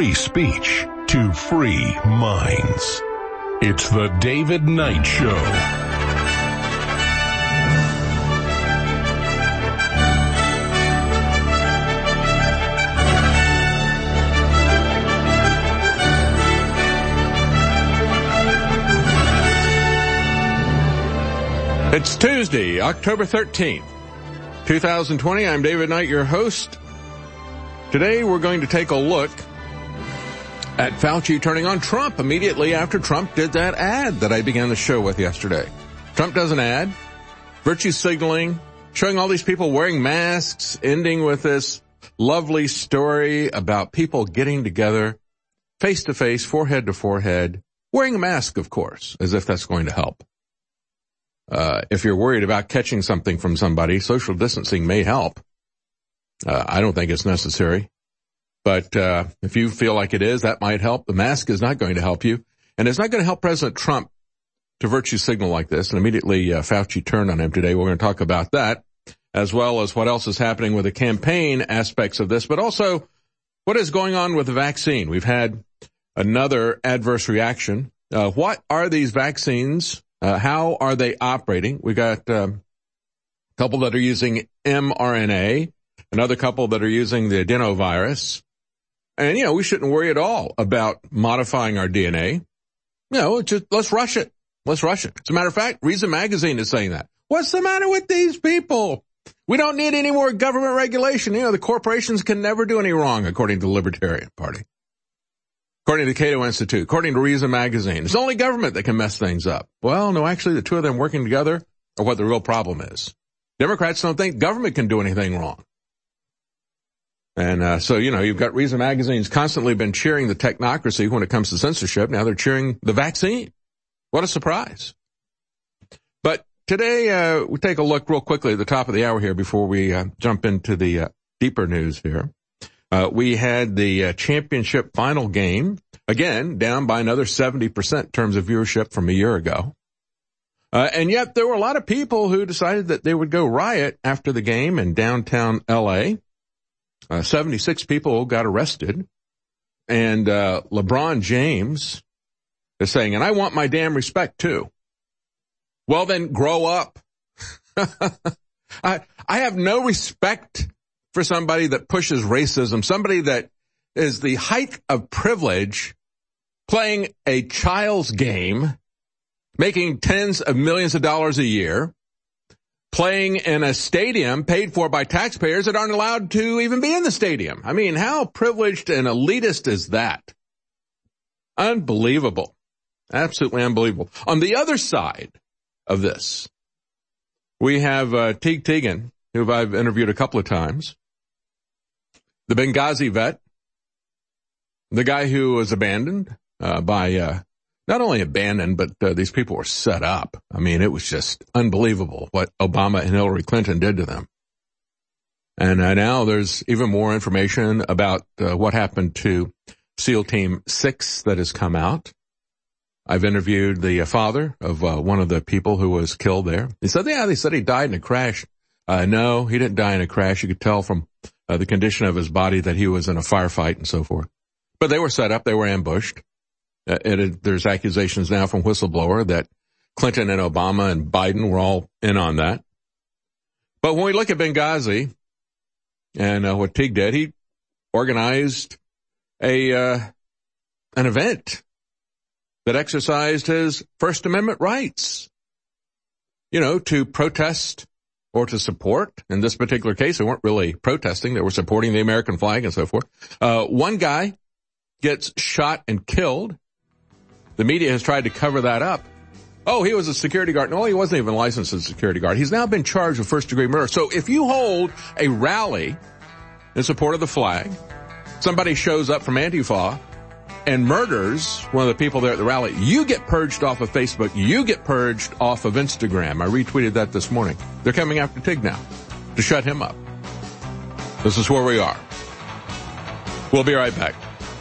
free speech to free minds. It's the David Knight Show. It's Tuesday, October 13th, 2020. I'm David Knight, your host. Today we're going to take a look at Fauci turning on Trump immediately after Trump did that ad that I began the show with yesterday. Trump does an ad, virtue signaling, showing all these people wearing masks, ending with this lovely story about people getting together face to face, forehead to forehead, wearing a mask, of course, as if that's going to help. If you're worried about catching something from somebody, social distancing may help. I don't think it's necessary. But if you feel like it is, that might help. The mask is not going to help you. And it's not going to help President Trump to virtue signal like this. And immediately Fauci turned on him today. We're going to talk about that, as well as what else is happening with the campaign aspects of this, but also what is going on with the vaccine. We've had another adverse reaction. What are these vaccines? How are they operating? We got a couple that are using mRNA, another couple that are using the adenovirus. And, we shouldn't worry at all about modifying our DNA. Just let's rush it. Let's rush it. As a matter of fact, Reason Magazine is saying that. What's the matter with these people? We don't need any more government regulation. The corporations can never do any wrong, according to the Libertarian Party. According to the Cato Institute, according to Reason Magazine, it's only government that can mess things up. Well, no, actually, the two of them working together are what the real problem is. Democrats don't think government can do anything wrong. And so, you've got Reason Magazine's constantly been cheering the technocracy when it comes to censorship. Now they're cheering the vaccine. What a surprise. But today, we take a look real quickly at the top of the hour here before we jump into the deeper news here. We had the championship final game, again, down by another 70% in terms of viewership from a year ago. And yet there were a lot of people who decided that they would go riot after the game in downtown L.A. 76 people got arrested. And LeBron James is saying, and I want my damn respect too. Well, then grow up. I have no respect for somebody that pushes racism, somebody that is the height of privilege, playing a child's game, making tens of millions of dollars a year, playing in a stadium paid for by taxpayers that aren't allowed to even be in the stadium. I mean, how privileged and elitist is that? Unbelievable. Absolutely unbelievable. On the other side of this, we have Teague Teagan, who I've interviewed a couple of times. The Benghazi vet, the guy who was abandoned by, not only abandoned, but these people were set up. I mean, it was just unbelievable what Obama and Hillary Clinton did to them. And now there's even more information about what happened to SEAL Team 6 that has come out. I've interviewed the father of one of the people who was killed there. He said, they said he died in a crash. No, he didn't die in a crash. You could tell from the condition of his body that he was in a firefight and so forth. But they were set up. They were ambushed. There's accusations now from whistleblower that Clinton and Obama and Biden were all in on that. But when we look at Benghazi and what Teague did, he organized an event that exercised his First Amendment rights, to protest or to support. In this particular case, they weren't really protesting. They were supporting the American flag and so forth. One guy gets shot and killed. The media has tried to cover that up. Oh, he was a security guard. No, he wasn't even licensed as a security guard. He's now been charged with first-degree murder. So if you hold a rally in support of the flag, somebody shows up from Antifa and murders one of the people there at the rally, you get purged off of Facebook. You get purged off of Instagram. I retweeted that this morning. They're coming after Tig now to shut him up. This is where we are. We'll be right back.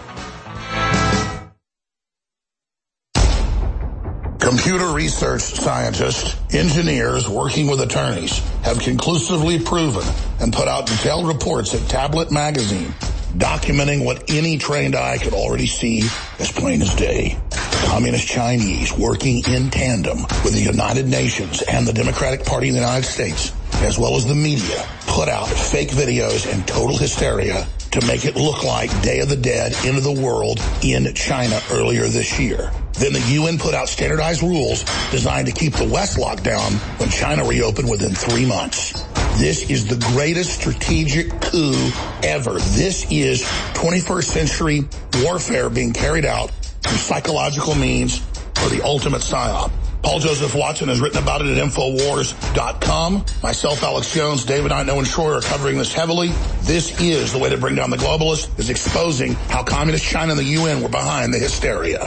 Computer research scientists, engineers working with attorneys have conclusively proven and put out detailed reports at Tablet Magazine documenting what any trained eye could already see as plain as day. Communist Chinese working in tandem with the United Nations and the Democratic Party of the United States, as well as the media, put out fake videos and total hysteria to make it look like Day of the Dead, end of the world in China earlier this year. Then the UN put out standardized rules designed to keep the West locked down when China reopened within 3 months. This is the greatest strategic coup ever. This is 21st century warfare being carried out through psychological means for the ultimate psyop. Paul Joseph Watson has written about it at Infowars.com. Myself, Alex Jones, David Ino, and Troy are covering this heavily. This is the way to bring down the globalists, is exposing how Communist China and the UN were behind the hysteria.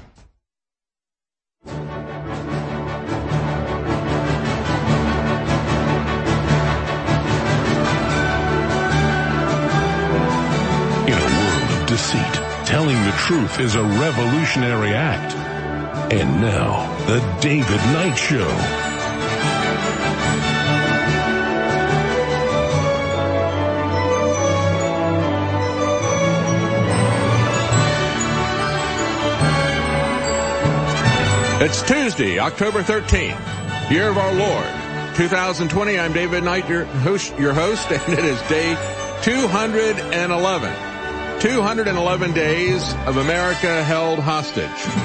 Deceit. Telling the truth is a revolutionary act. And now, the David Knight Show. It's Tuesday, October 13th, year of our Lord, 2020. I'm David Knight, your host, and it is day 211. 211 days of America held hostage.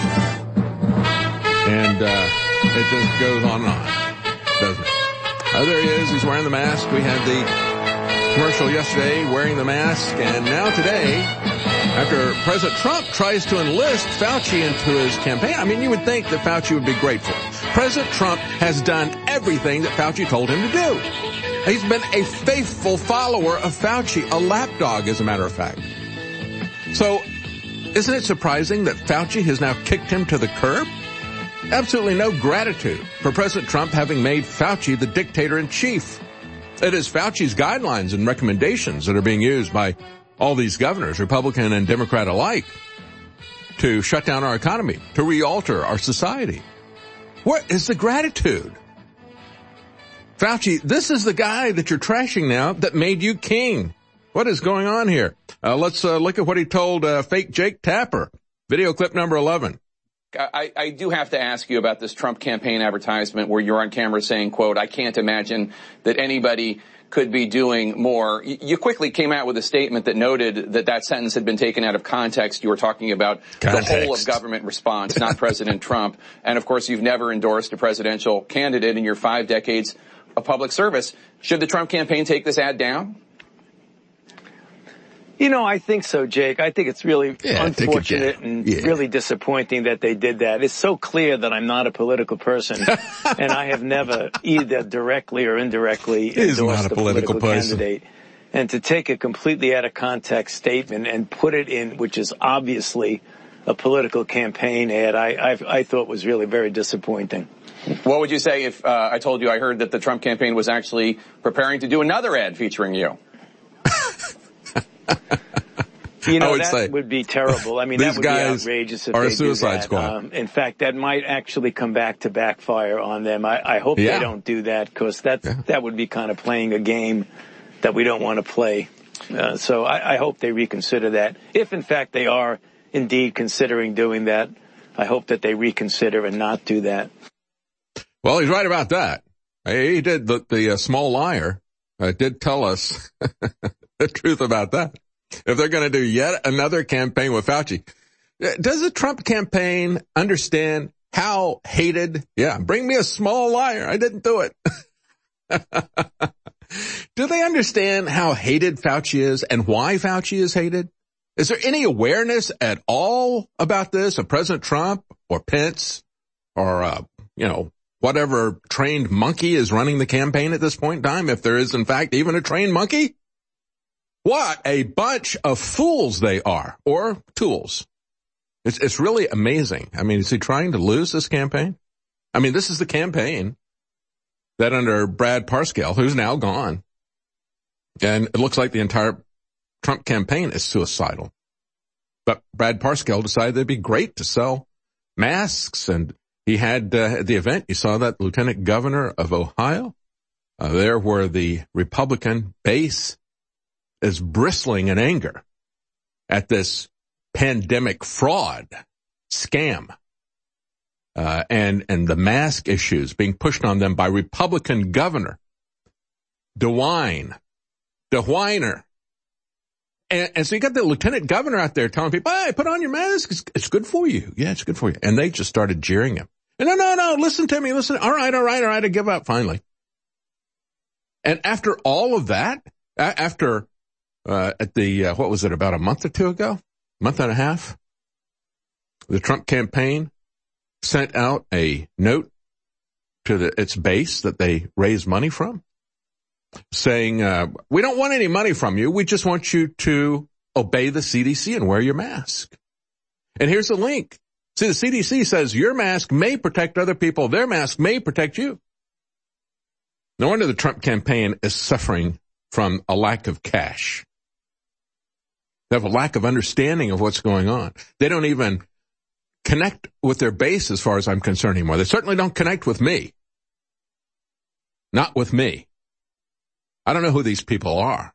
And it just goes on and on, doesn't it? There he is. He's wearing the mask. We had the commercial yesterday wearing the mask. And now today, after President Trump tries to enlist Fauci into his campaign, I mean, you would think that Fauci would be grateful. President Trump has done everything that Fauci told him to do. He's been a faithful follower of Fauci, a lapdog, as a matter of fact. So, isn't it surprising that Fauci has now kicked him to the curb? Absolutely no gratitude for President Trump having made Fauci the dictator-in-chief. It is Fauci's guidelines and recommendations that are being used by all these governors, Republican and Democrat alike, to shut down our economy, to re-alter our society. What is the gratitude? Fauci, this is the guy that you're trashing now that made you king. What is going on here? Let's look at what he told fake Jake Tapper. Video clip number 11. I do have to ask you about this Trump campaign advertisement where you're on camera saying, quote, I can't imagine that anybody could be doing more. You quickly came out with a statement that noted that that sentence had been taken out of context. You were talking about the whole of government response, not President Trump. And, of course, you've never endorsed a presidential candidate in your 5 decades of public service. Should the Trump campaign take this ad down? You know, I think so, Jake. I think it's really unfortunate and really disappointing that they did that. It's so clear that I'm not a political person, and I have never either directly or indirectly endorsed a political candidate. And to take a completely out of context statement and put it in, which is obviously a political campaign ad, I thought was really very disappointing. What would you say if I told you I heard that the Trump campaign was actually preparing to do another ad featuring you? You know, that would be terrible. I mean, that would be outrageous if they suicide do that. Squad. In fact, that might actually come back to backfire on them. I hope they don't do that, because that would be kind of playing a game that we don't want to play. So I hope they reconsider that. If, in fact, they are indeed considering doing that, I hope that they reconsider and not do that. Well, he's right about that. He did, the small liar did tell us the truth about that. If they're going to do yet another campaign with Fauci, does the Trump campaign understand how hated? Yeah, bring me a small liar. I didn't do it. Do they understand how hated Fauci is and why Fauci is hated? Is there any awareness at all about this of President Trump or Pence or, whatever trained monkey is running the campaign at this point in time, if there is, in fact, even a trained monkey? What a bunch of fools they are, or tools. It's really amazing. I mean, is he trying to lose this campaign? I mean, this is the campaign that under Brad Parscale, who's now gone, and it looks like the entire Trump campaign is suicidal. But Brad Parscale decided it'd be great to sell masks, and he had at the event, you saw that Lieutenant Governor of Ohio, there where the Republican base is bristling in anger at this pandemic fraud scam, and the mask issues being pushed on them by Republican Governor DeWine. And so you got the lieutenant governor out there telling people, hey, put on your mask. It's good for you. Yeah, it's good for you. And they just started jeering him. No, listen to me. Listen. All right. I give up finally. And after all of that, after, what was it, about a month or two ago? Month and a half? The Trump campaign sent out a note to its base that they raised money from, saying, we don't want any money from you. We just want you to obey the CDC and wear your mask. And here's the link. See, the CDC says your mask may protect other people. Their mask may protect you. No wonder the Trump campaign is suffering from a lack of cash. They have a lack of understanding of what's going on. They don't even connect with their base as far as I'm concerned anymore. They certainly don't connect with me. Not with me. I don't know who these people are.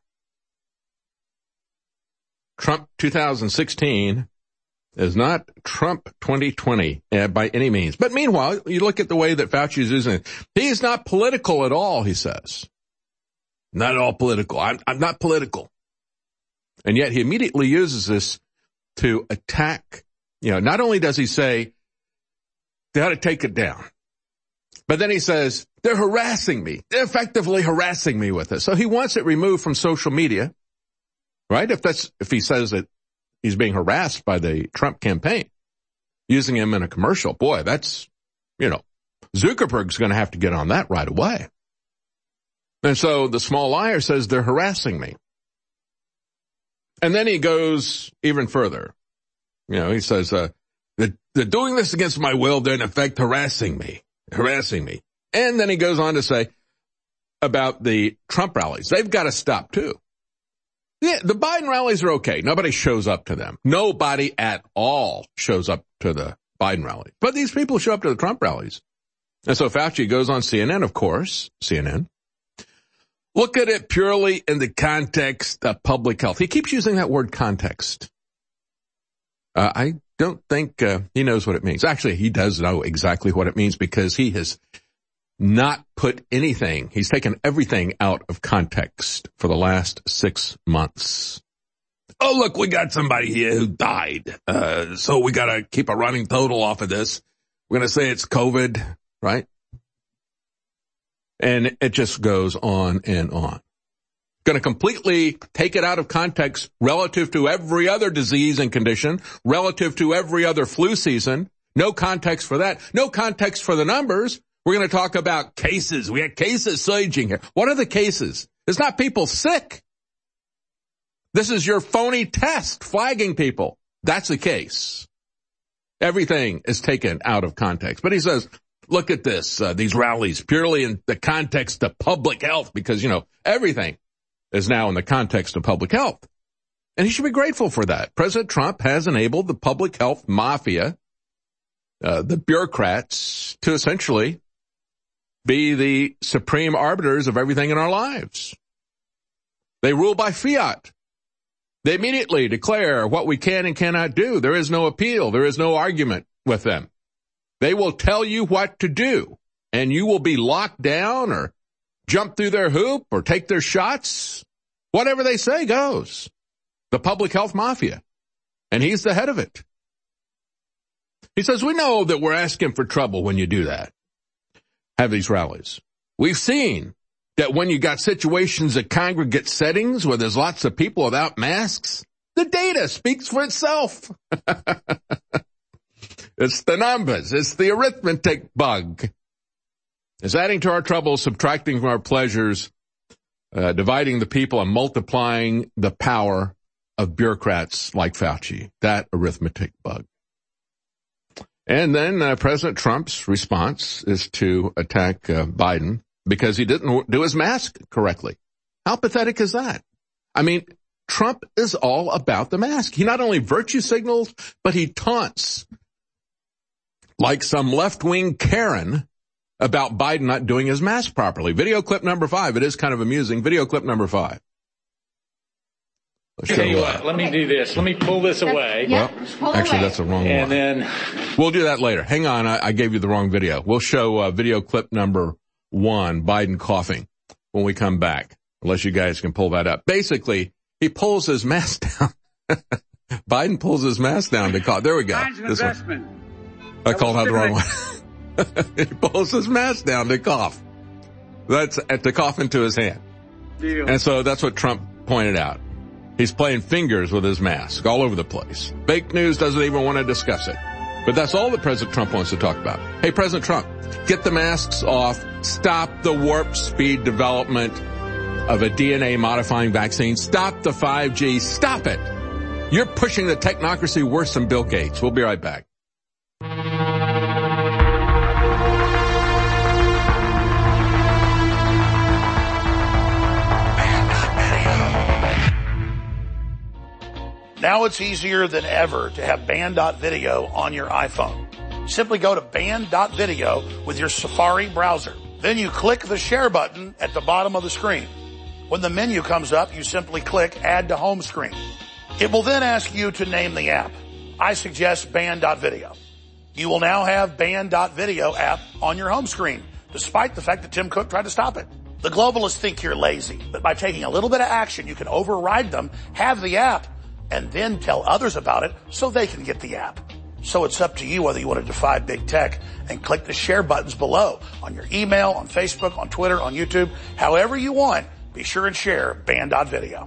Trump 2016 is not Trump 2020 by any means. But meanwhile, you look at the way that Fauci is using it. He's not political at all, he says. Not at all political. I'm not political. And yet he immediately uses this to attack. Not only does he say, they ought to take it down, but then he says, they're harassing me. They're effectively harassing me with it. So he wants it removed from social media, right? If he says that he's being harassed by the Trump campaign, using him in a commercial, boy, that's, Zuckerberg's going to have to get on that right away. And so the small liar says they're harassing me. And then he goes even further. He says, they're doing this against my will. They're in effect harassing me. And then he goes on to say about the Trump rallies. They've got to stop too. Yeah, the Biden rallies are okay. Nobody shows up to them. Nobody at all shows up to the Biden rallies. But these people show up to the Trump rallies. And so Fauci goes on CNN, of course, CNN. Look at it purely in the context of public health. He keeps using that word context. I don't think he knows what it means. Actually, he does know exactly what it means because he has not put anything. He's taken everything out of context for the last 6 months. Oh, look, we got somebody here who died. So we got to keep a running total off of this. We're going to say it's COVID, right? And it just goes on and on. Going to completely take it out of context relative to every other disease and condition, relative to every other flu season. No context for that. No context for the numbers. We're going to talk about cases. We had cases surging here. What are the cases? It's not people sick. This is your phony test flagging people. That's the case. Everything is taken out of context. But he says, look at this, these rallies purely in the context of public health because, everything is now in the context of public health. And he should be grateful for that. President Trump has enabled the public health mafia, the bureaucrats, to essentially be the supreme arbiters of everything in our lives. They rule by fiat. They immediately declare what we can and cannot do. There is no appeal. There is no argument with them. They will tell you what to do, and you will be locked down or jump through their hoop or take their shots. Whatever they say goes. The public health mafia. And he's the head of it. He says, we know that we're asking for trouble when you do that. Have these rallies. We've seen that when you got situations at congregate settings where there's lots of people without masks, the data speaks for itself. It's the numbers. It's the arithmetic bug. It's adding to our troubles, subtracting from our pleasures, dividing the people and multiplying the power of bureaucrats like Fauci. That arithmetic bug. And then President Trump's response is to attack Biden because he didn't do his mask correctly. How pathetic is that? I mean, Trump is all about the mask. He not only virtue signals, but he taunts like some left-wing Karen about Biden not doing his mask properly. Video clip number 5. It is kind of amusing. Video clip number 5. Tell you what, let me do this. Let me pull this away. Well, actually, that's the wrong one. And then we'll do that later. Hang on, I gave you the wrong video. We'll show video clip number 1, Biden coughing, when we come back, unless you guys can pull that up. Basically, he pulls his mask down. Biden pulls his mask down to cough. There we go. This one. I called out the wrong one. He pulls his mask down to cough. That's to cough into his hand. Deal. And so that's what Trump pointed out. He's playing fingers with his mask all over the place. Fake news doesn't even want to discuss it. But that's all that President Trump wants to talk about. Hey, President Trump, get the masks off. Stop the warp speed development of a DNA modifying vaccine. Stop the 5G. Stop it. You're pushing the technocracy worse than Bill Gates. We'll be right back. Now it's easier than ever to have band.video on your iPhone. Simply go to band.video with your Safari browser. Then you click the share button at the bottom of the screen. When the menu comes up, you simply click Add to Home Screen. It will then ask you to name the app. I suggest band.video. You will now have band.video app on your home screen, despite the fact that Tim Cook tried to stop it. The globalists think you're lazy, but by taking a little bit of action, you can override them, have the app, and then tell others about it so they can get the app. So it's up to you whether you want to defy big tech and click the share buttons below on your email, on Facebook, on Twitter, on YouTube, however you want. Be sure and share band.video.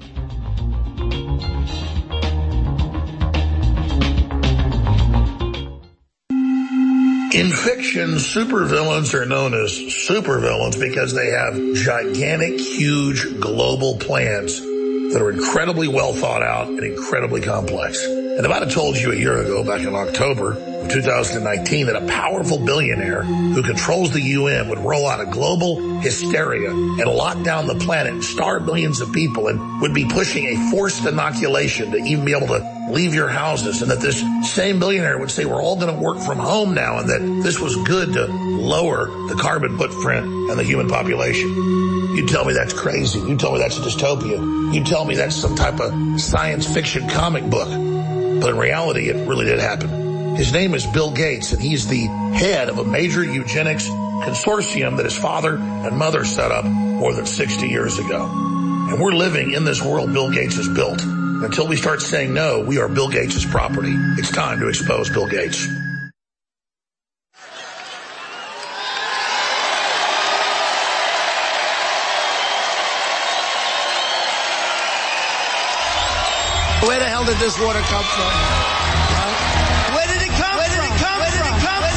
In fiction, supervillains are known as supervillains because they have gigantic, huge global plans that are incredibly well thought out and incredibly complex. And if I'd have told you a year ago, back in October of 2019, that a powerful billionaire who controls the UN would roll out a global hysteria and lock down the planet and starve millions of people and would be pushing a forced inoculation to even be able to leave your houses, and that this same billionaire would say we're all going to work from home now and that this was good to lower the carbon footprint and the human population. You tell me that's crazy. You tell me that's a dystopia. You tell me that's some type of science fiction comic book. But in reality, it really did happen. His name is Bill Gates, and he's the head of a major eugenics consortium that his father and mother set up more than 60 years ago. And we're living in this world Bill Gates has built. Until we start saying no, we are Bill Gates' property. It's time to expose Bill Gates. Where the hell did this water come from? Where did it come from? Where did it come from? Where did it come from?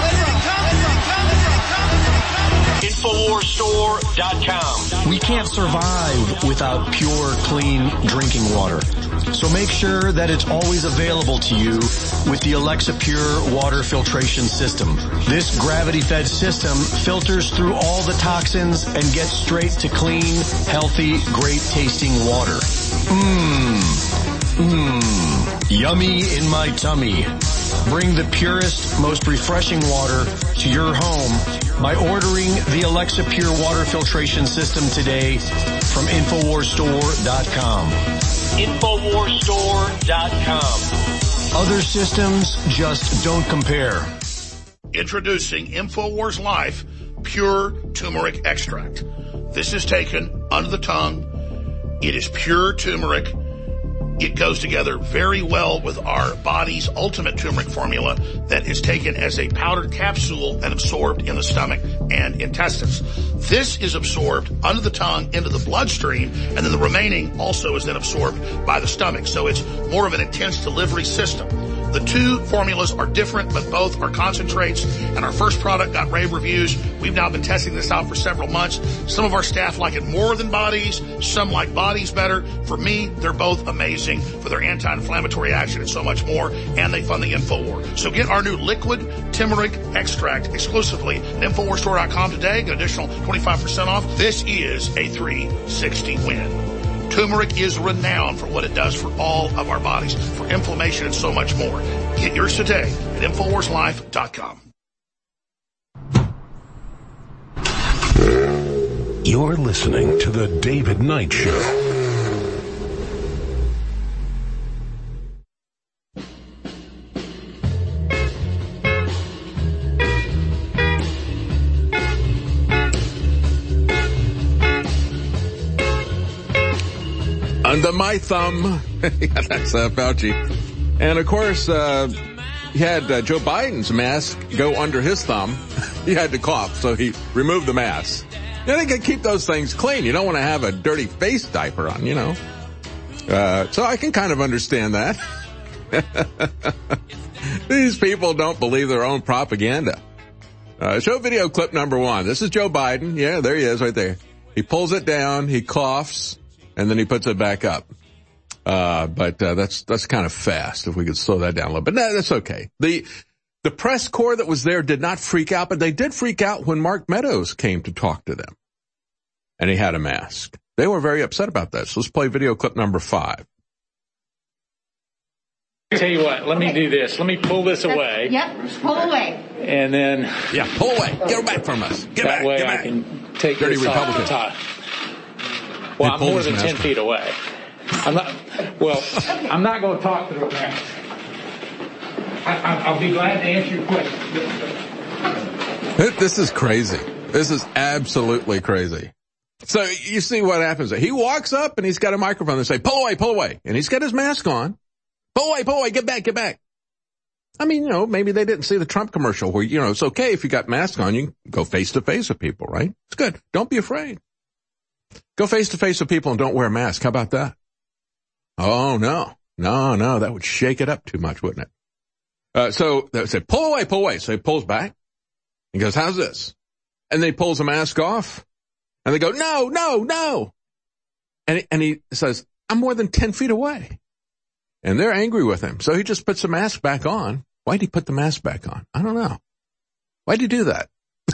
InfoWarsStore.com. We can't survive without pure, clean drinking water. So make sure that it's always available to you with the Alexa Pure water filtration system. This gravity-fed system filters through all the toxins and gets straight to clean, healthy, great-tasting water. Yummy in my tummy. Bring the purest, most refreshing water to your home by ordering the Alexa Pure water filtration system today from InfoWarsStore.com. InfoWarsStore.com. Other systems just don't compare. Introducing InfoWars Life Pure Turmeric Extract. This is taken under the tongue. It is pure turmeric. It goes together very well with our body's ultimate turmeric formula that is taken as a powdered capsule and absorbed in the stomach and intestines. This is absorbed under the tongue into the bloodstream, and then the remaining also is then absorbed by the stomach. So it's more of an intense delivery system. The two formulas are different, but both are concentrates, and our first product got rave reviews. We've now been testing this out for several months. Some of our staff like it more than bodies. Some like bodies better. For me, they're both amazing for their anti-inflammatory action and so much more, and they fund the InfoWar. So get our new liquid turmeric extract exclusively at InfoWarsStore.com today. Get an additional 25% off. This is a 360 win. Turmeric is renowned for what it does for all of our bodies, for inflammation and so much more. Get yours today at InfoWarsLife.com. You're listening to The David Knight Show. my thumb. That's Fauci. And of course, he had Joe Biden's mask go under his thumb. He had to cough, so he removed the mask. They can keep those things clean. You don't want to have a dirty face diaper on, you know. So I can kind of understand that. These people don't believe their own propaganda. Show video clip number 1. This is Joe Biden. Yeah, there he is right there. He pulls it down, he coughs, and then he puts it back up. But that's kind of fast, if we could slow that down a little bit. No, that's okay. The press corps that was there did not freak out, but they did freak out when Mark Meadows came to talk to them. And he had a mask. They were very upset about that. So let's play video clip number 5. Tell you what, let me do this. Let me pull this away. Yep, pull away. And then... Yeah, pull away. Get her back from us. Get that back, way get back. I can take Dirty this off the Republican. top. Well, I'm more than 10 feet away. I'm not going to talk to the mask. I'll be glad to answer your question. This is crazy. This is absolutely crazy. So you see what happens. He walks up and he's got a microphone and say, pull away, pull away. And he's got his mask on. Pull away, get back, get back. I mean, you know, maybe they didn't see the Trump commercial where, you know, it's okay if you got mask on, you can go face to face with people, right? It's good. Don't be afraid. Go face to face with people and don't wear a mask. How about that? Oh, no, that would shake it up too much, wouldn't it? So they said, pull away. So he pulls back. He goes, how's this? And then he pulls the mask off and they go, no. And he says, I'm more than 10 feet away. And they're angry with him. So he just puts the mask back on. Why'd he put the mask back on? I don't know. Why'd he do that?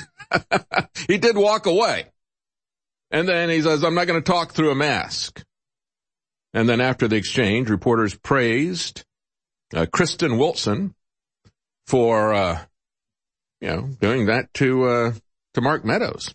He did walk away. And then he says, I'm not going to talk through a mask. And then after the exchange, reporters praised Kristen Wilson for, doing that to Mark Meadows.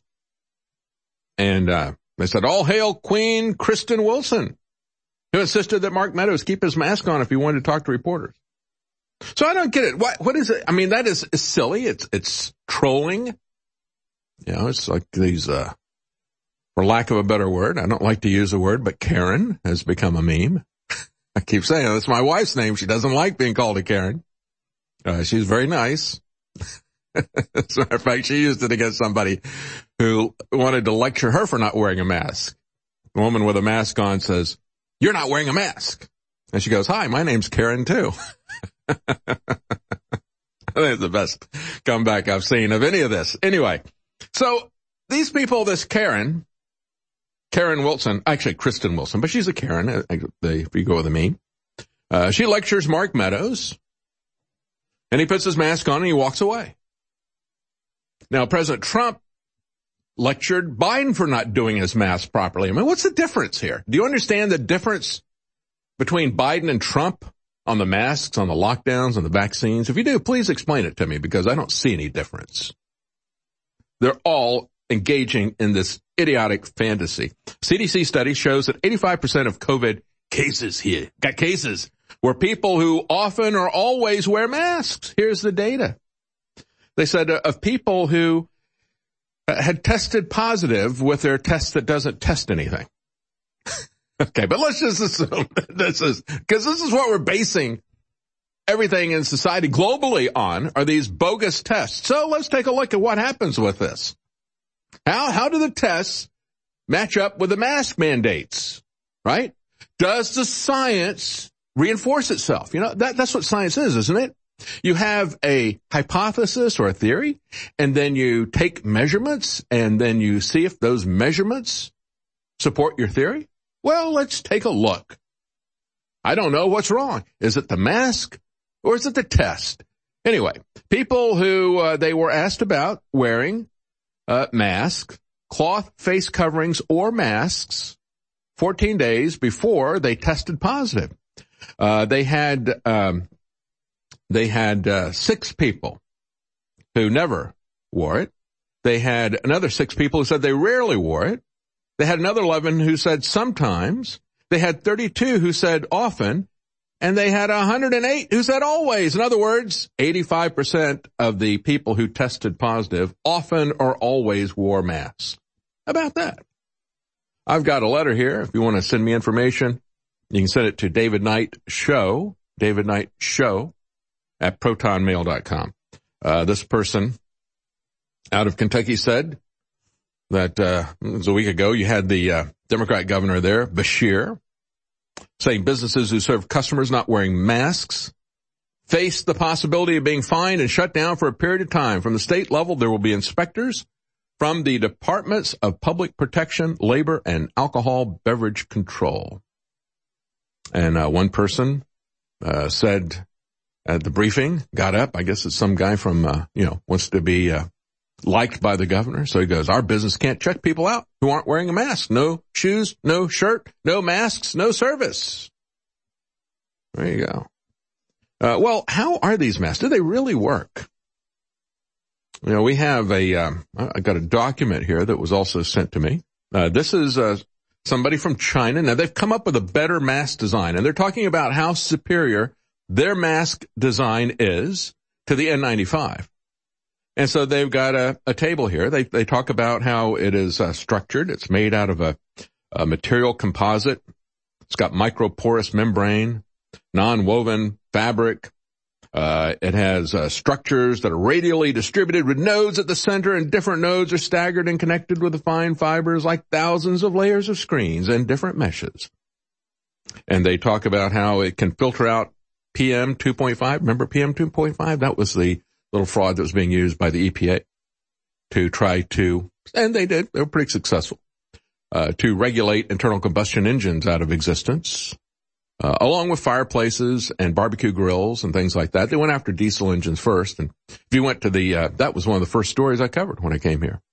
And they said, all hail Queen Kristen Wilson, who insisted that Mark Meadows keep his mask on if he wanted to talk to reporters. So I don't get it. What is it? I mean, that is silly. It's trolling. You know, it's like these, for lack of a better word, I don't like to use the word, but Karen has become a meme. I keep saying that's my wife's name. She doesn't like being called a Karen. She's very nice. As a matter of fact, she used it against somebody who wanted to lecture her for not wearing a mask. A woman with a mask on says, you're not wearing a mask. And she goes, hi, my name's Karen too. I think it's the best comeback I've seen of any of this. Anyway, so these people, this Karen Wilson, actually Kristen Wilson, but she's a Karen, if you go with a meme. She lectures Mark Meadows, and he puts his mask on and he walks away. Now, President Trump lectured Biden for not doing his mask properly. I mean, what's the difference here? Do you understand the difference between Biden and Trump on the masks, on the lockdowns, on the vaccines? If you do, please explain it to me, because I don't see any difference. They're all engaging in this idiotic fantasy. CDC study shows that 85% of COVID cases were people who often or always wear masks. Here's the data. They said of people who had tested positive with their test that doesn't test anything. Okay, but let's just assume because this is what we're basing everything in society globally on, are these bogus tests. So let's take a look at what happens with this. How do the tests match up with the mask mandates, right? Does the science reinforce itself? You know, that's what science is, isn't it? You have a hypothesis or a theory, and then you take measurements, and then you see if those measurements support your theory. Well, let's take a look. I don't know what's wrong. Is it the mask or is it the test? Anyway, people who they were asked about wearing masks, cloth face coverings or masks 14 days before they tested positive. They had 6 people who never wore it. They had another 6 people who said they rarely wore it. They had another 11 who said sometimes. They had 32 who said often. And they had 108 who said always. In other words, 85% of the people who tested positive often or always wore masks. How about that? I've got a letter here if you want to send me information. You can send it to David Knight Show at protonmail.com. This person out of Kentucky said that it was a week ago you had the Democrat governor there, Beshear, saying businesses who serve customers not wearing masks face the possibility of being fined and shut down for a period of time. From the state level, there will be inspectors from the Departments of Public Protection, Labor, and Alcohol Beverage Control. And one person said at the briefing, got up, I guess it's some guy from, wants to be liked by the governor. So he goes, our business can't check people out who aren't wearing a mask. No shoes, no shirt, no masks, no service. There you go. Well, how are these masks? Do they really work? We have I got a document here that was also sent to me. This is somebody from China. Now, they've come up with a better mask design, and they're talking about how superior their mask design is to the N95. And so they've got a table here. They talk about how it is structured. It's made out of a material composite. It's got microporous membrane, non-woven fabric. It has structures that are radially distributed with nodes at the center, and different nodes are staggered and connected with the fine fibers like thousands of layers of screens and different meshes. And they talk about how it can filter out PM 2.5. Remember PM 2.5? That was the little fraud that was being used by the EPA to try to, and they did, they were pretty successful, to regulate internal combustion engines out of existence. Along with fireplaces and barbecue grills and things like that. They went after diesel engines first. And if you went to that was one of the first stories I covered when I came here.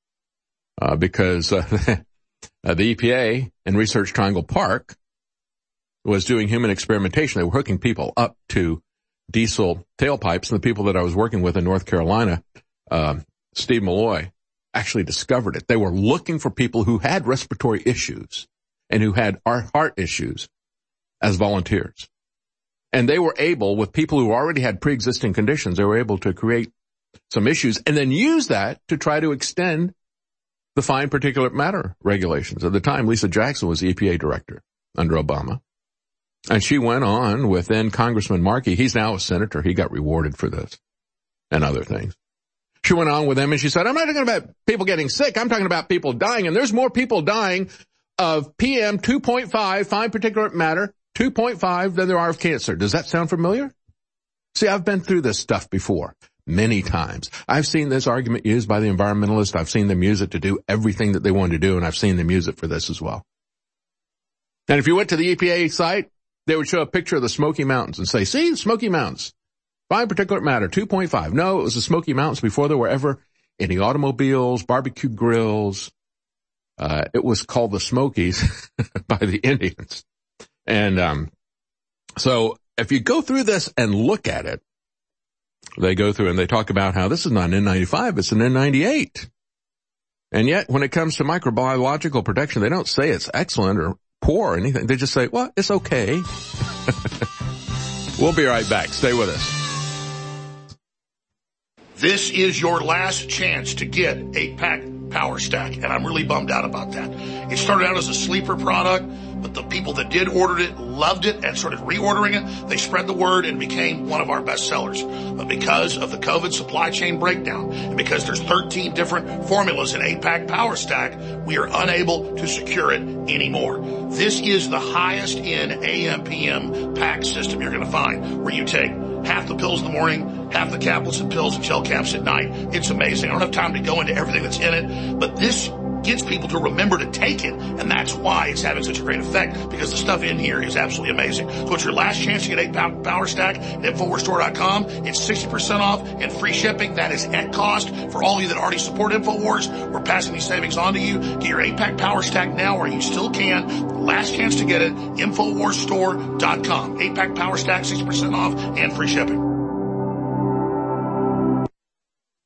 Because the EPA in Research Triangle Park was doing human experimentation. They were hooking people up to diesel tailpipes. And the people that I was working with in North Carolina, Steve Malloy, actually discovered it. They were looking for people who had respiratory issues and who had heart issues as volunteers. And they were able, with people who already had pre-existing conditions, they were able to create some issues and then use that to try to extend the fine particulate matter regulations. At the time, Lisa Jackson was the EPA director under Obama. And she went on with then Congressman Markey. He's now a senator. He got rewarded for this and other things. She went on with them and she said, I'm not talking about people getting sick. I'm talking about people dying. And there's more people dying of PM 2.5, fine particulate matter, 2.5 than there are of cancer. Does that sound familiar? See, I've been through this stuff before, many times. I've seen this argument used by the environmentalists. I've seen them use it to do everything that they wanted to do, and I've seen them use it for this as well. And if you went to the EPA site, they would show a picture of the Smoky Mountains and say, see, Smoky Mountains, fine particulate matter, 2.5. No, it was the Smoky Mountains before there were ever any automobiles, barbecue grills. It was called the Smokies by the Indians. And so if you go through this and look at it, they go through and they talk about how this is not an N95, it's an N98. And yet when it comes to microbiological protection, they don't say it's excellent or poor or anything. They just say, well, it's okay. We'll be right back. Stay with us. This is your last chance to get 8-pack Power Stack, and I'm really bummed out about that. It started out as a sleeper product, but the people that did order it loved it and started reordering it. They spread the word and became one of our best sellers. But because of the COVID supply chain breakdown and because there's 13 different formulas in 8-pack Power Stack, we are unable to secure it anymore. This is the highest in AM/PM pack system you're going to find, where you take half the pills in the morning, half the caplets and pills and gel caps at night. It's amazing. I don't have time to go into everything that's in it, but this gets people to remember to take it, and that's why it's having such a great effect, because the stuff in here is absolutely amazing. So it's your last chance to get 8-pack Power Stack at InfoWarsStore.com. It's 60% off and free shipping. That is at cost. For all of you that already support InfoWars, we're passing these savings on to you. Get your 8-pack Power Stack now, or you still can. Last chance to get it, InfoWarsStore.com. 8-pack Power Stack, 60% off and free shipping.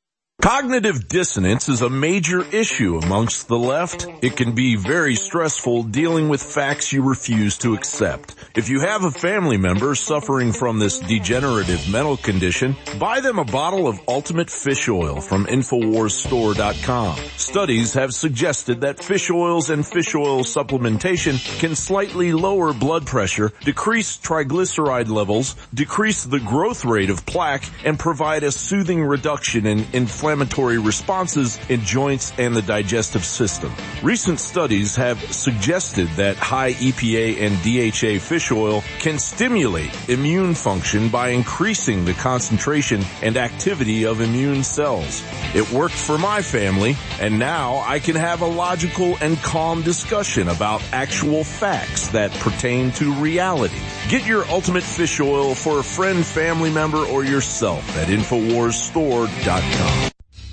Cognitive dissonance is a major issue amongst the left. It can be very stressful dealing with facts you refuse to accept. If you have a family member suffering from this degenerative mental condition, buy them a bottle of Ultimate Fish Oil from InfoWarsStore.com. Studies have suggested that fish oils and fish oil supplementation can slightly lower blood pressure, decrease triglyceride levels, decrease the growth rate of plaque, and provide a soothing reduction in inflammatory responses in joints and the digestive system. Recent studies have suggested that high EPA and DHA fish oil can stimulate immune function by increasing the concentration and activity of immune cells. It worked for my family, and now I can have a logical and calm discussion about actual facts that pertain to reality. Get your Ultimate Fish Oil for a friend, family member, or yourself at InfoWarsStore.com.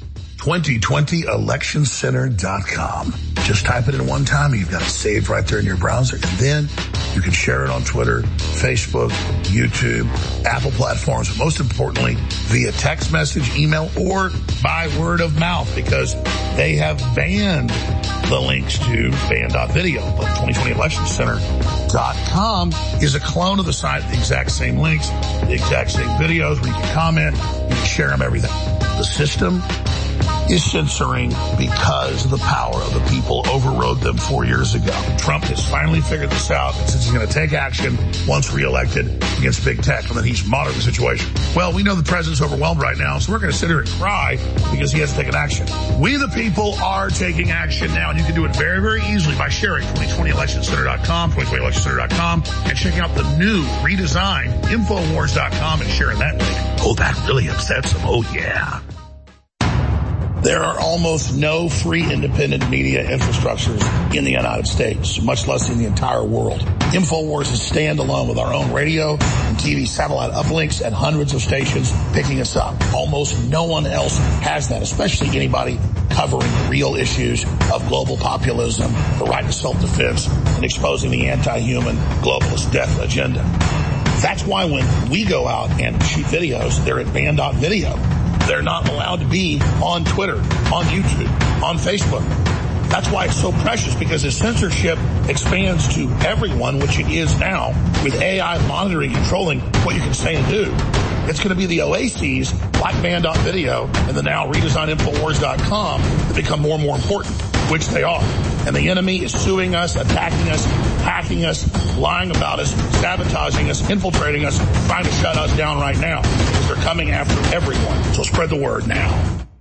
2020electioncenter.com. Just type it in one time. You've got it saved right there in your browser. And then you can share it on Twitter, Facebook, YouTube, Apple platforms, but most importantly, via text message, email, or by word of mouth, because they have banned the links to ban.video. But 2020electioncenter.com is a clone of the site, the exact same links, the exact same videos where you can comment, you can share them, everything. The system is censoring because the power of the people overrode them 4 years ago. Trump has finally figured this out and says he's going to take action once reelected against big tech, and that he's monitoring the situation. Well, we know the president's overwhelmed right now, so we're going to sit here and cry because he hasn't taken action. We the people are taking action now, and you can do it very, very easily by sharing 2020electioncenter.com, 2020electioncenter.com, and checking out the new redesigned Infowars.com and sharing that link. Oh, that really upsets them. Oh, yeah. There are almost no free independent media infrastructures in the United States, much less in the entire world. InfoWars is standalone with our own radio and TV satellite uplinks and hundreds of stations picking us up. Almost no one else has that, especially anybody covering real issues of global populism, the right to self-defense, and exposing the anti-human globalist death agenda. That's why when we go out and shoot videos, they're at ban.video. They're not allowed to be on Twitter, on YouTube, on Facebook. That's why it's so precious, because as censorship expands to everyone, which it is now, with AI monitoring, controlling what you can say and do, it's going to be the oases like ban.video and the now redesigned Infowars.com that become more and more important, which they are. And the enemy is suing us, attacking us, hacking us, lying about us, sabotaging us, infiltrating us, trying to shut us down right now, because they're coming after everyone. So spread the word now.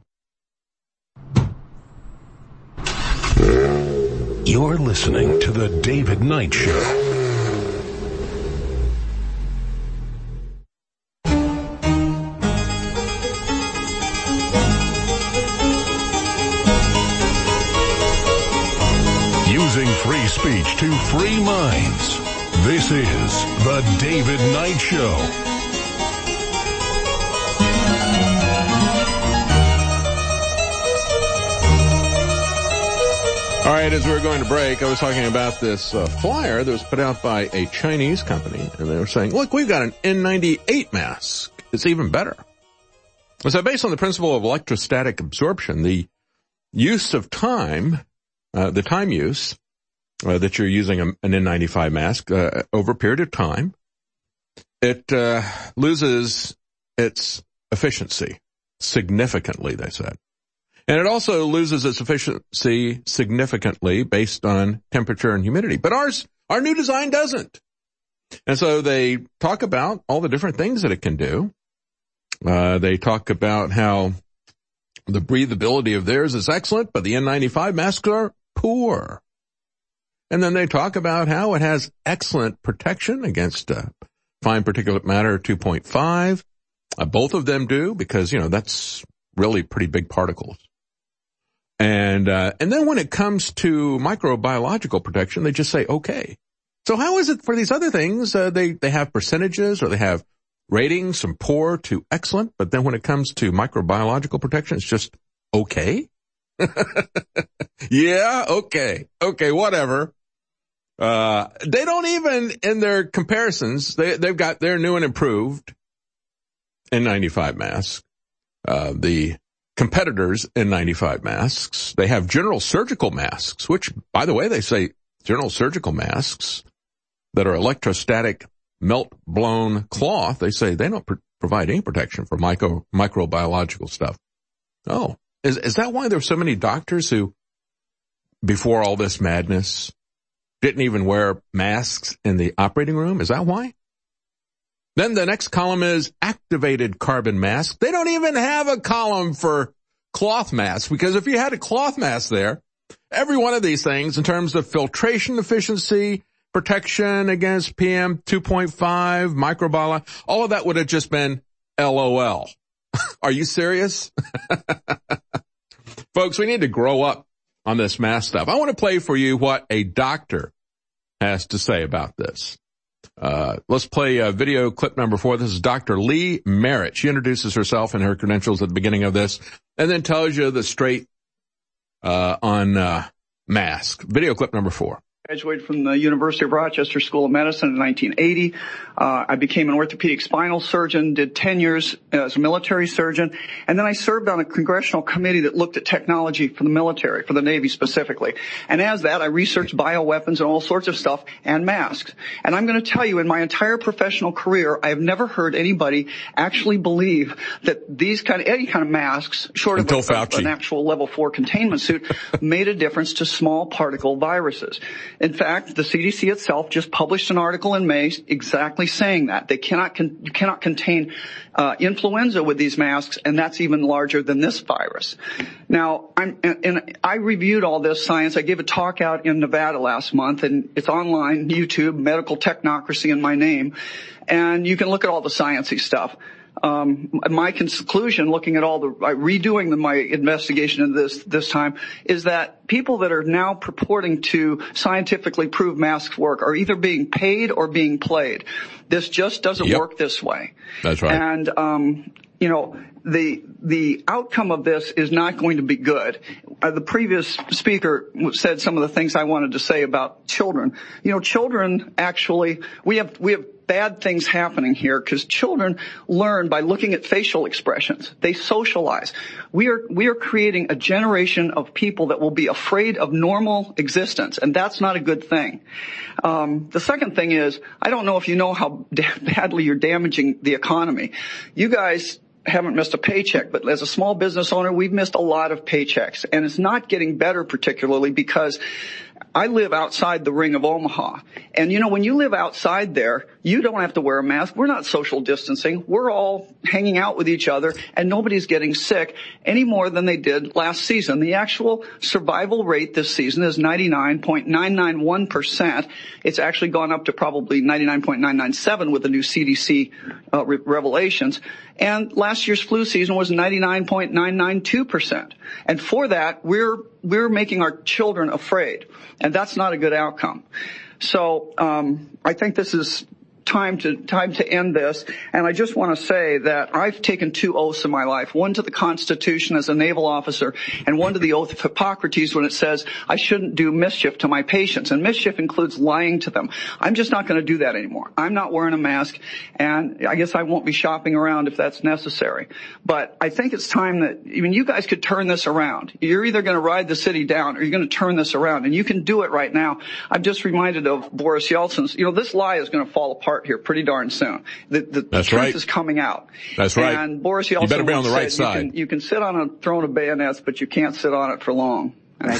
You're listening to The David Knight Show. Using free speech to free minds. This is The David Knight Show. All right, as we were going to break, I was talking about this flyer that was put out by a Chinese company, and they were saying, look, we've got an N98 mask. It's even better. So based on the principle of electrostatic absorption, the use of time, the time use that you're using an N95 mask over a period of time, it loses its efficiency significantly, they said. And it also loses its efficiency significantly based on temperature and humidity. But our new design doesn't. And so they talk about all the different things that it can do. They talk about how the breathability of theirs is excellent, but the N95 masks are poor. And then they talk about how it has excellent protection against fine particulate matter 2.5. Both of them do, because, that's really pretty big particles. And then when it comes to microbiological protection, they just say, okay. So how is it for these other things? They have percentages, or they have ratings from poor to excellent, but then when it comes to microbiological protection, it's just okay? Yeah, okay, whatever. They don't even, in their comparisons, they've got their new and improved N95 mask. The competitors N95 masks. They have general surgical masks, which, by the way, they say general surgical masks that are electrostatic melt-blown cloth. They say they don't provide any protection for microbiological stuff. Oh, is that why there's so many doctors who, before all this madness, didn't even wear masks in the operating room? Is that why? Then the next column is activated carbon mask. They don't even have a column for cloth masks, because if you had a cloth mask there, every one of these things in terms of filtration efficiency, protection against PM 2.5, microbiology, all of that would have just been LOL. Are you serious? Folks, we need to grow up on this mask stuff. I want to play for you what a doctor has to say about this. Let's play video clip number 4. This is Dr. Lee Merritt. She introduces herself and her credentials at the beginning of this, and then tells you the straight on mask. Video clip number 4. Graduated from the University of Rochester School of Medicine in 1980. I became an orthopedic spinal surgeon, did 10 years as a military surgeon, and then I served on a congressional committee that looked at technology for the military, for the Navy specifically. And as that, I researched bioweapons and all sorts of stuff and masks. And I'm going to tell you, in my entire professional career, I have never heard anybody actually believe that any kind of masks, short of an actual level 4 containment suit, made a difference to small particle viruses. In fact, the CDC itself just published an article in May exactly saying that. They cannot contain influenza with these masks, and that's even larger than this virus. Now, I reviewed all this science. I gave a talk out in Nevada last month, and it's online, YouTube, Medical Technocracy in my name, and you can look at all the sciencey stuff. My conclusion, looking at all redoing my investigation of this time, is that people that are now purporting to scientifically prove masks work are either being paid or being played. This just doesn't work this way. That's right. And, the outcome of this is not going to be good. The previous speaker said some of the things I wanted to say about children. Children actually, we have bad things happening here because children learn by looking at facial expressions. They socialize. We are creating a generation of people that will be afraid of normal existence, and that's not a good thing. The second thing is, I don't know if you know how badly you're damaging the economy. You guys haven't missed a paycheck, but as a small business owner, we've missed a lot of paychecks, and it's not getting better particularly because I live outside the ring of Omaha. And when you live outside there, you don't have to wear a mask. We're not social distancing. We're all hanging out with each other, and nobody's getting sick any more than they did last season. The actual survival rate this season is 99.991%. It's actually gone up to probably 99.997 with the new CDC revelations. And last year's flu season was 99.992%. And for that, we're making our children afraid. And that's not a good outcome. So, I think this is time to end this. And I just want to say that I've taken 2 oaths in my life, one to the Constitution as a naval officer and one to the oath of Hippocrates when it says I shouldn't do mischief to my patients. And mischief includes lying to them. I'm just not going to do that anymore. I'm not wearing a mask, and I guess I won't be shopping around if that's necessary. But I think it's time that you guys could turn this around. You're either going to ride the city down or you're going to turn this around, and you can do it right now. I'm just reminded of Boris Yeltsin's, this lie is going to fall apart here pretty darn soon. The truth is coming out. That's right. And Boris Yeltsin, you better be on the right side. You can sit on a throne of bayonets, but you can't sit on it for long. And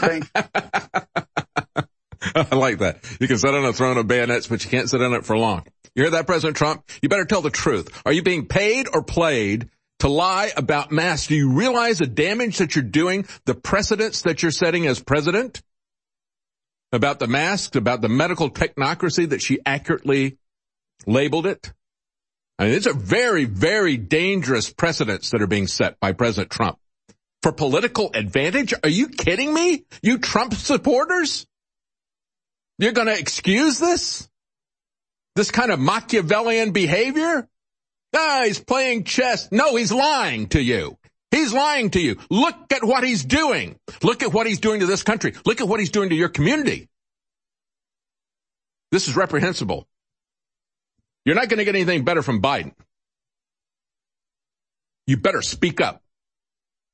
I like that. You can sit on a throne of bayonets, but you can't sit on it for long. You hear that, President Trump? You better tell the truth. Are you being paid or played to lie about masks? Do you realize the damage that you're doing, the precedents that you're setting as president? About the masks, about the medical technocracy that she accurately labeled it? I mean, it's a very, very dangerous precedents that are being set by President Trump. For political advantage? Are you kidding me? You Trump supporters? You're going to excuse this? This kind of Machiavellian behavior? He's playing chess. No, he's lying to you. He's lying to you. Look at what he's doing. Look at what he's doing to this country. Look at what he's doing to your community. This is reprehensible. You're not going to get anything better from Biden. You better speak up.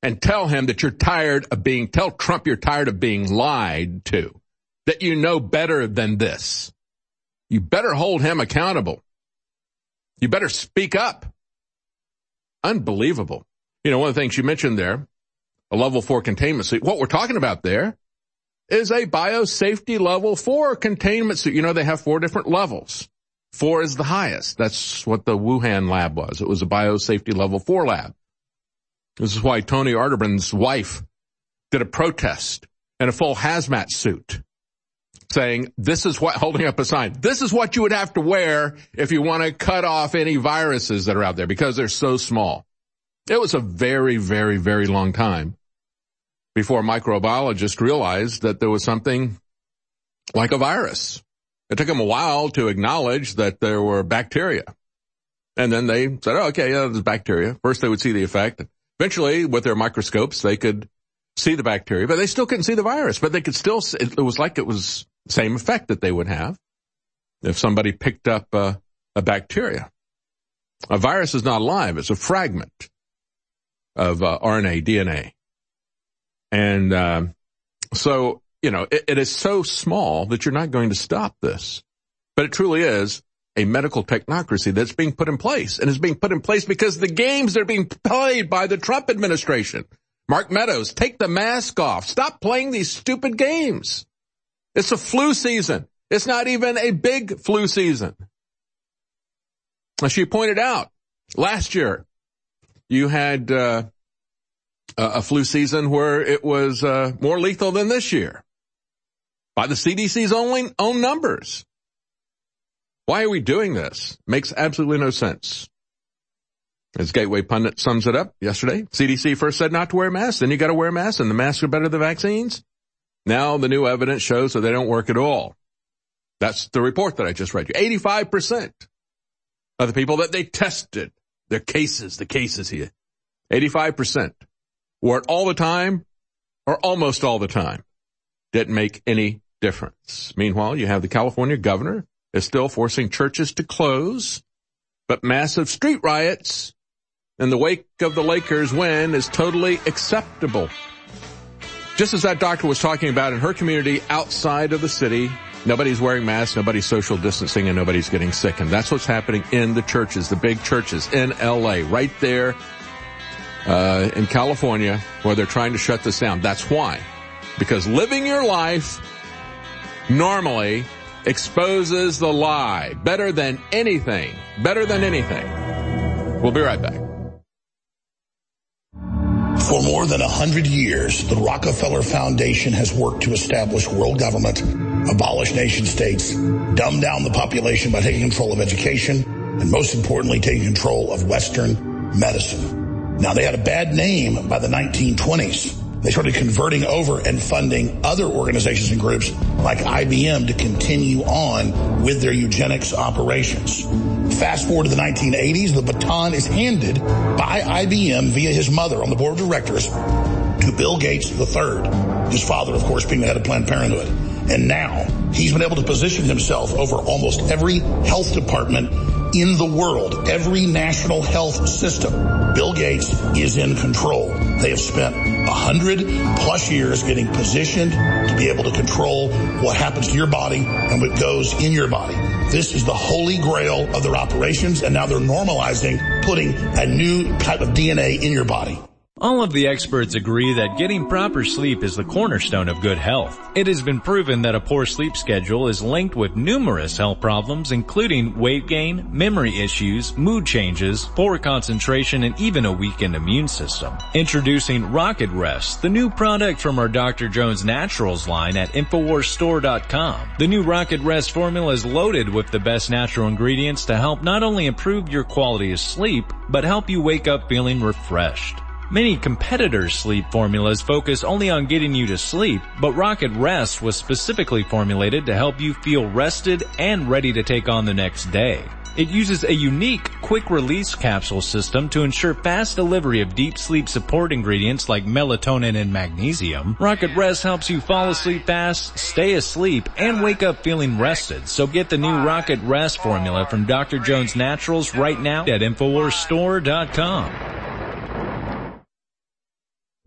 and tell Trump you're tired of being lied to, that you know better than this. You better hold him accountable. You better speak up. Unbelievable. One of the things you mentioned there, a level 4 containment suit. What we're talking about there is a biosafety level 4 containment suit. They have 4 different levels. 4 is the highest. That's what the Wuhan lab was. It was a biosafety level 4 lab. This is why Tony Arterburns' wife did a protest in a full hazmat suit, saying, holding up a sign, this is what you would have to wear if you want to cut off any viruses that are out there, because they're so small. It was a very, very, very long time before microbiologists realized that there was something like a virus. It took them a while to acknowledge that there were bacteria. And then they said, there's bacteria. First they would see the effect. Eventually, with their microscopes, they could see the bacteria, but they still couldn't see the virus. But they could still see, it was the same effect that they would have if somebody picked up a bacteria. A virus is not alive. It's a fragment of RNA, DNA. And so, it is so small that you're not going to stop this. But it truly is a medical technocracy that's being put in place, and is being put in place because the games that are being played by the Trump administration. Mark Meadows, take the mask off. Stop playing these stupid games. It's a flu season. It's not even a big flu season. As she pointed out, last year you had a flu season where it was more lethal than this year by the CDC's own numbers. Why are we doing this? Makes absolutely no sense. As Gateway Pundit sums it up yesterday, CDC first said not to wear masks, then you got to wear masks, and the masks are better than vaccines. Now the new evidence shows that they don't work at all. That's the report that I just read you. 85% of the people that they tested, the cases here, 85% wore it all the time or almost all the time. Didn't make any difference. Meanwhile, you have the California governor is still forcing churches to close, but massive street riots in the wake of the Lakers win is totally acceptable. Just as that doctor was talking about in her community outside of the city, nobody's wearing masks, nobody's social distancing, and nobody's getting sick. And that's what's happening in the churches, the big churches in L.A., right there in California, where they're trying to shut this down. That's why. Because living your life normally exposes the lie better than anything. We'll be right back. For more than 100 years, the Rockefeller Foundation has worked to establish world government, abolish nation states, dumb down the population by taking control of education, and most importantly, taking control of Western medicine. Now, they had a bad name by the 1920s. They started converting over and funding other organizations and groups like IBM to continue on with their eugenics operations. Fast forward to the 1980s, the baton is handed by IBM via his mother on the board of directors to Bill Gates III, his father, of course, being the head of Planned Parenthood. And now he's been able to position himself over almost every health department in the world, every national health system. Bill Gates is in control. They have spent 100+ years getting positioned to be able to control what happens to your body and what goes in your body. This is the holy grail of their operations, and now they're normalizing putting a new type of DNA in your body. All of the experts agree that getting proper sleep is the cornerstone of good health. It has been proven that a poor sleep schedule is linked with numerous health problems, including weight gain, memory issues, mood changes, poor concentration, and even a weakened immune system. Introducing Rocket Rest, the new product from our Dr. Jones Naturals line at InfoWarsStore.com. The new Rocket Rest formula is loaded with the best natural ingredients to help not only improve your quality of sleep, but help you wake up feeling refreshed. Many competitors' sleep formulas focus only on getting you to sleep, but Rocket Rest was specifically formulated to help you feel rested and ready to take on the next day. It uses a unique quick-release capsule system to ensure fast delivery of deep sleep support ingredients like melatonin and magnesium. Rocket Rest helps you fall asleep fast, stay asleep, and wake up feeling rested. So get the new Rocket Rest formula from Dr. Jones Naturals right now at InfoWarsStore.com.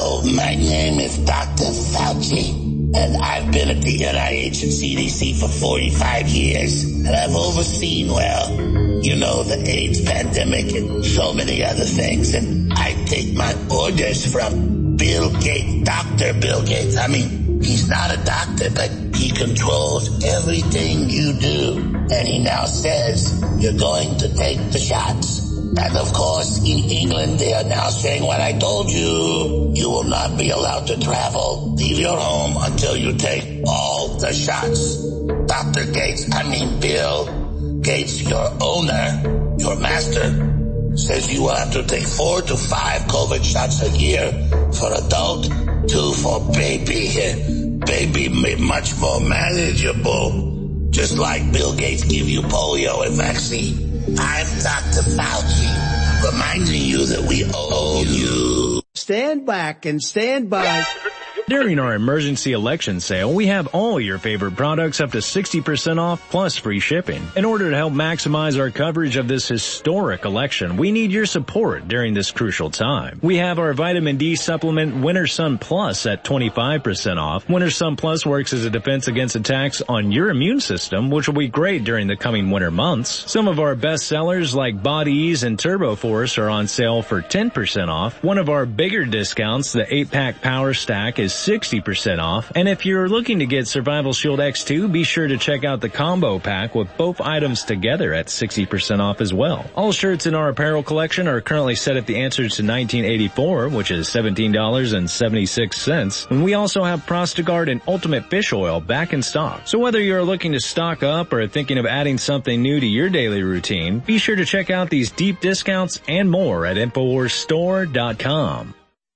Hello, my name is Dr. Fauci, and I've been at the NIH and CDC for 45 years, and I've overseen, the AIDS pandemic and so many other things, and I take my orders from Bill Gates, Dr. Bill Gates. I mean, he's not a doctor, but he controls everything you do, and he now says you're going to take the shots. And of course, in England, they are now saying what I told you. You will not be allowed to travel, leave your home until you take all the shots. Dr. Gates, Bill Gates, your owner, your master, says you will have to take 4 to 5 COVID shots a year for adult, 2 for baby. Baby much more manageable. Just like Bill Gates give you polio and vaccine. I'm Dr. Fauci, reminding you that we owe you. Stand back and stand by. During our emergency election sale, we have all your favorite products up to 60% off plus free shipping. In order to help maximize our coverage of this historic election, we need your support during this crucial time. We have our vitamin D supplement Winter Sun Plus at 25% off. Winter Sun Plus works as a defense against attacks on your immune system, which will be great during the coming winter months. Some of our best sellers like Body Ease and Turbo Force are on sale for 10% off. One of our bigger discounts, the 8-pack Power Stack, is 60% off. And if you're looking to get Survival Shield X2, be sure to check out the combo pack with both items together at 60% off as well. All shirts in our apparel collection are currently set at the Answers to 1984, which is $17.76. And we also have Prostagard and Ultimate Fish Oil back in stock. So whether you're looking to stock up or thinking of adding something new to your daily routine, be sure to check out these deep discounts and more at InfoWarsStore.com.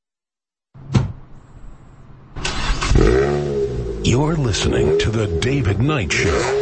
You're listening to The David Knight Show.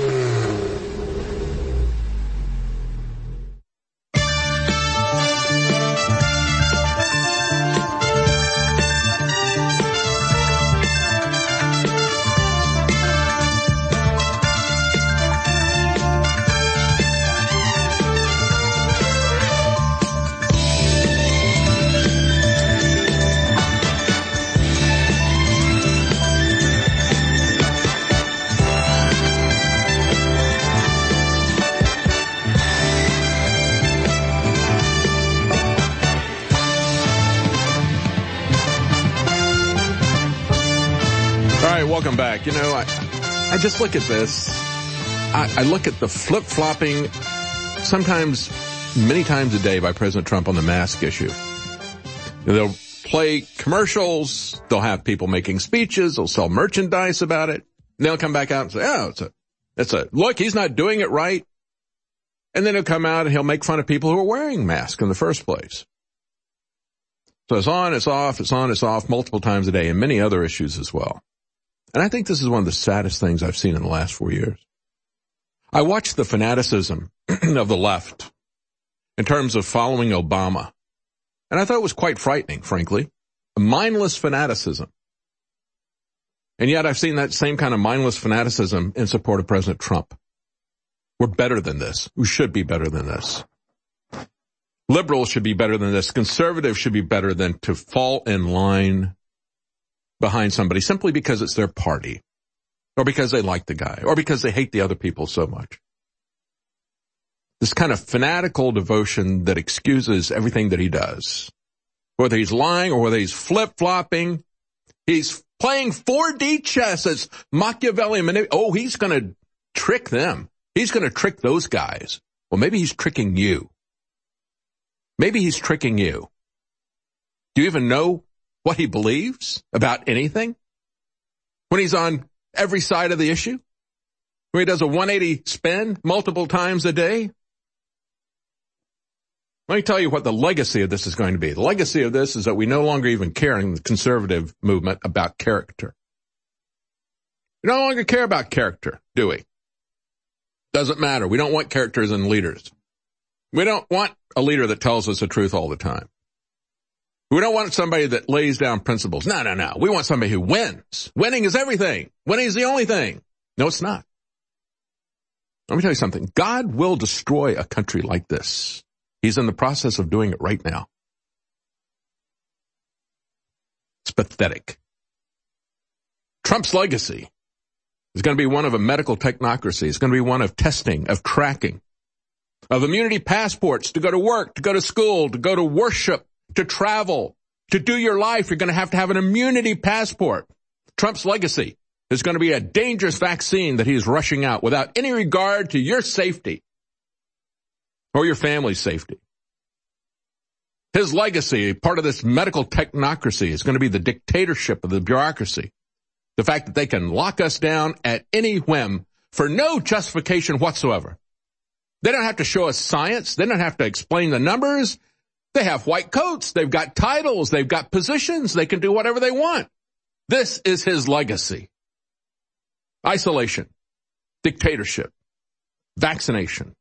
Welcome back. I just look at this. I look at the flip-flopping, sometimes, many times a day by President Trump on the mask issue. They'll play commercials. They'll have people making speeches. They'll sell merchandise about it. And they'll come back out and say, look, he's not doing it right. And then he'll come out and he'll make fun of people who are wearing masks in the first place. So it's on, it's off, it's on, it's off multiple times a day, and many other issues as well. And I think this is one of the saddest things I've seen in the last 4 years. I watched the fanaticism of the left in terms of following Obama. And I thought it was quite frightening, frankly. A mindless fanaticism. And yet I've seen that same kind of mindless fanaticism in support of President Trump. We're better than this. We should be better than this. Liberals should be better than this. Conservatives should be better than to fall in line behind somebody simply because it's their party, or because they like the guy, or because they hate the other people so much. This kind of fanatical devotion that excuses everything that he does. Whether he's lying or whether he's flip-flopping, he's playing 4D chess as Machiavelli. Oh, he's going to trick them. He's going to trick those guys. Well, maybe he's tricking you. Maybe he's tricking you. Do you even know what he believes about anything? When he's on every side of the issue? When he does a 180 spin multiple times a day? Let me tell you what the legacy of this is going to be. The legacy of this is that we no longer even care in the conservative movement about character. We no longer care about character, do we? Doesn't matter. We don't want characters in leaders. We don't want a leader that tells us the truth all the time. We don't want somebody that lays down principles. No. We want somebody who wins. Winning is everything. Winning is the only thing. No, it's not. Let me tell you something. God will destroy a country like this. He's in the process of doing it right now. It's pathetic. Trump's legacy is going to be one of a medical technocracy. It's going to be one of testing, of tracking, of immunity passports to go to work, to go to school, to go to worship, to travel, to do your life. You're going to have an immunity passport. Trump's legacy is going to be a dangerous vaccine that he's rushing out without any regard to your safety or your family's safety. His legacy, part of this medical technocracy, is going to be the dictatorship of the bureaucracy. The fact that they can lock us down at any whim for no justification whatsoever. They don't have to show us science. They don't have to explain the numbers. They have white coats. They've got titles. They've got positions. They can do whatever they want. This is his legacy. Isolation, dictatorship, vaccination.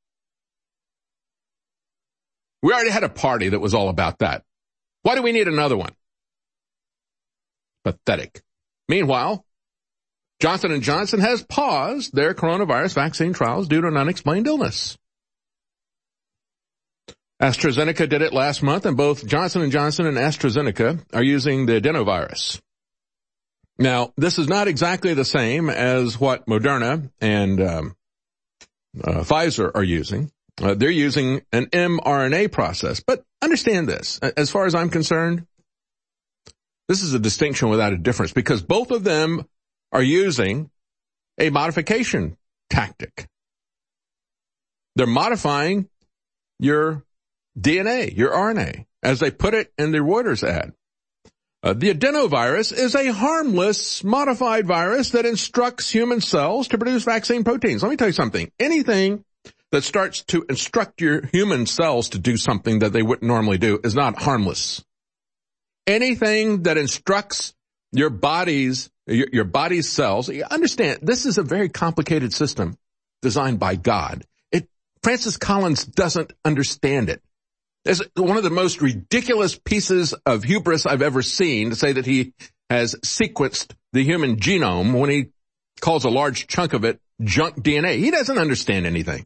We already had a party that was all about that. Why do we need another one? Pathetic. Meanwhile, Johnson & Johnson has paused their coronavirus vaccine trials due to an unexplained illness. AstraZeneca did it last month, and both Johnson & Johnson and AstraZeneca are using the adenovirus. Now, this is not exactly the same as what Moderna and Pfizer are using. They're using an mRNA process. But understand this. As far as I'm concerned, this is a distinction without a difference because both of them are using a modification tactic. They're modifying your DNA, your RNA, as they put it in the Reuters ad. The adenovirus is a harmless, modified virus that instructs human cells to produce vaccine proteins. Let me tell you something. Anything that starts to instruct your human cells to do something that they wouldn't normally do is not harmless. Anything that instructs your body's cells, you understand, this is a very complicated system designed by God. Francis Collins doesn't understand it. It's one of the most ridiculous pieces of hubris I've ever seen to say that he has sequenced the human genome when he calls a large chunk of it junk DNA. He doesn't understand anything.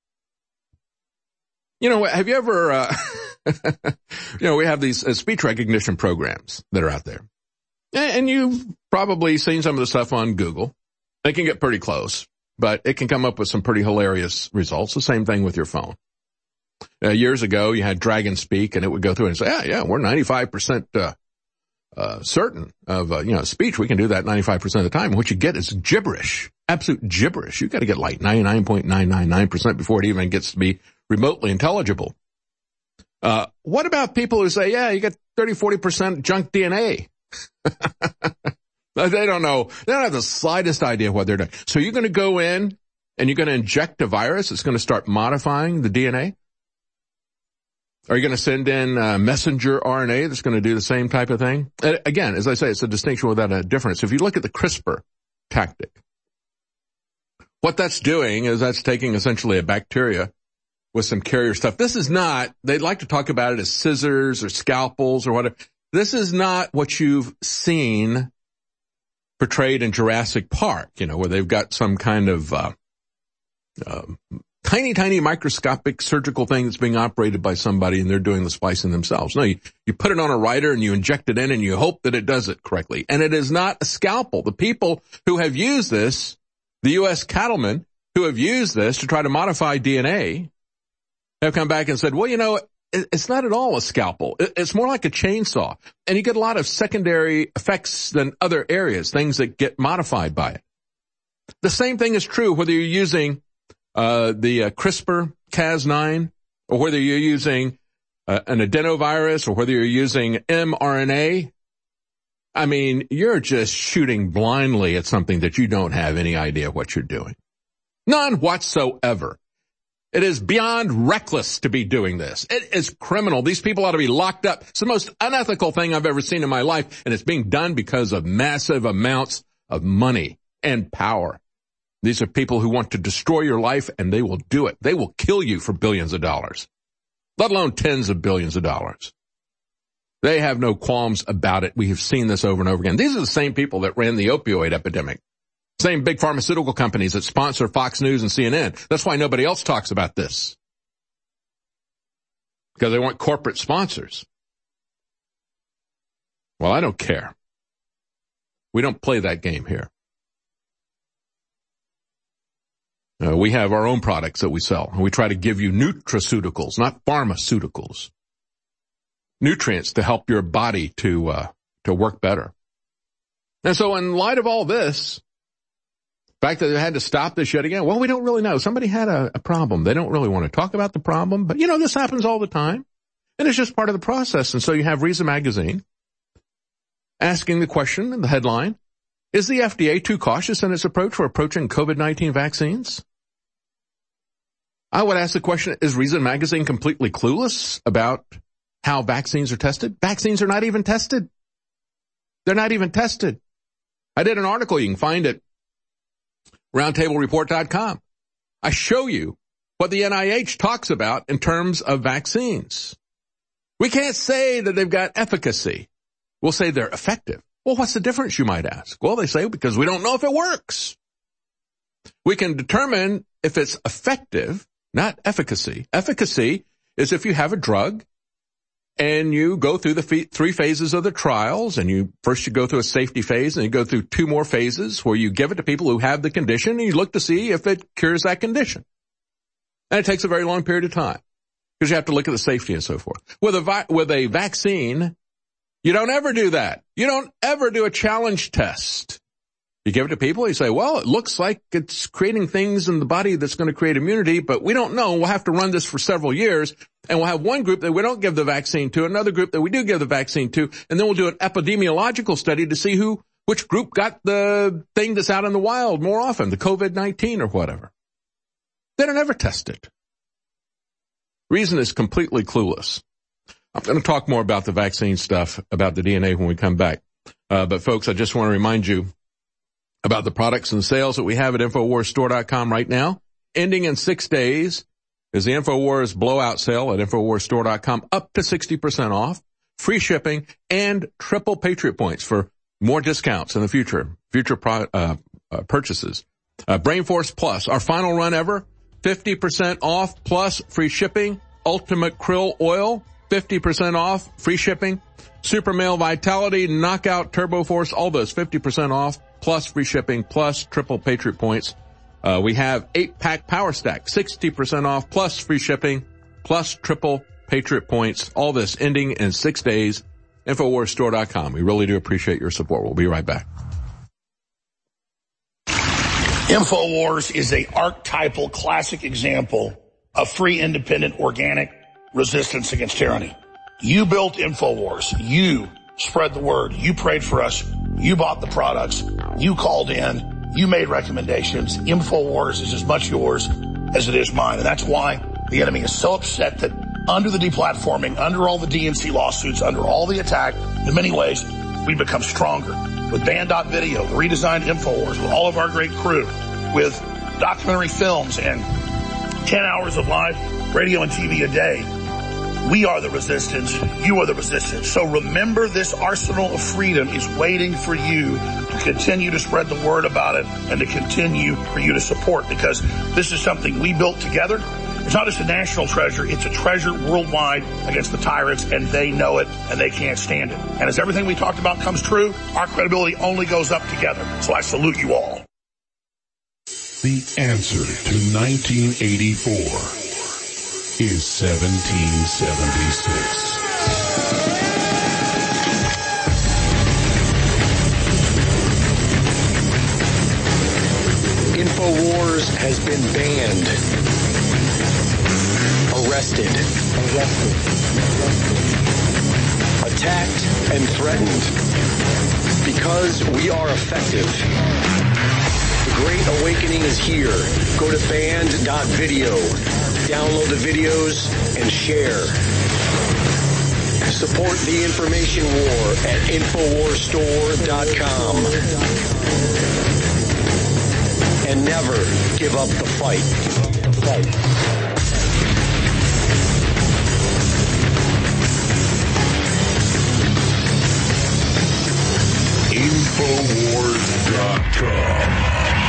You know, have you ever, we have these speech recognition programs that are out there. And you've probably seen some of the stuff on Google. They can get pretty close, but it can come up with some pretty hilarious results. The same thing with your phone. Years ago, you had Dragon Speak, and it would go through and say, yeah, we're 95% certain of, speech. We can do that 95% of the time. What you get is gibberish, absolute gibberish. You got to get like 99.999% before it even gets to be remotely intelligible. What about people who say, you got 30-40% junk DNA? They don't know. They don't have the slightest idea what they're doing. So you're going to go in and you're going to inject a virus that's going to start modifying the DNA? Are you going to send in messenger RNA that's going to do the same type of thing? And again, as I say, it's a distinction without a difference. If you look at the CRISPR tactic, what that's doing is that's taking essentially a bacteria with some carrier stuff. This is not, they'd like to talk about it as scissors or scalpels or whatever. This is not what you've seen portrayed in Jurassic Park, where they've got some kind of tiny microscopic surgical thing that's being operated by somebody and they're doing the splicing themselves. No, you put it on a writer and you inject it in and you hope that it does it correctly. And it is not a scalpel. The people who have used this, the U.S. cattlemen who have used this to try to modify DNA have come back and said, well, it's not at all a scalpel. It's more like a chainsaw. And you get a lot of secondary effects than other areas, things that get modified by it. The same thing is true whether you're using the CRISPR-Cas9 or whether you're using an adenovirus or whether you're using mRNA. I mean, you're just shooting blindly at something that you don't have any idea what you're doing. None whatsoever. It is beyond reckless to be doing this. It is criminal. These people ought to be locked up. It's the most unethical thing I've ever seen in my life, and it's being done because of massive amounts of money and power. These are people who want to destroy your life, and they will do it. They will kill you for billions of dollars, let alone tens of billions of dollars. They have no qualms about it. We have seen this over and over again. These are the same people that ran the opioid epidemic. Same big pharmaceutical companies that sponsor Fox News and CNN. That's why nobody else talks about this. Because they want corporate sponsors. Well, I don't care. We don't play that game here. We have our own products that we sell. We try to give you nutraceuticals, not pharmaceuticals. Nutrients to help your body to work better. And so in light of all this, the fact that they had to stop this yet again, well, we don't really know. Somebody had a problem. They don't really want to talk about the problem, but this happens all the time. And it's just part of the process. And so you have Reason Magazine asking the question in the headline, is the FDA too cautious in its approach for approaching COVID-19 vaccines? I would ask the question, is Reason Magazine completely clueless about how vaccines are tested? Vaccines are not even tested. They're not even tested. I did an article, you can find it, roundtablereport.com. I show you what the NIH talks about in terms of vaccines. We can't say that they've got efficacy. We'll say they're effective. Well, what's the difference, you might ask? Well, they say because we don't know if it works. We can determine if it's effective, not efficacy. Efficacy is if you have a drug and you go through the 3 phases of the trials, and you go through a safety phase, and you go through 2 more phases where you give it to people who have the condition, and you look to see if it cures that condition. And it takes a very long period of time because you have to look at the safety and so forth. With a vaccine, you don't ever do that. You don't ever do a challenge test. You give it to people, you say, well, it looks like it's creating things in the body that's going to create immunity, but we don't know. We'll have to run this for several years, and we'll have one group that we don't give the vaccine to, another group that we do give the vaccine to, and then we'll do an epidemiological study to see which group got the thing that's out in the wild more often, the COVID-19 or whatever. They don't ever test it. Reason is completely clueless. I'm going to talk more about the vaccine stuff, about the DNA when we come back. But folks, I just want to remind you about the products and sales that we have at InfoWarsStore.com right now. Ending in 6 days is the InfoWars blowout sale at InfoWarsStore.com, up to 60% off, free shipping, and triple Patriot points for more discounts in the future purchases. BrainForce Plus, our final run ever, 50% off plus free shipping. Ultimate Krill Oil, 50% off, free shipping. Super Male Vitality, Knockout Turbo Force, all those 50% off, plus free shipping, plus triple Patriot points. We have 8-pack Power Stack, 60% off, plus free shipping, plus triple Patriot points. All this ending in 6 days. InfoWarsStore.com. We really do appreciate your support. We'll be right back. InfoWars is a archetypal classic example of free, independent, organic resistance against tyranny. You built InfoWars. You spread the word. You prayed for us. You bought the products. You called in. You made recommendations. InfoWars is as much yours as it is mine. And that's why the enemy is so upset that under the deplatforming, under all the DNC lawsuits, under all the attack, in many ways, we become stronger. With Band.video, the redesigned InfoWars, with all of our great crew, with documentary films and 10 hours of live radio and TV a day, we are the resistance. You are the resistance. So remember, this arsenal of freedom is waiting for you to continue to spread the word about it and to continue for you to support, because this is something we built together. It's not just a national treasure. It's a treasure worldwide against the tyrants, and they know it, and they can't stand it. And as everything we talked about comes true, our credibility only goes up together. So I salute you all. The answer to 1984 is 1776. InfoWars has been banned, arrested, attacked, and threatened because we are effective. The Great Awakening is here. Go to band.video, download the videos, and share. Support the information war at InfoWarsStore.com. And never give up the fight. InfoWars.com.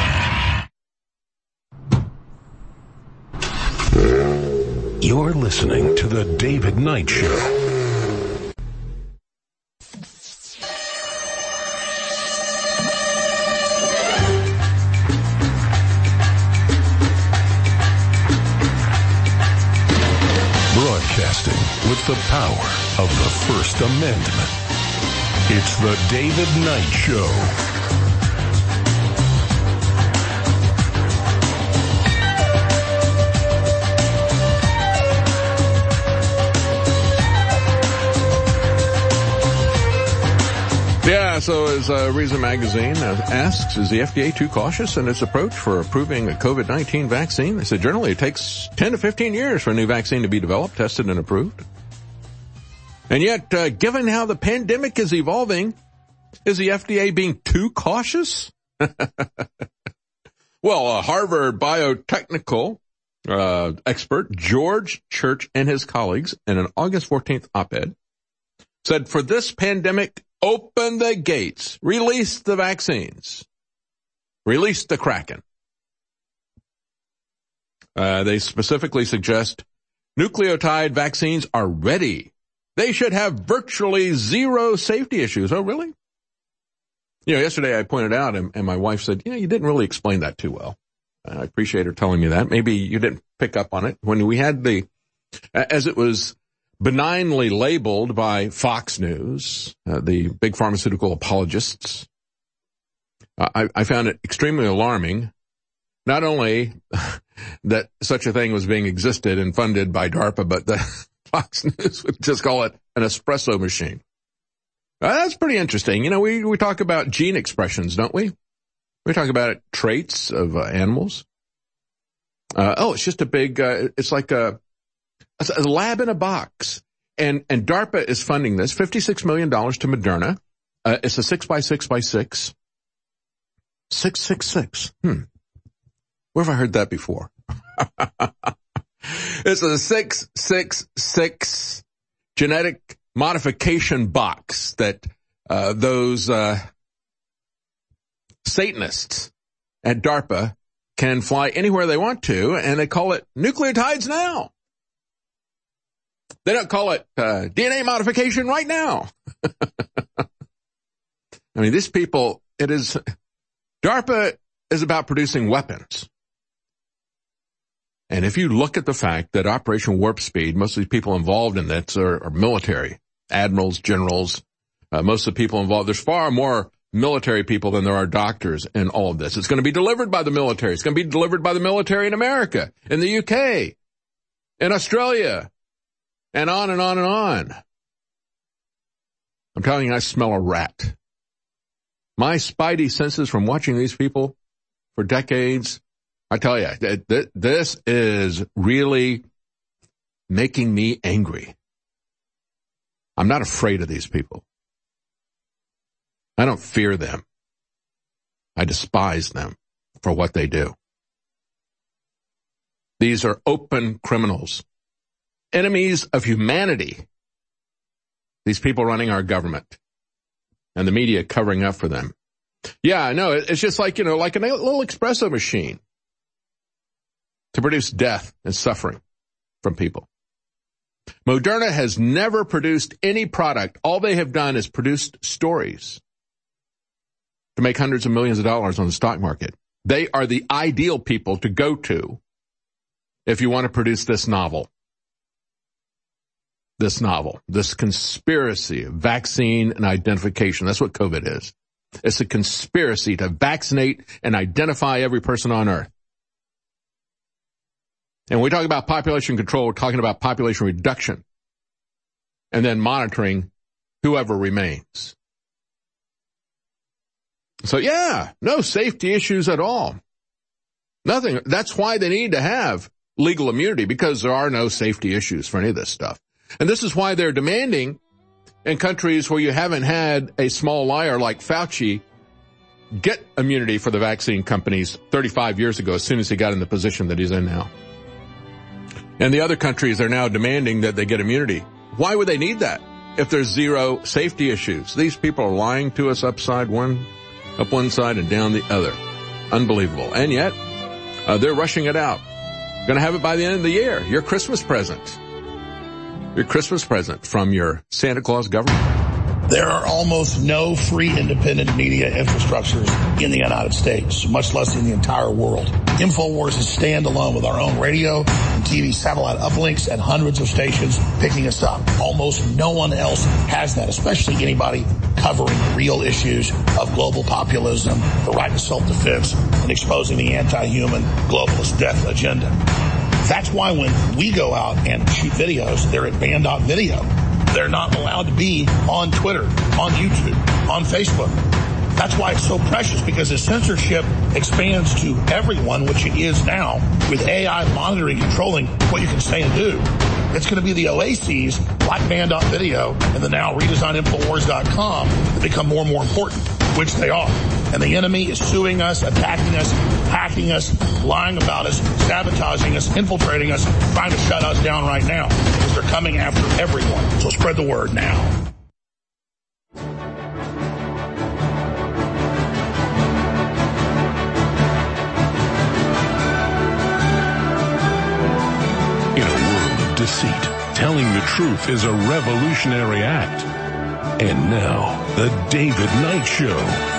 You're listening to The David Knight Show. Broadcasting with the power of the First Amendment. It's the David Knight Show. Yeah, so as Reason Magazine asks, is the FDA too cautious in its approach for approving a COVID-19 vaccine? They said generally it takes 10 to 15 years for a new vaccine to be developed, tested, and approved. And yet, given how the pandemic is evolving, is the FDA being too cautious? Well, a Harvard biotechnical expert, George Church, and his colleagues in an August 14th op-ed said, for this pandemic, open the gates, release the vaccines, release the Kraken. They specifically suggest nucleotide vaccines are ready. They should have virtually zero safety issues. Oh, really? You know, yesterday I pointed out, and my wife said, you didn't really explain that too well. I appreciate her telling me that. Maybe you didn't pick up on it. When we had as it was benignly labeled by Fox News, the big pharmaceutical apologists, I found it extremely alarming, not only that such a thing was being existed and funded by DARPA, but the Fox News would just call it an espresso machine. That's pretty interesting. We talk about gene expressions, don't we? We talk about traits of animals. It's just a big, it's like a lab in a box. And DARPA is funding this, $56 million to Moderna. It's a 6x6x6. 666. Where have I heard that before? It's a 666 genetic modification box that those Satanists at DARPA can fly anywhere they want to, and they call it nucleotides now. They don't call it DNA modification right now. I mean, these people, DARPA is about producing weapons. And if you look at the fact that Operation Warp Speed, most of the people involved in this are military, admirals, generals, most of the people involved, there's far more military people than there are doctors in all of this. It's going to be delivered by the military. It's going to be delivered by the military in America, in the UK, in Australia, and on and on and on. I'm telling you, I smell a rat. My spidey senses from watching these people for decades, I tell you, this is really making me angry. I'm not afraid of these people. I don't fear them. I despise them for what they do. These are open criminals, enemies of humanity. These people running our government and the media covering up for them. Yeah, I know. It's just like, like a little espresso machine to produce death and suffering from people. Moderna has never produced any product. All they have done is produced stories to make hundreds of millions of dollars on the stock market. They are the ideal people to go to if you want to produce this novel. This conspiracy of vaccine and identification. That's what COVID is. It's a conspiracy to vaccinate and identify every person on earth. And when we talk about population control, we're talking about population reduction and then monitoring whoever remains. So yeah, no safety issues at all. Nothing. That's why they need to have legal immunity, because there are no safety issues for any of this stuff. And this is why they're demanding in countries where you haven't had a small liar like Fauci get immunity for the vaccine companies 35 years ago, as soon as he got in the position that he's in now. And the other countries are now demanding that they get immunity. Why would they need that if there's zero safety issues? These people are lying to us up one side and down the other. Unbelievable. And yet, they're rushing it out. Going to have it by the end of the year. Your Christmas present. Your Christmas present from your Santa Claus government. There are almost no free independent media infrastructures in the United States, much less in the entire world. InfoWars is standalone with our own radio and TV satellite uplinks and hundreds of stations picking us up. Almost no one else has that, especially anybody covering real issues of global populism, the right to self-defense, and exposing the anti-human globalist death agenda. That's why when we go out and shoot videos, they're at ban.video. They're not allowed to be on Twitter, on YouTube, on Facebook. That's why it's so precious, because as censorship expands to everyone, which it is now, with AI monitoring, controlling what you can say and do, it's going to be the oases like ban.video and the now redesigned Infowars.com that become more and more important, which they are. And the enemy is suing us, attacking us, hacking us, lying about us, sabotaging us, infiltrating us, trying to shut us down right now, because they're coming after everyone. So spread the word now. Deceit. Telling the truth is a revolutionary act. And now, the David Knight Show.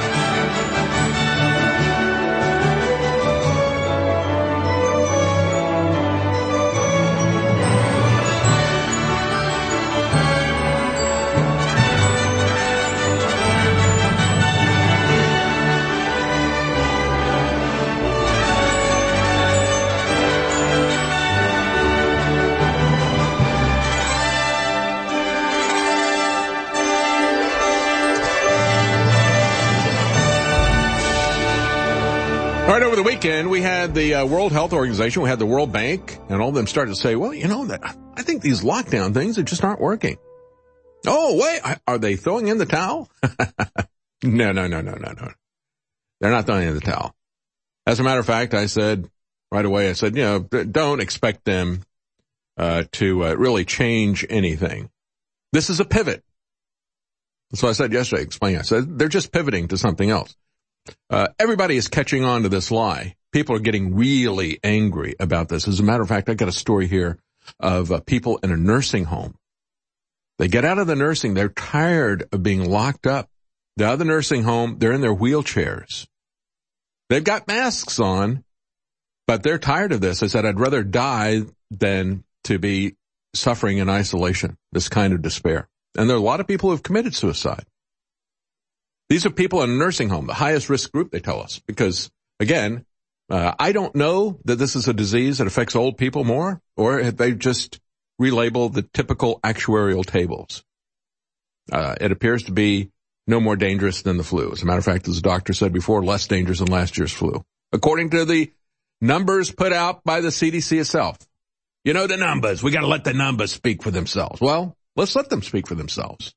All right, over the weekend, we had the World Health Organization, we had the World Bank, and all of them started to say, well, you know, I think these lockdown things are just aren't working. Oh, wait, are they throwing in the towel? No. They're not throwing in the towel. As a matter of fact, I said right away, you know, don't expect them to really change anything. This is a pivot. That's what I said yesterday, explaining. I said they're just pivoting to something else. Everybody is catching on to this lie. People are getting really angry about this. As a matter of fact, I got a story here of people in a nursing home. They get out of the nursing. They're tired of being locked up. They're out of the nursing home. They're in their wheelchairs. They've got masks on, but they're tired of this. I said, I'd rather die than to be suffering in isolation, this kind of despair. And there are a lot of people who have committed suicide. These are people in a nursing home, the highest risk group, they tell us, because, again, I don't know that this is a disease that affects old people more, or have they just relabeled the typical actuarial tables. It appears to be no more dangerous than the flu. As a matter of fact, as the doctor said before, less dangerous than last year's flu, according to the numbers put out by the CDC itself. You know the numbers. We got to let the numbers speak for themselves. Well, let's let them speak for themselves.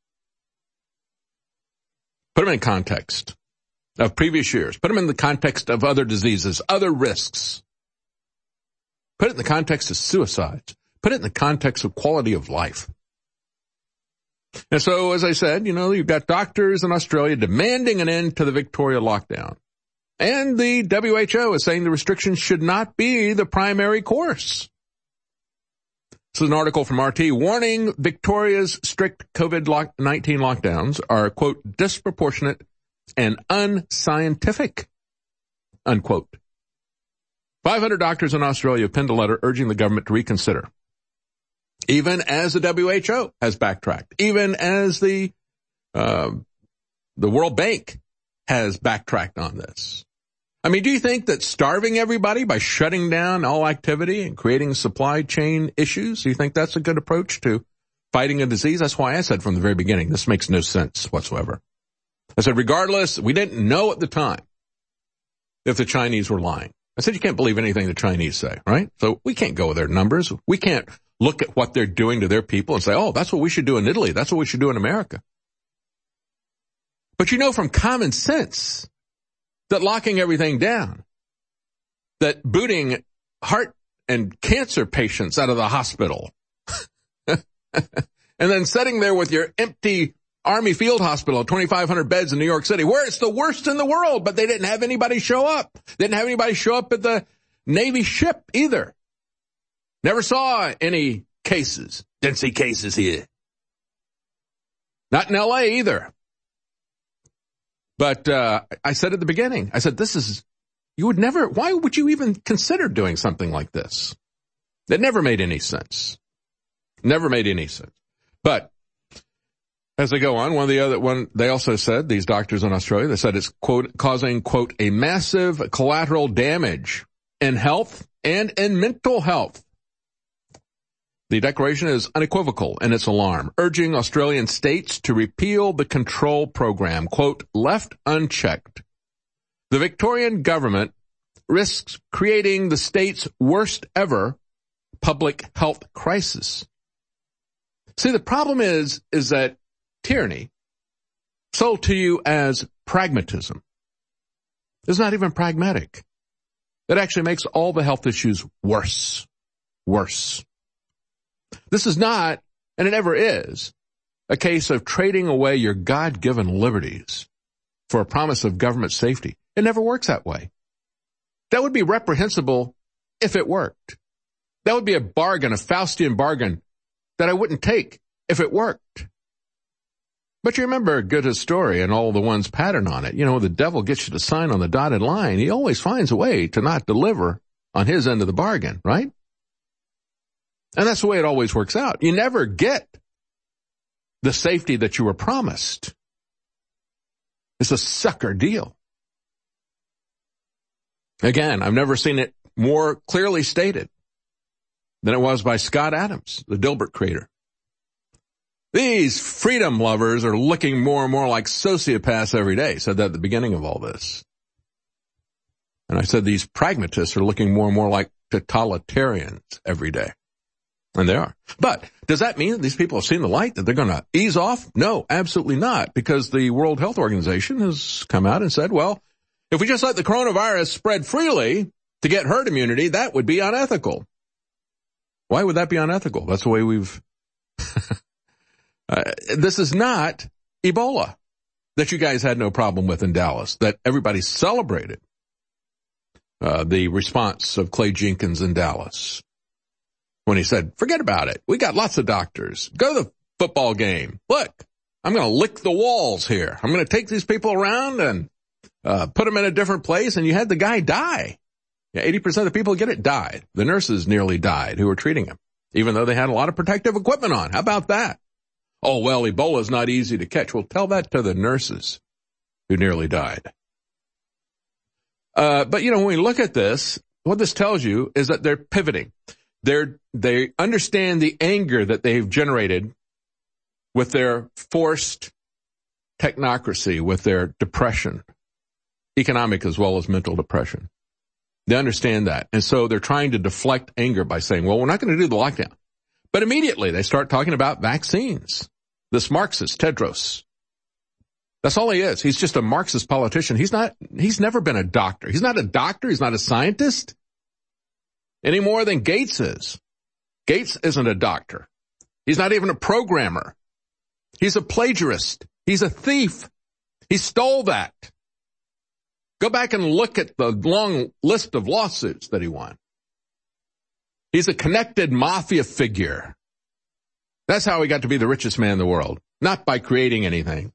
Put them in context of previous years. Put them in the context of other diseases, other risks. Put it in the context of suicides. Put it in the context of quality of life. And so, as I said, you know, you've got doctors in Australia demanding an end to the Victoria lockdown. And the WHO is saying the restrictions should not be the primary course. This is an article from RT warning Victoria's strict COVID-19 lockdowns are, quote, disproportionate and unscientific, unquote. 500 doctors in Australia penned a letter urging the government to reconsider. Even as the WHO has backtracked, even as the World Bank has backtracked on this. I mean, do you think that starving everybody by shutting down all activity and creating supply chain issues, do you think that's a good approach to fighting a disease? That's why I said from the very beginning, this makes no sense whatsoever. I said, regardless, we didn't know at the time if the Chinese were lying. I said, you can't believe anything the Chinese say, right? So we can't go with their numbers. We can't look at what they're doing to their people and say, oh, that's what we should do in Italy. That's what we should do in America. But you know from common sense that locking everything down, that booting heart and cancer patients out of the hospital, and then sitting there with your empty Army field hospital, 2,500 beds in New York City, where it's the worst in the world, but they didn't have anybody show up. They didn't have anybody show up at the Navy ship either. Never saw any cases. Didn't see cases here. Not in L.A. either. But I said at the beginning, I said, why would you even consider doing something like this? That never made any sense. Never made any sense. But as they go on, they also said, these doctors in Australia, they said it's, quote, causing, quote, a massive collateral damage in health and in mental health. The declaration is unequivocal in its alarm, urging Australian states to repeal the control program, quote, left unchecked. The Victorian government risks creating the state's worst ever public health crisis. See, the problem is that tyranny, sold to you as pragmatism, is not even pragmatic. It actually makes all the health issues worse. Worse. This is not, and it never is, a case of trading away your God-given liberties for a promise of government safety. It never works that way. That would be reprehensible if it worked. That would be a bargain, a Faustian bargain, that I wouldn't take if it worked. But you remember Goethe's story and all the ones pattern on it. You know, the devil gets you to sign on the dotted line. He always finds a way to not deliver on his end of the bargain, right? And that's the way it always works out. You never get the safety that you were promised. It's a sucker deal. Again, I've never seen it more clearly stated than it was by Scott Adams, the Dilbert creator. These freedom lovers are looking more and more like sociopaths every day. I said that at the beginning of all this. And I said these pragmatists are looking more and more like totalitarians every day. And they are. But does that mean that these people have seen the light, that they're going to ease off? No, absolutely not, because the World Health Organization has come out and said, well, if we just let the coronavirus spread freely to get herd immunity, that would be unethical. Why would that be unethical? That's the way we've... this is not Ebola that you guys had no problem with in Dallas, that everybody celebrated the response of Clay Jenkins in Dallas when he said, forget about it. We got lots of doctors. Go to the football game. Look, I'm going to lick the walls here. I'm going to take these people around and put them in a different place. And you had the guy die. Yeah, 80% of the people who get it died. The nurses nearly died who were treating him, even though they had a lot of protective equipment on. How about that? Oh, well, Ebola is not easy to catch. Well, tell that to the nurses who nearly died. But, you know, when we look at this, what this tells you is that they're pivoting. They understand the anger that they've generated with their forced technocracy, with their depression, economic as well as mental depression. They understand that. And so they're trying to deflect anger by saying, well, we're not going to do the lockdown. But immediately they start talking about vaccines. This Marxist, Tedros. That's all he is. He's just a Marxist politician. He's never been a doctor. He's not a doctor. He's not a scientist. Any more than Gates is. Gates isn't a doctor. He's not even a programmer. He's a plagiarist. He's a thief. He stole that. Go back and look at the long list of lawsuits that he won. He's a connected mafia figure. That's how he got to be the richest man in the world, not by creating anything.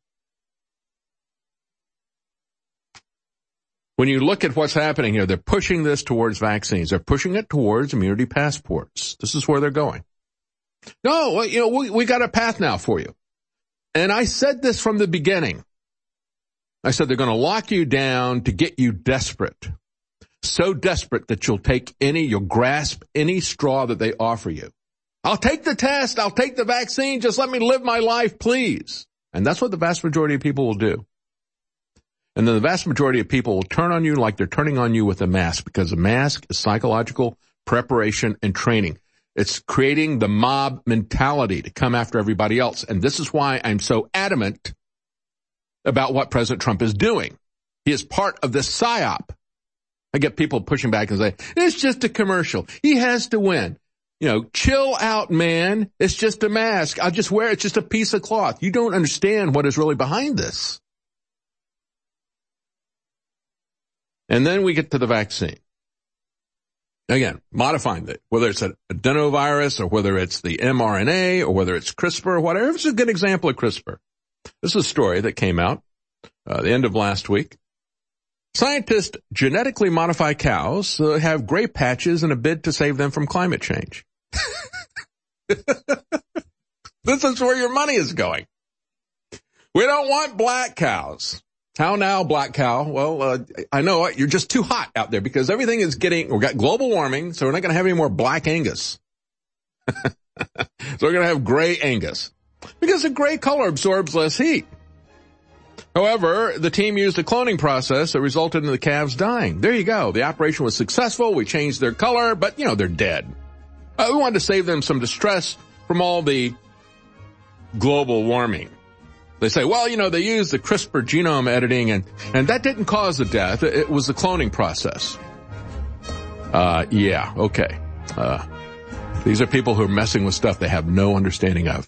When you look at what's happening here, they're pushing this towards vaccines. They're pushing it towards immunity passports. This is where they're going. No, you know, we got a path now for you. And I said this from the beginning. I said they're going to lock you down to get you desperate. So desperate that you'll grasp any straw that they offer you. I'll take the test. I'll take the vaccine. Just let me live my life, please. And that's what the vast majority of people will do. And then the vast majority of people will turn on you like they're turning on you with a mask, because a mask is psychological preparation and training. It's creating the mob mentality to come after everybody else. And this is why I'm so adamant about what President Trump is doing. He is part of this psyop. I get people pushing back and say, it's just a commercial. He has to win. You know, chill out, man. It's just a mask. I'll just wear it. It's just a piece of cloth. You don't understand what is really behind this. And then we get to the vaccine. Again, modifying it, whether it's an adenovirus or whether it's the mRNA or whether it's CRISPR or whatever. It's a good example of CRISPR. This is a story that came out the end of last week. Scientists genetically modify cows to have gray patches in a bid to save them from climate change. This is where your money is going. We don't want black cows. How now, black cow? Well, I know you're just too hot out there because everything is we've got global warming, so we're not going to have any more black Angus. So we're going to have gray Angus because the gray color absorbs less heat. However, the team used a cloning process that resulted in the calves dying. There you go. The operation was successful. We changed their color, but, they're dead. We wanted to save them some distress from all the global warming. They say, well, they used the CRISPR genome editing, and that didn't cause the death. It was the cloning process. Yeah, okay. These are people who are messing with stuff they have no understanding of.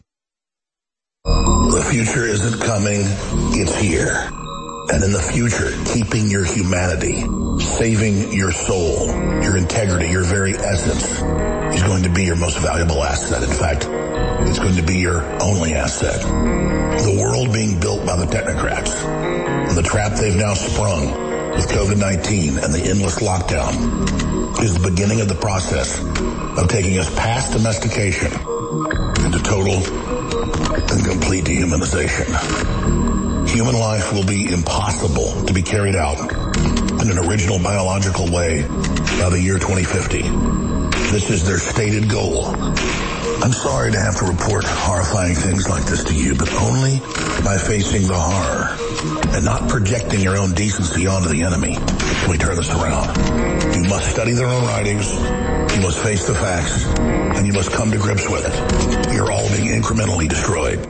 The future isn't coming, it's here. And in the future, keeping your humanity, saving your soul, your integrity, your very essence is going to be your most valuable asset. In fact, it's going to be your only asset. The world being built by the technocrats and the trap they've now sprung with COVID-19 and the endless lockdown is the beginning of the process of taking us past domestication into total and complete dehumanization. Human life will be impossible to be carried out in an original biological way by the year 2050. This is their stated goal. I'm sorry to have to report horrifying things like this to you, but only by facing the horror and not projecting your own decency onto the enemy can we turn this around. You must study their own writings, you must face the facts, and you must come to grips with it. You're all being incrementally destroyed.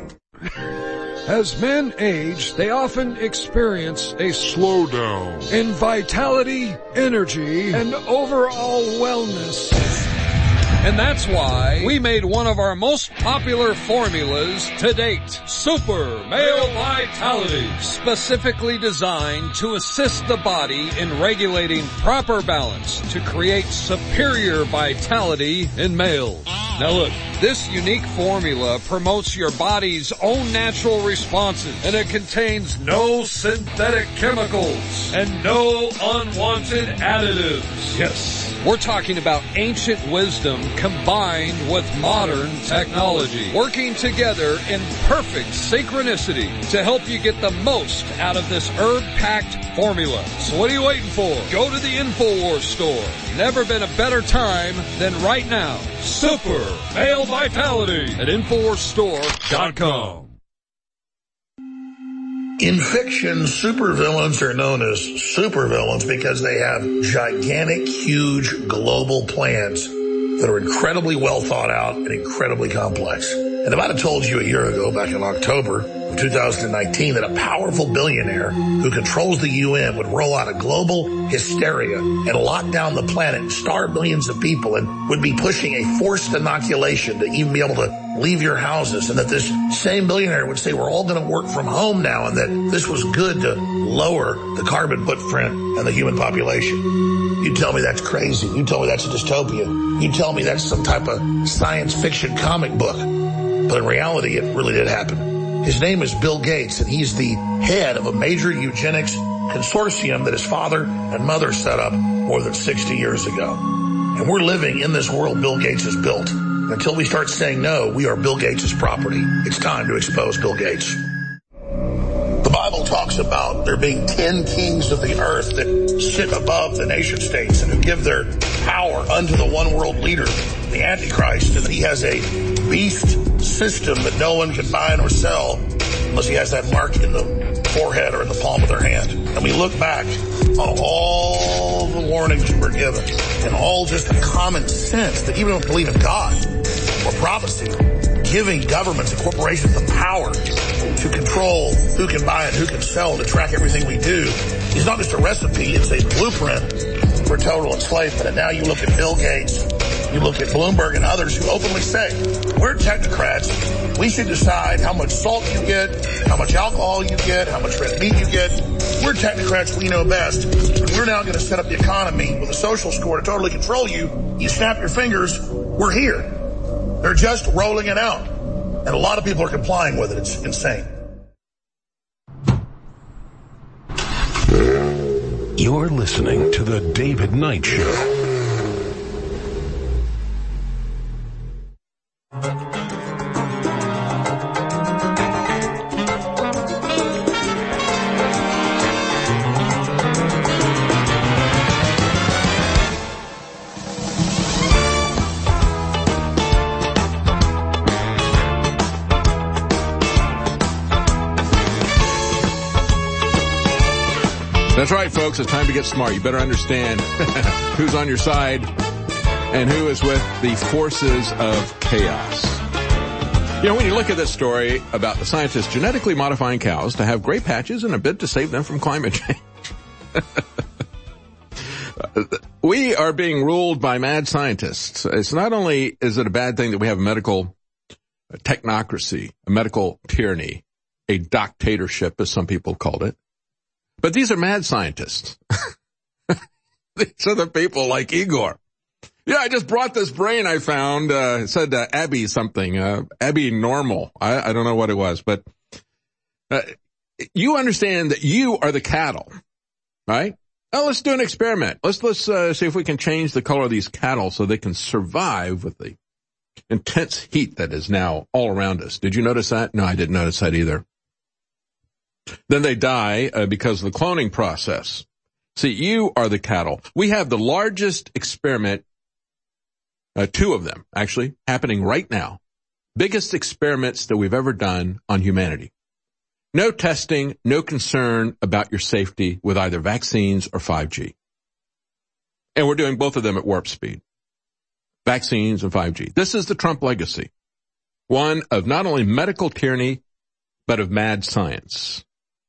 As men age, they often experience a slowdown in vitality, energy, and overall wellness. And that's why we made one of our most popular formulas to date, Super Male Vitality, specifically designed to assist the body in regulating proper balance to create superior vitality in males. Now look, this unique formula promotes your body's own natural responses, and it contains no synthetic chemicals and no unwanted additives. Yes, we're talking about ancient wisdom combined with modern technology, working together in perfect synchronicity to help you get the most out of this herb-packed formula. So what are you waiting for? Go to the InfoWars store. Never been a better time than right now. Super Male Vitality at InfoWarsStore.com. In fiction, supervillains are known as supervillains because they have gigantic, huge, global plans that are incredibly well thought out and incredibly complex. And if I'd have told you a year ago, back in October of 2019, that a powerful billionaire who controls the UN would roll out a global hysteria and lock down the planet and starve millions of people and would be pushing a forced inoculation to even be able to leave your houses, and that this same billionaire would say we're all going to work from home now and that this was good to lower the carbon footprint and the human population. You tell me that's crazy. You tell me that's a dystopia. You tell me that's some type of science fiction comic book. But in reality, it really did happen. His name is Bill Gates, and he's the head of a major eugenics consortium that his father and mother set up more than 60 years ago. And we're living in this world Bill Gates has built. Until we start saying no, we are Bill Gates' property. It's time to expose Bill Gates. The Bible talks about there being 10 kings of the earth that sit above the nation states and who give their power unto the one world leader, the Antichrist, and that he has a beast system that no one can buy nor sell unless he has that mark in the forehead or in the palm of their hand. And we look back on all the warnings we were given and all just the common sense that even don't believe in God or prophecy, giving governments and corporations the power to control who can buy and who can sell, to track everything we do, is not just a recipe, it's a blueprint for total enslavement. And now you look at Bill Gates, you look at Bloomberg and others who openly say, we're technocrats, we should decide how much salt you get, how much alcohol you get, how much red meat you get. We're technocrats, we know best. And we're now going to set up the economy with a social score to totally control you. You snap your fingers, we're here. They're just rolling it out. And a lot of people are complying with it. It's insane. You're listening to The David Knight Show. That's right, folks. It's time to get smart. You better understand who's on your side and who is with the forces of chaos. You know, when you look at this story about the scientists genetically modifying cows to have gray patches in a bid to save them from climate change. We are being ruled by mad scientists. It's not only is it a bad thing that we have a medical technocracy, a medical tyranny, a doctatorship, as some people called it, but these are mad scientists. These are the people like Igor. Yeah, I just brought this brain I found. It said Abby something, Abby Normal. I don't know what it was, but you understand that you are the cattle, right? Oh, let's do an experiment. Let's see if we can change the color of these cattle so they can survive with the intense heat that is now all around us. Did you notice that? No, I didn't notice that either. Then they die because of the cloning process. See, you are the cattle. We have the largest experiment, two of them actually, happening right now. Biggest experiments that we've ever done on humanity. No testing, no concern about your safety with either vaccines or 5G. And we're doing both of them at warp speed. Vaccines and 5G. This is the Trump legacy. One of not only medical tyranny, but of mad science.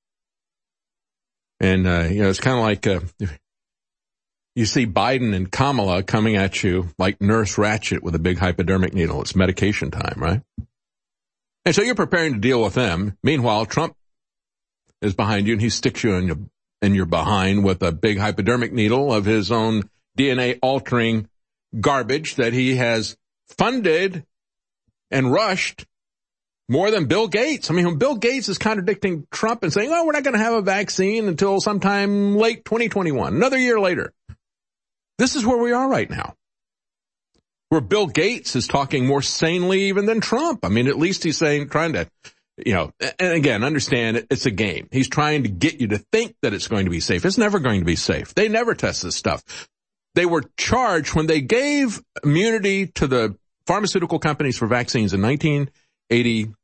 And, it's kind of like, you see Biden and Kamala coming at you like Nurse Ratched with a big hypodermic needle. It's medication time, right? And so you're preparing to deal with them. Meanwhile, Trump is behind you and he sticks you in your behind with a big hypodermic needle of his own DNA altering garbage that he has funded and rushed more than Bill Gates. I mean, when Bill Gates is contradicting Trump and saying, oh, we're not going to have a vaccine until sometime late 2021, another year later. This is where we are right now. Where Bill Gates is talking more sanely even than Trump. I mean, at least he's saying, trying to, and again, understand it's a game. He's trying to get you to think that it's going to be safe. It's never going to be safe. They never test this stuff. They were charged when they gave immunity to the pharmaceutical companies for vaccines in 1986.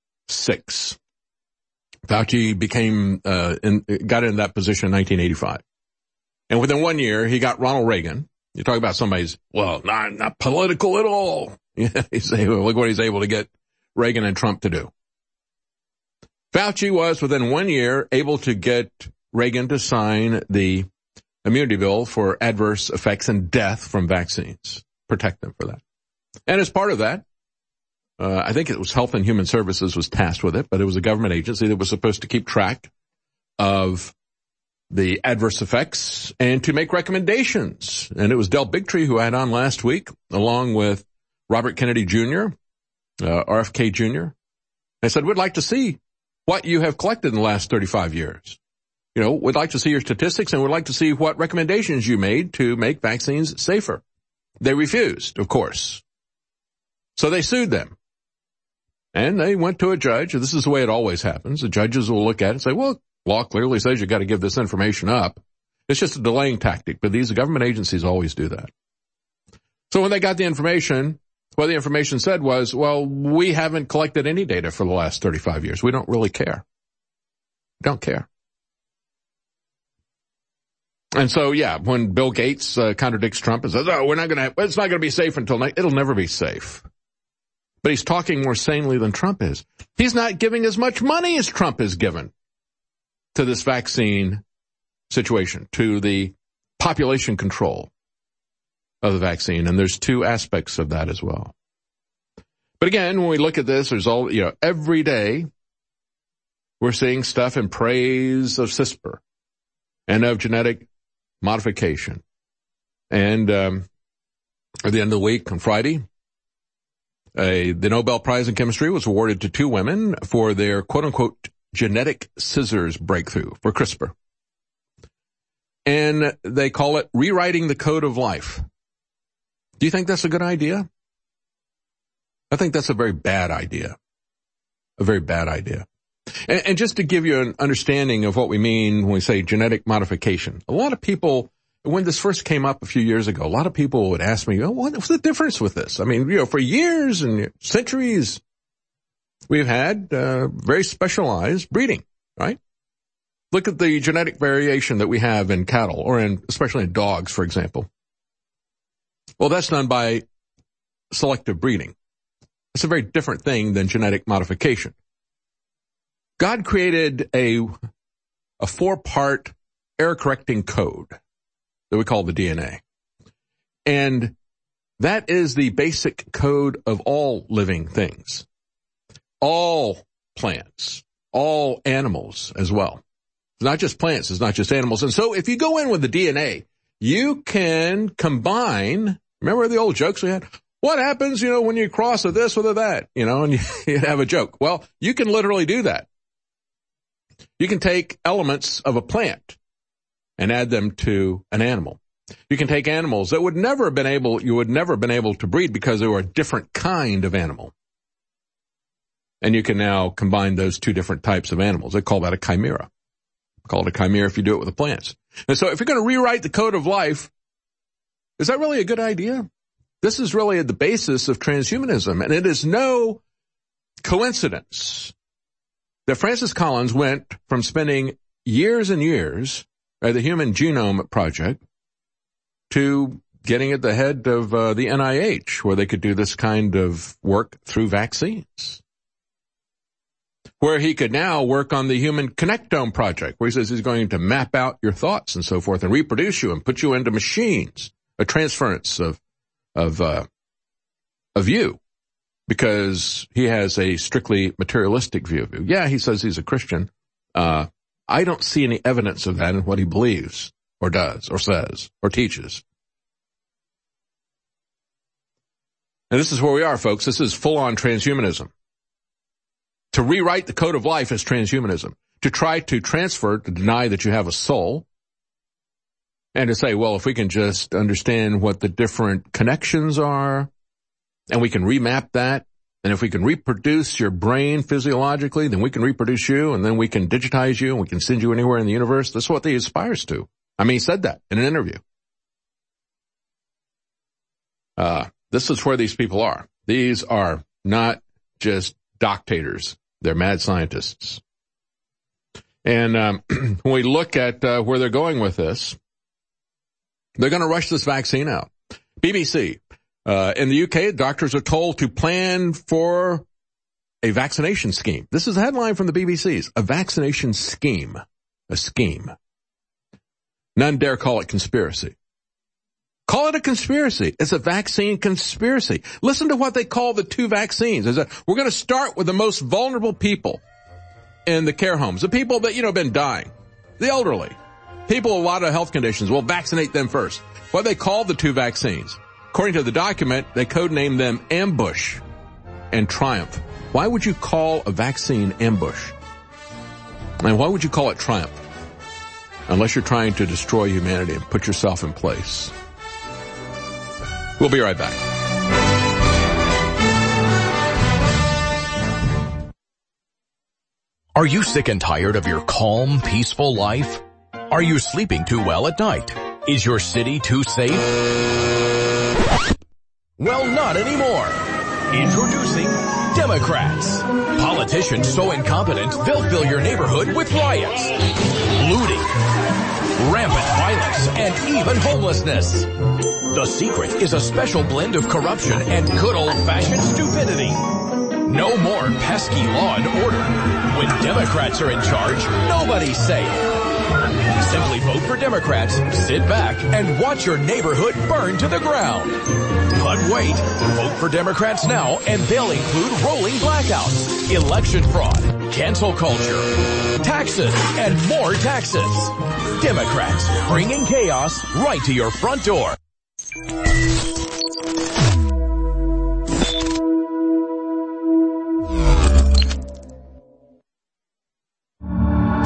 Fauci got in that position in 1985. And within 1 year, he got Ronald Reagan. You talk about somebody's, not political at all. Look what he's able to get Reagan and Trump to do. Fauci was, within 1 year, able to get Reagan to sign the immunity bill for adverse effects and death from vaccines. Protect them for that. And as part of that, I think it was Health and Human Services was tasked with it, but it was a government agency that was supposed to keep track of the adverse effects and to make recommendations. And it was Del Bigtree who I had on last week, along with Robert Kennedy Jr., RFK Jr. They said, we'd like to see what you have collected in the last 35 years. We'd like to see your statistics and we'd like to see what recommendations you made to make vaccines safer. They refused, of course. So they sued them. And they went to a judge. This is the way it always happens. The judges will look at it and say, well, law clearly says you got to give this information up. It's just a delaying tactic, but these government agencies always do that. So when they got the information, what the information said was, well, we haven't collected any data for the last 35 years. We don't really care. We don't care. And so, when Bill Gates contradicts Trump and says, oh, it's not going to be safe until it'll never be safe. But he's talking more sanely than Trump is. He's not giving as much money as Trump has given to this vaccine situation, to the population control of the vaccine. And there's two aspects of that as well. But again, when we look at this, there's every day we're seeing stuff in praise of CRISPR and of genetic modification. And at the end of the week on Friday, the Nobel Prize in Chemistry was awarded to two women for their quote-unquote genetic scissors breakthrough for CRISPR. and they call it rewriting the code of life. Do you think that's a good idea? I think that's a very bad idea. A very bad idea. And just to give you an understanding of what we mean when we say genetic modification, a lot of people, when this first came up a few years ago, a lot of people would ask me, what's the difference with this? I mean, for years and centuries, we've had very specialized breeding, right? Look at the genetic variation that we have in cattle, or especially in dogs, for example. Well, that's done by selective breeding. It's a very different thing than genetic modification. God created a 4-part error-correcting code that we call the DNA. And that is the basic code of all living things. All plants, all animals as well. It's not just plants, it's not just animals. And so if you go in with the DNA, you can combine, remember the old jokes we had? What happens, when you cross a this with a that, and you have a joke. Well, you can literally do that. You can take elements of a plant and add them to an animal. You can take animals that you would never have been able to breed because they were a different kind of animal. And you can now combine those two different types of animals. They call that a chimera. Call it a chimera if you do it with the plants. And so if you're going to rewrite the code of life, is that really a good idea? This is really at the basis of transhumanism, and it is no coincidence that Francis Collins went from spending years and years at the Human Genome Project to getting at the head of the NIH, where they could do this kind of work through vaccines. Where he could now work on the Human Connectome Project, where he says he's going to map out your thoughts and so forth and reproduce you and put you into machines, a transference of you, because he has a strictly materialistic view of you. Yeah, he says he's a Christian. I don't see any evidence of that in what he believes or does or says or teaches. And this is where we are, folks. This is full-on transhumanism. To rewrite the code of life is transhumanism. To try to deny that you have a soul, and to say, well, if we can just understand what the different connections are, and we can remap that, and if we can reproduce your brain physiologically, then we can reproduce you, and then we can digitize you, and we can send you anywhere in the universe. That's what he aspires to. I mean, he said that in an interview. This is where these people are. These are not just doctators. They're mad scientists. And when we look at where they're going with this, they're going to rush this vaccine out. BBC, in the UK, doctors are told to plan for a vaccination scheme. This is a headline from the BBC's. A vaccination scheme. A scheme. None dare call it conspiracy. Call it a conspiracy. It's a vaccine conspiracy. Listen to what they call the two vaccines. We're going to start with the most vulnerable people in the care homes, the people that, been dying, the elderly, people with a lot of health conditions. We'll vaccinate them first. What they call the two vaccines. According to the document, they codenamed them Ambush and Triumph. Why would you call a vaccine Ambush? And why would you call it Triumph? Unless you're trying to destroy humanity and put yourself in place. We'll be right back. Are you sick and tired of your calm, peaceful life? Are you sleeping too well at night? Is your city too safe? Well, not anymore. Introducing Democrats. Politicians so incompetent, they'll fill your neighborhood with riots, looting, rampant violence, and even homelessness. The secret is a special blend of corruption and good old-fashioned stupidity. No more pesky law and order. When Democrats are in charge, nobody's safe. Simply vote for Democrats, sit back, and watch your neighborhood burn to the ground. But wait, vote for Democrats now, and they'll include rolling blackouts, election fraud, cancel culture, taxes, and more taxes. Democrats, bringing chaos right to your front door. For more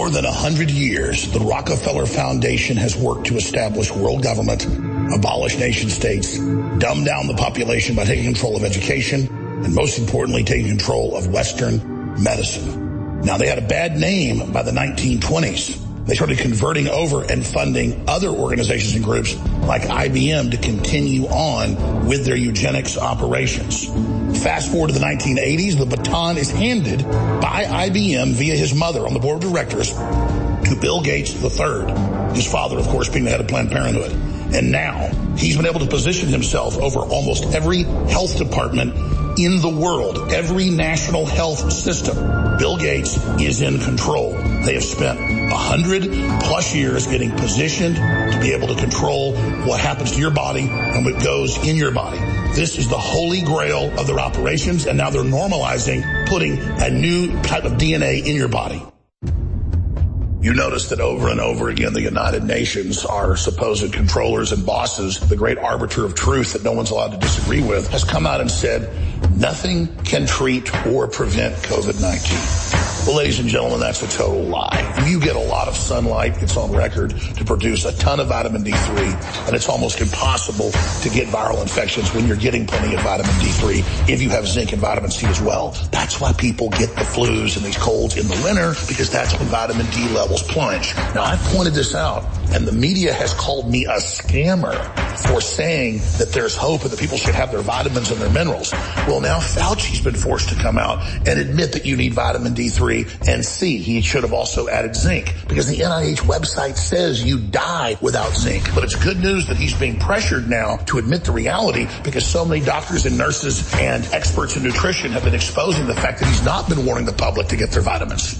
more than 100 years, the Rockefeller Foundation has worked to establish world government, abolish nation states, dumb down the population by taking control of education, and most importantly, taking control of Western medicine. Now, they had a bad name by the 1920s. They started converting over and funding other organizations and groups like IBM to continue on with their eugenics operations. Fast forward to the 1980s, the baton is handed by IBM via his mother on the board of directors to Bill Gates III, his father, of course, being the head of Planned Parenthood. And now he's been able to position himself over almost every health department in the world, every national health system. Bill Gates is in control. They have spent 100+ years getting positioned to be able to control what happens to your body and what goes in your body. This is the holy grail of their operations, and now they're normalizing putting a new type of DNA in your body. You notice that over and over again, the United Nations, our supposed controllers and bosses, the great arbiter of truth that no one's allowed to disagree with, has come out and said nothing can treat or prevent COVID-19. Well, ladies and gentlemen, that's a total lie. You get a lot of sunlight, it's on record, to produce a ton of vitamin D3, and it's almost impossible to get viral infections when you're getting plenty of vitamin D3 if you have zinc and vitamin C as well. That's why people get the flus and these colds in the winter, because that's when vitamin D levels plunge. Now, I've pointed this out, and the media has called me a scammer for saying that there's hope and that people should have their vitamins and their minerals. Well, now Fauci's been forced to come out and admit that you need vitamin D3 and C. He should have also added zinc, because the NIH website says you die without zinc. But it's good news that he's being pressured now to admit the reality, because so many doctors and nurses and experts in nutrition have been exposing the fact that he's not been warning the public to get their vitamins.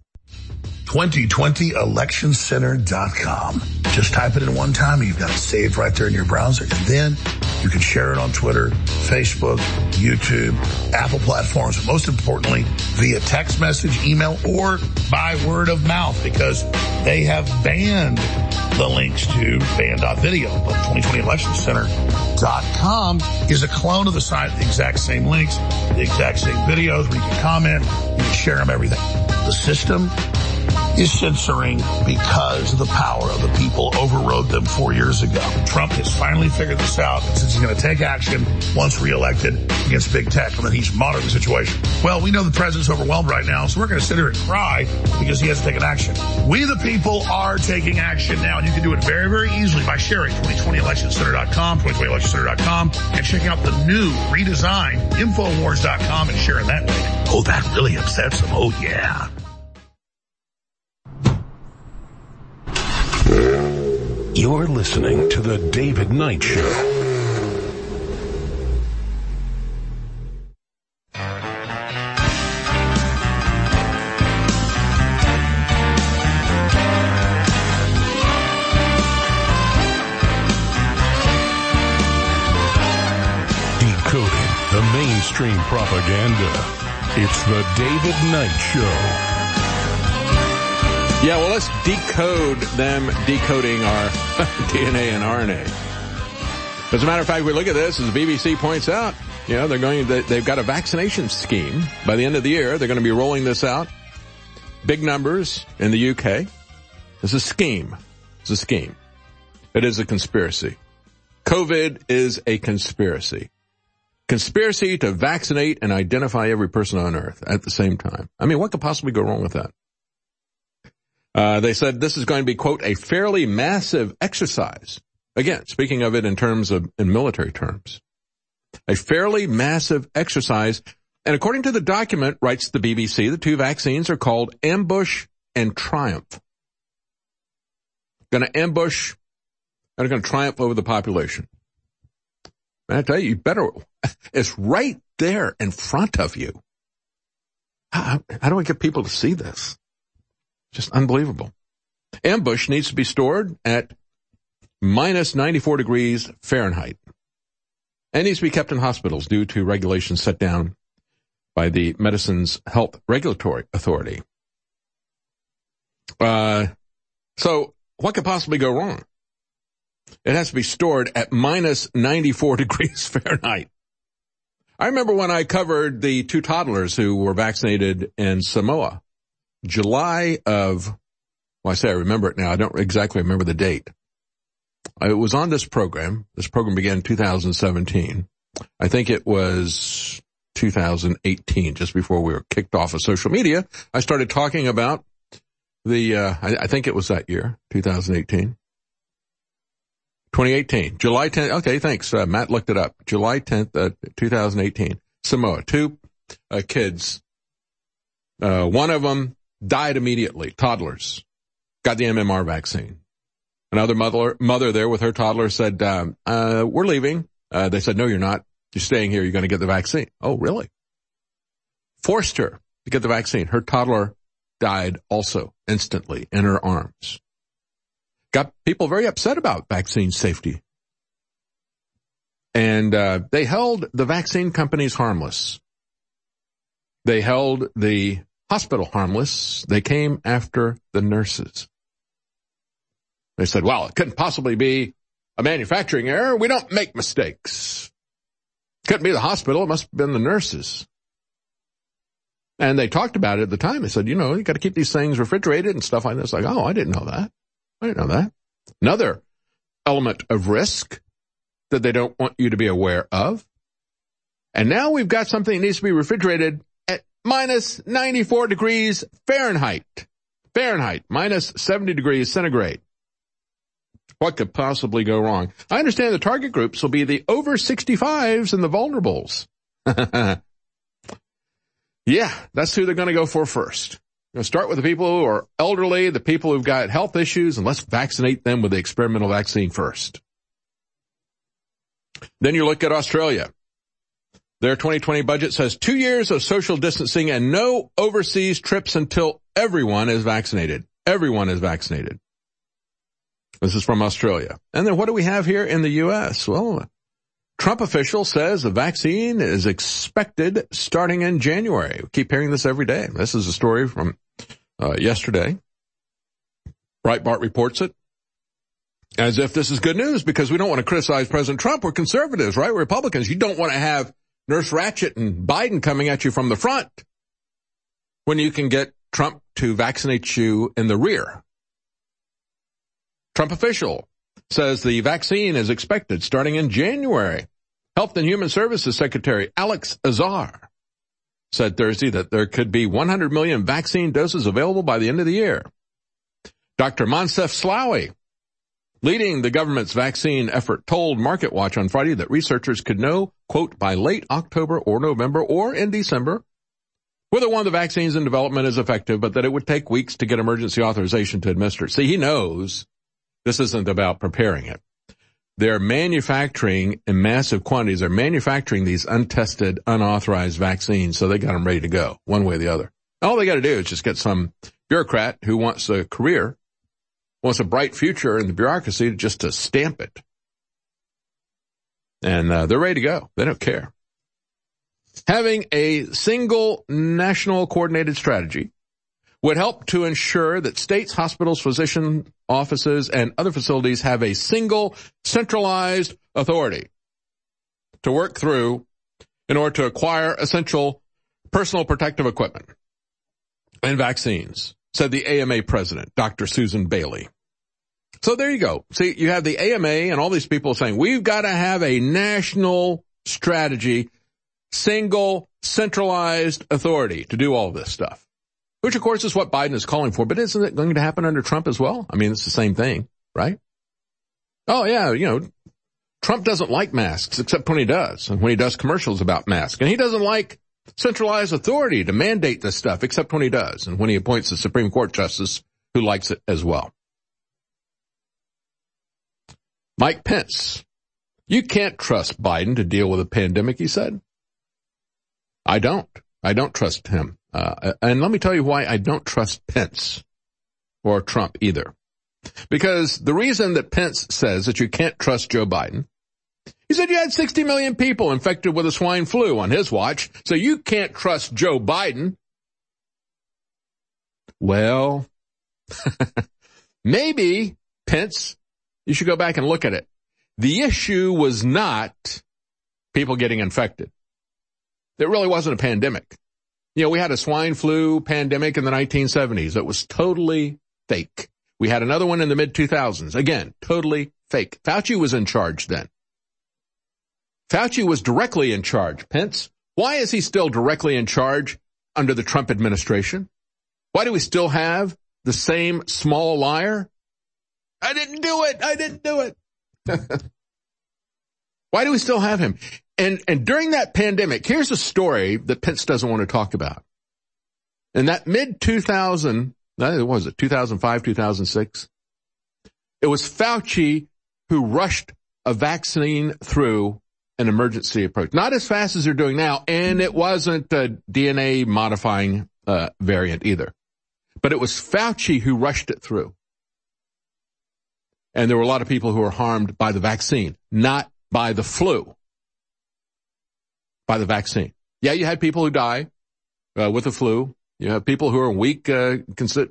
2020electioncenter.com. Just type it in one time and you've got it saved right there in your browser. And then you can share it on Twitter, Facebook, YouTube, Apple platforms, but most importantly, via text message, email, or by word of mouth, because they have banned the links to ban.video. But 2020electioncenter.com is a clone of the site, the exact same links, the exact same videos where you can comment, you can share them, everything. The system is censoring because the power of the people overrode them 4 years ago. Trump has finally figured this out, and since he's going to take action once reelected against big tech, and then he's monitoring the situation. Well, we know the president's overwhelmed right now, so we're going to sit here and cry because he hasn't taken action. We, the people, are taking action now, and you can do it very, very easily by sharing 2020electioncenter.com, 2020electioncenter.com, and checking out the new redesigned Infowars.com and sharing that link. Oh, that really upsets them. Oh, yeah. You're listening to The David Knight Show. Decoding the mainstream propaganda. It's The David Knight Show. Yeah, well, let's decode them decoding our DNA and RNA. As a matter of fact, we look at this, as the BBC points out, you know, they've got a vaccination scheme. By the end of the year, they're going to be rolling this out. Big numbers in the UK. It's a scheme. It's a scheme. It is a conspiracy. COVID is a conspiracy. Conspiracy to vaccinate and identify every person on earth at the same time. I mean, what could possibly go wrong with that? They said this is going to be, quote, a fairly massive exercise. Again, speaking of it in military terms. A fairly massive exercise. And according to the document, writes the BBC, the two vaccines are called Ambush and Triumph. Going to ambush and are going to triumph over the population. And I tell you, it's right there in front of you. How do I get people to see this? Just unbelievable. Ambush needs to be stored at minus 94 degrees Fahrenheit. And needs to be kept in hospitals due to regulations set down by the Medicines Health Regulatory Authority. So what could possibly go wrong? It has to be stored at minus 94 degrees Fahrenheit. I remember when I covered the two toddlers who were vaccinated in Samoa. July of Well, I say I remember it now. I don't exactly remember the date. It was on this program. This program began in 2017. I think it was 2018, just before we were kicked off of social media. I started talking about I think it was that year, 2018. 2018, July 10th. Okay, thanks. Matt looked it up. July 10th, 2018. Samoa, 2 kids. One of them died immediately, toddlers. Got the MMR vaccine. Another mother there with her toddler said, we're leaving. They said, no, you're not. You're staying here. You're going to get the vaccine. Oh, really? Forced her to get the vaccine. Her toddler died also instantly in her arms. Got people very upset about vaccine safety. And they held the vaccine companies harmless. They held the hospital harmless. They came after the nurses. They said, well, it couldn't possibly be a manufacturing error. We don't make mistakes. Couldn't be the hospital. It must have been the nurses. And they talked about it at the time. They said, you got to keep these things refrigerated and stuff like this. Like, oh, I didn't know that. Another element of risk that they don't want you to be aware of. And now we've got something that needs to be refrigerated at minus 94 degrees Fahrenheit, minus 70 degrees centigrade. What could possibly go wrong? I understand the target groups will be the over 65s and the vulnerables. Yeah, that's who they're going to go for first. They're going to start with the people who are elderly, the people who've got health issues, and let's vaccinate them with the experimental vaccine first. Then you look at Australia. Their 2020 budget says 2 years of social distancing and no overseas trips until everyone is vaccinated. Everyone is vaccinated. This is from Australia. And then what do we have here in the U.S.? Well, Trump official says the vaccine is expected starting in January. We keep hearing this every day. This is a story from yesterday. Breitbart reports it as if this is good news because we don't want to criticize President Trump. We're conservatives, right? We're Republicans. You don't want to have Nurse Ratched and Biden coming at you from the front when you can get Trump to vaccinate you in the rear. Trump official says the vaccine is expected starting in January. Health and Human Services Secretary Alex Azar said Thursday that there could be 100 million vaccine doses available by the end of the year. Dr. Moncef Slaoui, leading the government's vaccine effort, told MarketWatch on Friday that researchers could know, quote, by late October or November or in December whether one of the vaccines in development is effective, but that it would take weeks to get emergency authorization to administer it. See, he knows this isn't about preparing it. They're manufacturing in massive quantities. They're manufacturing these untested, unauthorized vaccines, so they got them ready to go, one way or the other. All they got to do is just get some bureaucrat who wants a career, wants a bright future in the bureaucracy just to stamp it. And they're ready to go. They don't care. Having a single national coordinated strategy would help to ensure that states, hospitals, physician offices, and other facilities have a single centralized authority to work through in order to acquire essential personal protective equipment and vaccines, said the AMA president, Dr. Susan Bailey. So there you go. See, you have the AMA and all these people saying, we've got to have a national strategy, single centralized authority to do all this stuff. Which, of course, is what Biden is calling for. But isn't it going to happen under Trump as well? I mean, it's the same thing, right? Oh, yeah, Trump doesn't like masks except when he does, and when he does commercials about masks. And he doesn't like centralized authority to mandate this stuff except when he does, and when he appoints a Supreme Court justice who likes it as well. Mike Pence. You can't trust Biden to deal with a pandemic, he said. I don't trust him. And let me tell you why I don't trust Pence or Trump either. Because the reason that Pence says that you can't trust Joe Biden, he said you had 60 million people infected with the swine flu on his watch, so you can't trust Joe Biden. Well, maybe, Pence, you should go back and look at it. The issue was not people getting infected. It really wasn't a pandemic. We had a swine flu pandemic in the 1970s. It was totally fake. We had another one in the mid-2000s. Again, totally fake. Fauci was in charge then. Fauci was directly in charge. Pence, why is he still directly in charge under the Trump administration? Why do we still have the same small liar? I didn't do it. Why do we still have him? And during that pandemic, here's a story that Pence doesn't want to talk about. In that mid-2000, what was it, 2005, 2006? It was Fauci who rushed a vaccine through an emergency approach. Not as fast as they're doing now, and it wasn't a DNA modifying variant either. But it was Fauci who rushed it through. And there were a lot of people who were harmed by the vaccine, not by the flu, by the vaccine. Yeah, you had people who die with the flu. You have people who are weak, have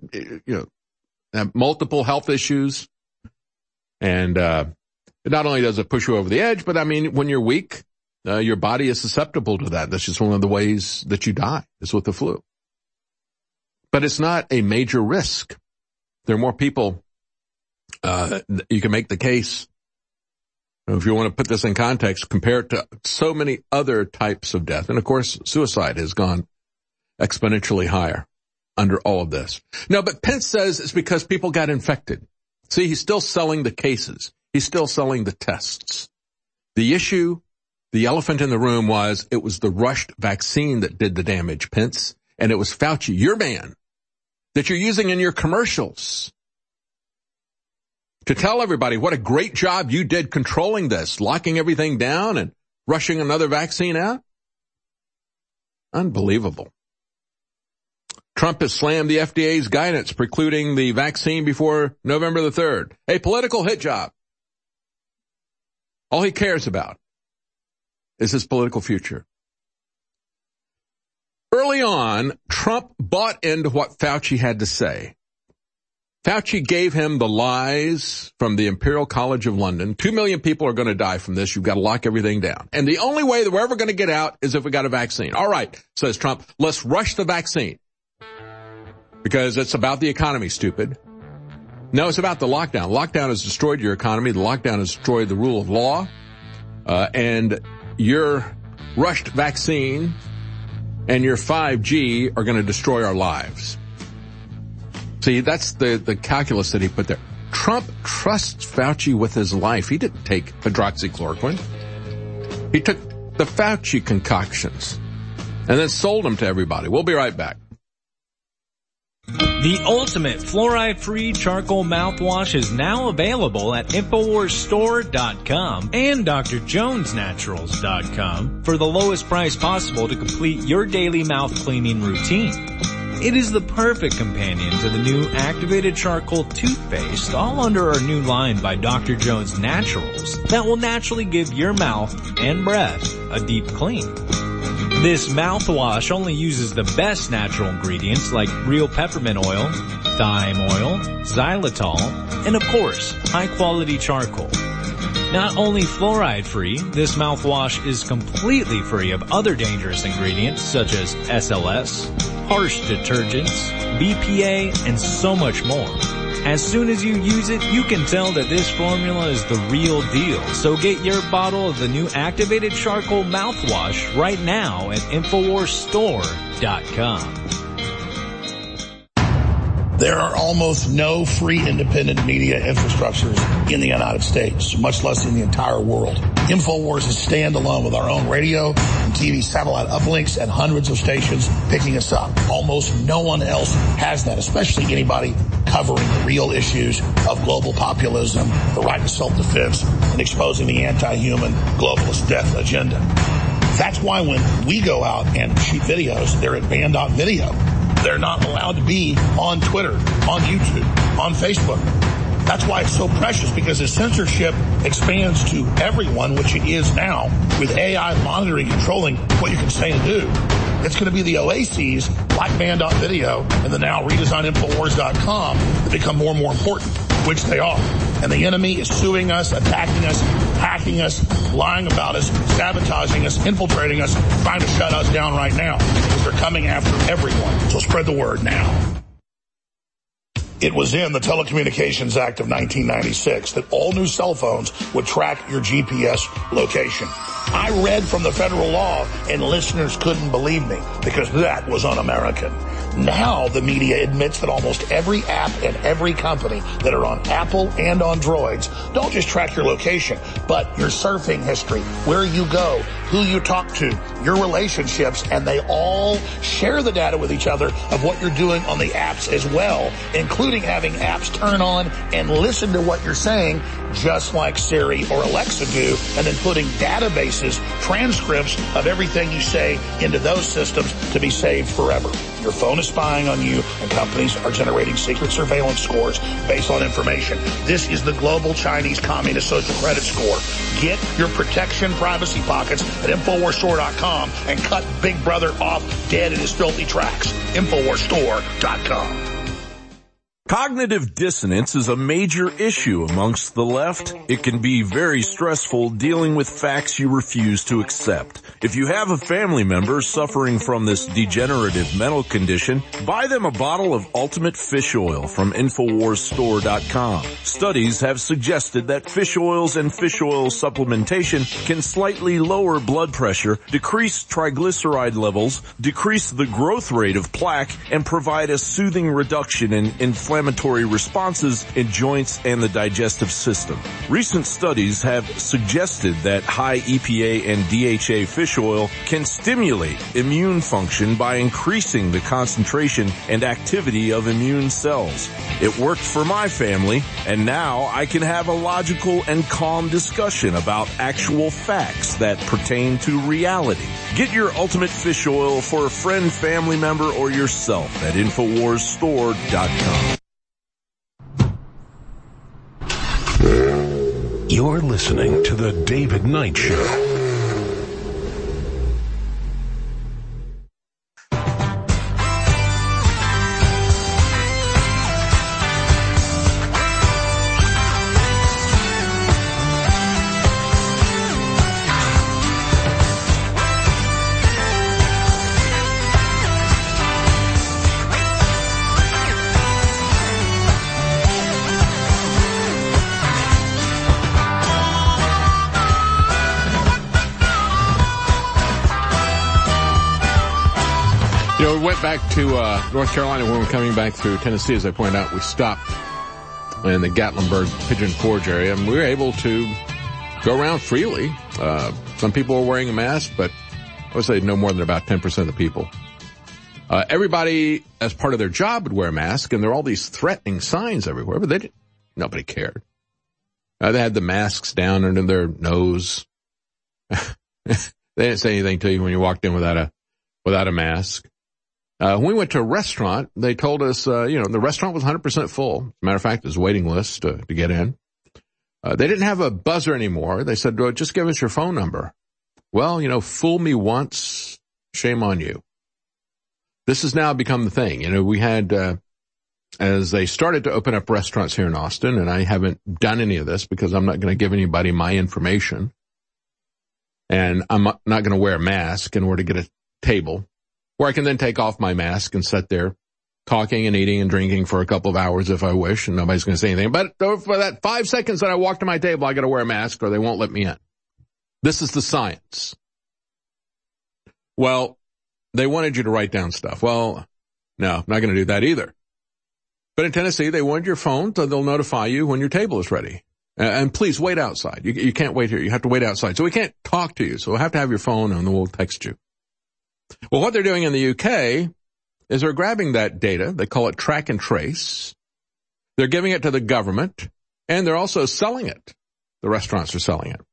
multiple health issues. And not only does it push you over the edge, but I mean, when you're weak, your body is susceptible to that. That's just one of the ways that you die, is with the flu. But it's not a major risk. There are more people. You can make the case, if you want to put this in context, compare it to so many other types of death. And of course, suicide has gone exponentially higher under all of this. No, but Pence says it's because people got infected. See, he's still selling the cases. He's still selling the tests. The issue, the elephant in the room was, it was the rushed vaccine that did the damage, Pence. And it was Fauci, your man, that you're using in your commercials to tell everybody what a great job you did controlling this, locking everything down and rushing another vaccine out. Unbelievable. Trump has slammed the FDA's guidance precluding the vaccine before November the 3rd. A political hit job. All he cares about is his political future. Early on, Trump bought into what Fauci had to say. Fauci gave him the lies from the Imperial College of London. 2 million people are going to die from this. You've got to lock everything down. And the only way that we're ever going to get out is if we got a vaccine. All right, says Trump, let's rush the vaccine. Because it's about the economy, stupid. No, it's about the lockdown. Lockdown has destroyed your economy. The lockdown has destroyed the rule of law. And your rushed vaccine and your 5G are going to destroy our lives. See, that's the calculus that he put there. Trump trusts Fauci with his life. He didn't take hydroxychloroquine. He took the Fauci concoctions and then sold them to everybody. We'll be right back. The ultimate fluoride-free charcoal mouthwash is now available at InfoWarsStore.com and DrJonesNaturals.com for the lowest price possible to complete your daily mouth cleaning routine. It is the perfect companion to the new activated charcoal toothpaste, all under our new line by Dr. Jones Naturals, that will naturally give your mouth and breath a deep clean. This mouthwash only uses the best natural ingredients like real peppermint oil, thyme oil, xylitol, and of course, high-quality charcoal. Not only fluoride-free, this mouthwash is completely free of other dangerous ingredients such as SLS, harsh detergents, BPA, and so much more. As soon as you use it, you can tell that this formula is the real deal. So get your bottle of the new activated charcoal mouthwash right now at InfoWarsStore.com. There are almost no free independent media infrastructures in the United States, much less in the entire world. InfoWars is standalone with our own radio and TV satellite uplinks and hundreds of stations picking us up. Almost no one else has that, especially anybody covering the real issues of global populism, the right to self-defense, and exposing the anti-human globalist death agenda. That's why when we go out and shoot videos, they're at ban.video. They're not allowed to be on Twitter, on YouTube, on Facebook. That's why it's so precious, because as censorship expands to everyone, which it is now, with AI monitoring, controlling what you can say and do, it's going to be the oases like ban.video and the now redesigned Infowars.com that become more and more important, which they are. And the enemy is suing us, attacking us, hacking us, lying about us, sabotaging us, infiltrating us, trying to shut us down right now, because they're coming after everyone. So spread the word now. It was in the Telecommunications Act of 1996 that all new cell phones would track your GPS location. I read from the federal law, and listeners couldn't believe me because that was un-American. Now the media admits that almost every app and every company that are on Apple and on Droids don't just track your location, but your surfing history, where you go, who you talk to, your relationships, and they all share the data with each other of what you're doing on the apps as well, including having apps turn on and listen to what you're saying, just like Siri or Alexa do, and then putting databases, transcripts of everything you say into those systems to be saved forever. Your phone is spying on you, and companies are generating secret surveillance scores based on information. This is the global Chinese Communist social credit score. Get your protection privacy pockets at InfoWarsStore.com and cut Big Brother off dead in his filthy tracks. InfoWarsStore.com. Cognitive dissonance is a major issue amongst the left. It can be very stressful dealing with facts you refuse to accept. If you have a family member suffering from this degenerative mental condition, buy them a bottle of Ultimate Fish Oil from InfoWarsStore.com. Studies have suggested that fish oils and fish oil supplementation can slightly lower blood pressure, decrease triglyceride levels, decrease the growth rate of plaque, and provide a soothing reduction in inflammatory responses in joints and the digestive system. Recent studies have suggested that high EPA and DHA fish oil can stimulate immune function by increasing the concentration and activity of immune cells. It worked for my family, and now I can have a logical and calm discussion about actual facts that pertain to reality. Get your Ultimate Fish Oil for a friend, family member, or yourself at InfoWarsStore.com. You're listening to The David Knight Show. We went back to North Carolina when we were coming back through Tennessee. As I pointed out, we stopped in the Gatlinburg Pigeon Forge area, and we were able to go around freely. Some people were wearing a mask, but I would say no more than about 10% of the people. Everybody, as part of their job, would wear a mask, and there are all these threatening signs everywhere, but nobody cared. They had the masks down under their nose. They didn't say anything to you when you walked in without a mask. When we went to a restaurant, they told us, the restaurant was 100% full. As a matter of fact, there's a waiting list to get in. They didn't have a buzzer anymore. They said, well, just give us your phone number. Well, fool me once, shame on you. This has now become the thing. We had, as they started to open up restaurants here in Austin, and I haven't done any of this because I'm not going to give anybody my information. And I'm not going to wear a mask in order to get a table where I can then take off my mask and sit there talking and eating and drinking for a couple of hours if I wish, and nobody's going to say anything. But for that 5 seconds that I walk to my table, I got to wear a mask or they won't let me in. This is the science. Well, they wanted you to write down stuff. Well, no, I'm not going to do that either. But in Tennessee, they wanted your phone, so they'll notify you when your table is ready. And please wait outside. You can't wait here. You have to wait outside. So we can't talk to you. So we'll have to have your phone and then we'll text you. Well, what they're doing in the UK is they're grabbing that data. They call it track and trace. They're giving it to the government, and they're also selling it. The restaurants are selling it.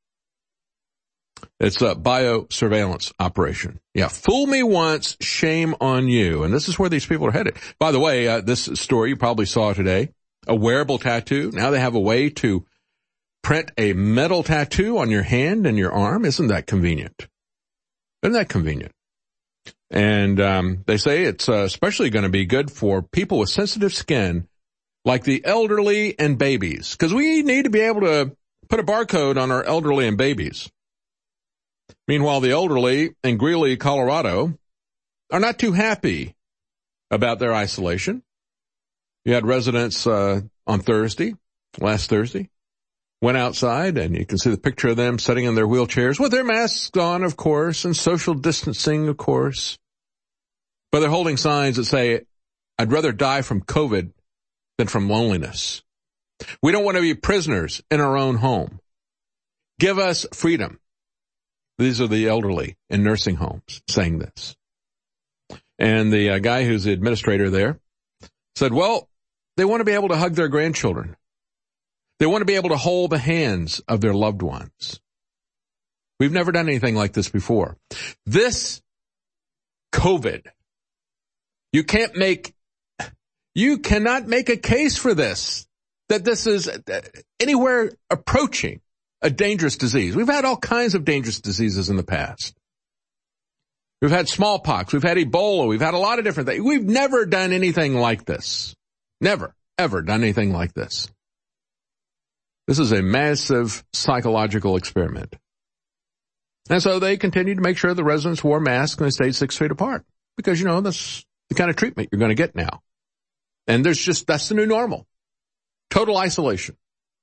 It's a biosurveillance operation. Yeah, fool me once, shame on you. And this is where these people are headed. By the way, this story you probably saw today, a wearable tattoo. Now they have a way to print a metal tattoo on your hand and your arm. Isn't that convenient? Isn't that convenient? And they say it's especially going to be good for people with sensitive skin like the elderly and babies, because we need to be able to put a barcode on our elderly and babies. Meanwhile, the elderly in Greeley, Colorado, are not too happy about their isolation. You had residents on last Thursday, went outside, and you can see the picture of them sitting in their wheelchairs with their masks on, of course, and social distancing, of course. But they're holding signs that say, "I'd rather die from COVID than from loneliness. We don't want to be prisoners in our own home. Give us freedom." These are the elderly in nursing homes saying this. And the guy who's the administrator there said, well, they want to be able to hug their grandchildren. They want to be able to hold the hands of their loved ones. We've never done anything like this before. This COVID, you cannot make a case for this, that this is anywhere approaching a dangerous disease. We've had all kinds of dangerous diseases in the past. We've had smallpox, we've had Ebola, we've had a lot of different things. We've never done anything like this. Never, ever done anything like this. This is a massive psychological experiment. And so they continued to make sure the residents wore masks and they stayed 6 feet apart. Because, that's the kind of treatment you're going to get now. And that's the new normal. Total isolation.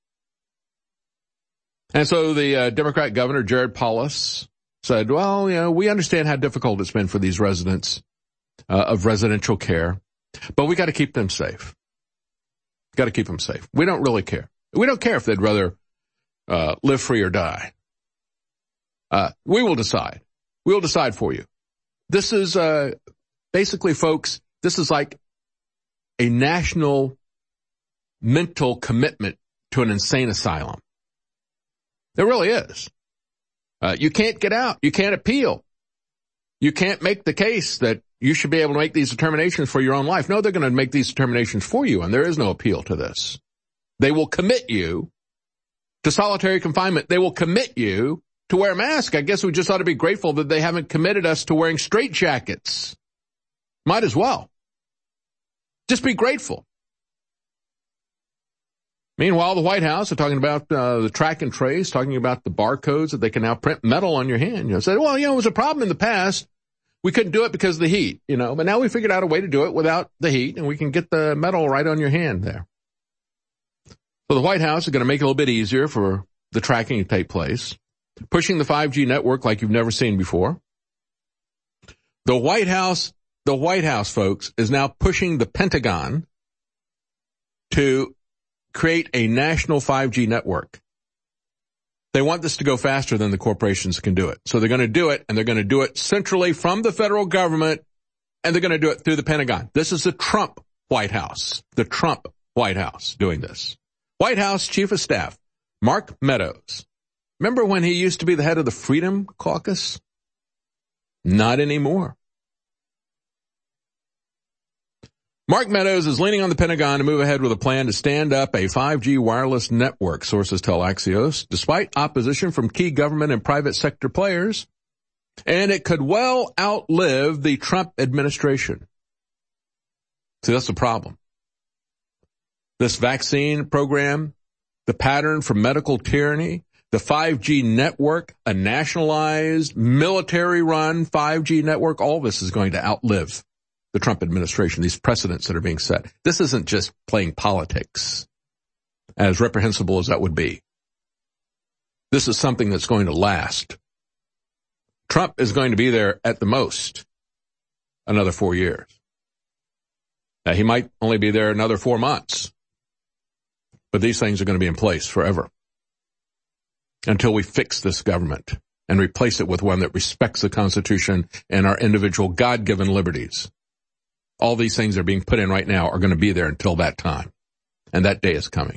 And so the Democrat governor, Jared Polis, said, well, we understand how difficult it's been for these residents of residential care, but we got to keep them safe. Got to keep them safe. We don't really care. We don't care if they'd rather live free or die. We will decide. We will decide for you. This is basically, folks, this is like a national mental commitment to an insane asylum. It really is. You can't get out. You can't appeal. You can't make the case that you should be able to make these determinations for your own life. No, they're going to make these determinations for you, and there is no appeal to this. They will commit you to solitary confinement. They will commit you to wear a mask. I guess we just ought to be grateful that they haven't committed us to wearing straitjackets. Might as well. Just be grateful. Meanwhile, the White House are talking about the track and trace, talking about the barcodes that they can now print metal on your hand. Say, well, it was a problem in the past. We couldn't do it because of the heat, but now we figured out a way to do it without the heat, and we can get the metal right on your hand there. So the White House is going to make it a little bit easier for the tracking to take place, pushing the 5G network like you've never seen before. The White House, folks, is now pushing the Pentagon to create a national 5G network. They want this to go faster than the corporations can do it. So they're going to do it, and they're going to do it centrally from the federal government, and they're going to do it through the Pentagon. This is the Trump White House. The Trump White House doing this. White House Chief of Staff, Mark Meadows. Remember when he used to be the head of the Freedom Caucus? Not anymore. Mark Meadows is leaning on the Pentagon to move ahead with a plan to stand up a 5G wireless network, sources tell Axios, despite opposition from key government and private sector players, and it could well outlive the Trump administration. See, that's the problem. This vaccine program, the pattern for medical tyranny, the 5G network, a nationalized, military-run 5G network, all this is going to outlive the Trump administration, these precedents that are being set. This isn't just playing politics, as reprehensible as that would be. This is something that's going to last. Trump is going to be there at the most another 4 years. Now, he might only be there another 4 months, but these things are going to be in place forever until we fix this government and replace it with one that respects the Constitution and our individual God-given liberties. All these things that are being put in right now are going to be there until that time. And that day is coming.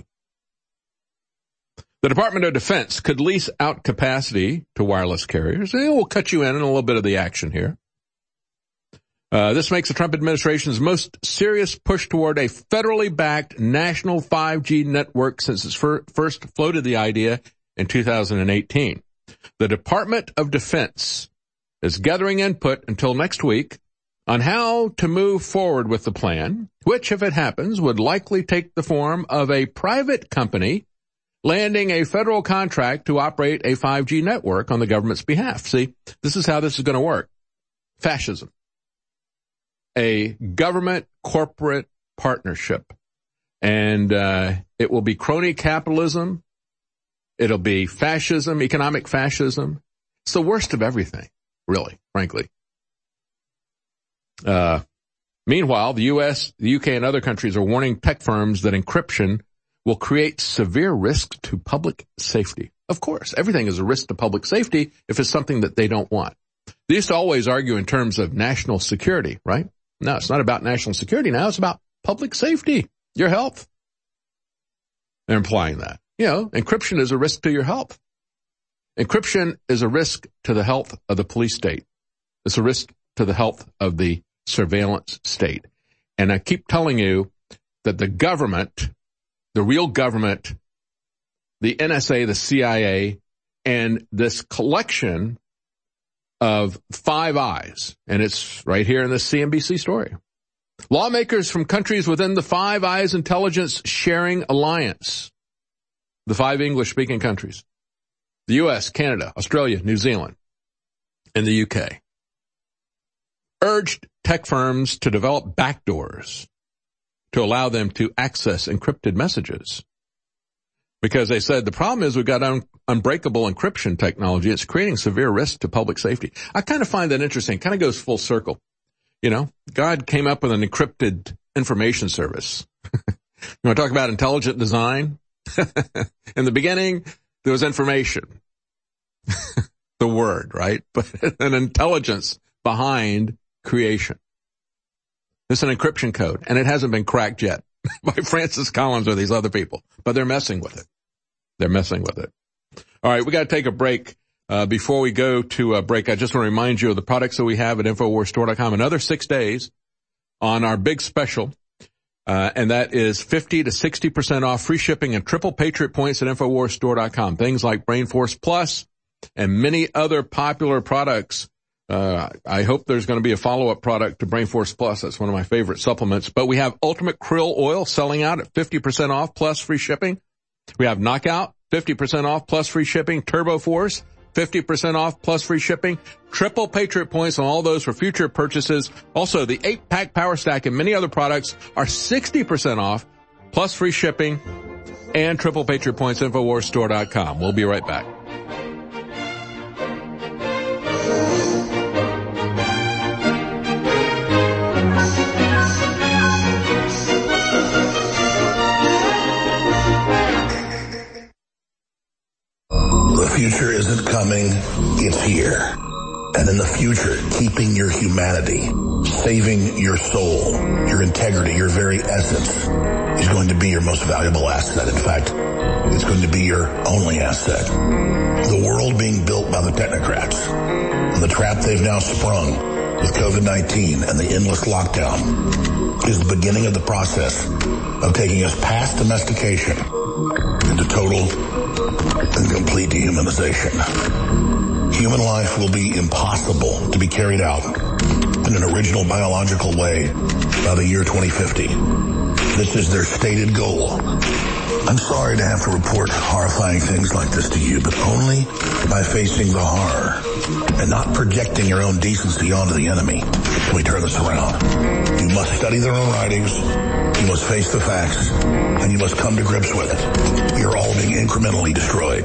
The Department of Defense could lease out capacity to wireless carriers. We'll cut you in on a little bit of the action here. This makes the Trump administration's most serious push toward a federally backed national 5G network since it first floated the idea in 2018. The Department of Defense is gathering input until next week on how to move forward with the plan, which, if it happens, would likely take the form of a private company landing a federal contract to operate a 5G network on the government's behalf. See, this is how this is going to work. Fascism. A government-corporate partnership And it will be crony capitalism. It'll be fascism, economic fascism. It's the worst of everything, really, frankly. Meanwhile, the U.S., the U.K., and other countries are warning tech firms that encryption will create severe risk to public safety. Of course, everything is a risk to public safety if it's something that they don't want. They used to always argue in terms of national security, right? No, it's not about national security now. It's about public safety, your health. They're implying that. Encryption is a risk to your health. Encryption is a risk to the health of the police state. It's a risk to the health of the surveillance state. And I keep telling you that the government, the real government, the NSA, the CIA, and this collection of Five Eyes, and it's right here in this CNBC story. Lawmakers from countries within the Five Eyes Intelligence Sharing Alliance, the 5 English-speaking countries, the U.S., Canada, Australia, New Zealand, and the U.K., urged tech firms to develop backdoors to allow them to access encrypted messages. Because they said the problem is we've got unbreakable encryption technology. It's creating severe risk to public safety. I kind of find that interesting. Kind of goes full circle. God came up with an encrypted information service. You want to talk about intelligent design? In the beginning, there was information. The word, right? But an intelligence behind creation. It's an encryption code, and it hasn't been cracked yet by Francis Collins or these other people, but they're messing with it. They're messing with it. All right, we got to take a break. Before we go to a break, I just want to remind you of the products that we have at InfoWarsStore.com. Another 6 days on our big special, and that is 50 to 60% off, free shipping, and triple Patriot points at InfoWarsStore.com. Things like BrainForce Plus and many other popular products. I hope there's going to be a follow-up product to BrainForce Plus. That's one of my favorite supplements. But we have Ultimate Krill Oil selling out at 50% off plus free shipping. We have Knockout, 50% off plus free shipping. Turbo Force, 50% off plus free shipping. Triple Patriot points on all those for future purchases. Also, the 8-pack Power Stack and many other products are 60% off plus free shipping and triple Patriot points. InfoWarsStore.com. We'll be right back. The future isn't coming, it's here. And in the future, keeping your humanity, saving your soul, your integrity, your very essence is going to be your most valuable asset. In fact, it's going to be your only asset. The world being built by the technocrats and the trap they've now sprung with COVID-19 and the endless lockdown is the beginning of the process of taking us past domestication into total and complete dehumanization. Human life will be impossible to be carried out in an original biological way by the year 2050. This is their stated goal. I'm sorry to have to report horrifying things like this to you, but only by facing the horror and not projecting your own decency onto the enemy can we turn this around. You must study their own writings, you must face the facts, and you must come to grips with it. You're all being incrementally destroyed.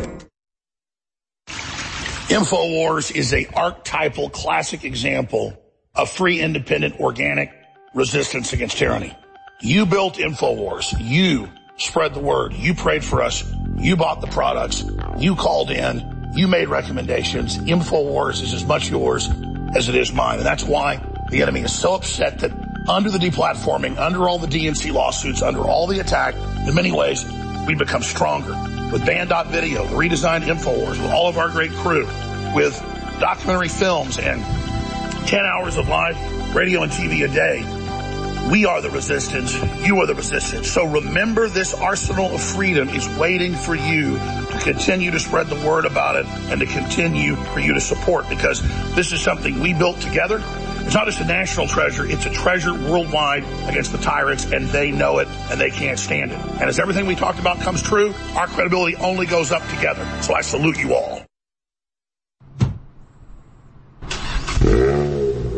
InfoWars is a archetypal classic example of free, independent, organic resistance against tyranny. You built InfoWars. You spread the word. You prayed for us. You bought the products. You called in. You made recommendations. InfoWars is as much yours as it is mine. And that's why the enemy is so upset that under the deplatforming, under all the DNC lawsuits, under all the attack, in many ways, we've become stronger. With Band.video, the redesigned InfoWars, with all of our great crew, with documentary films and 10 hours of live radio and TV a day, we are the resistance. You are the resistance. So remember, this arsenal of freedom is waiting for you to continue to spread the word about it and to continue for you to support, because this is something we built together. It's not just a national treasure, it's a treasure worldwide against the tyrants, and they know it, and they can't stand it. And as everything we talked about comes true, our credibility only goes up together. So I salute you all.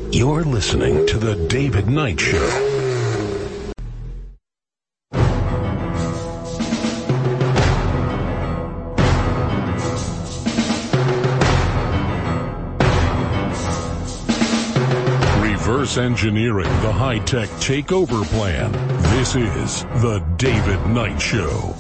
You're listening to The David Knight Show. reverse engineering the high-tech takeover plan. This is The David Knight Show.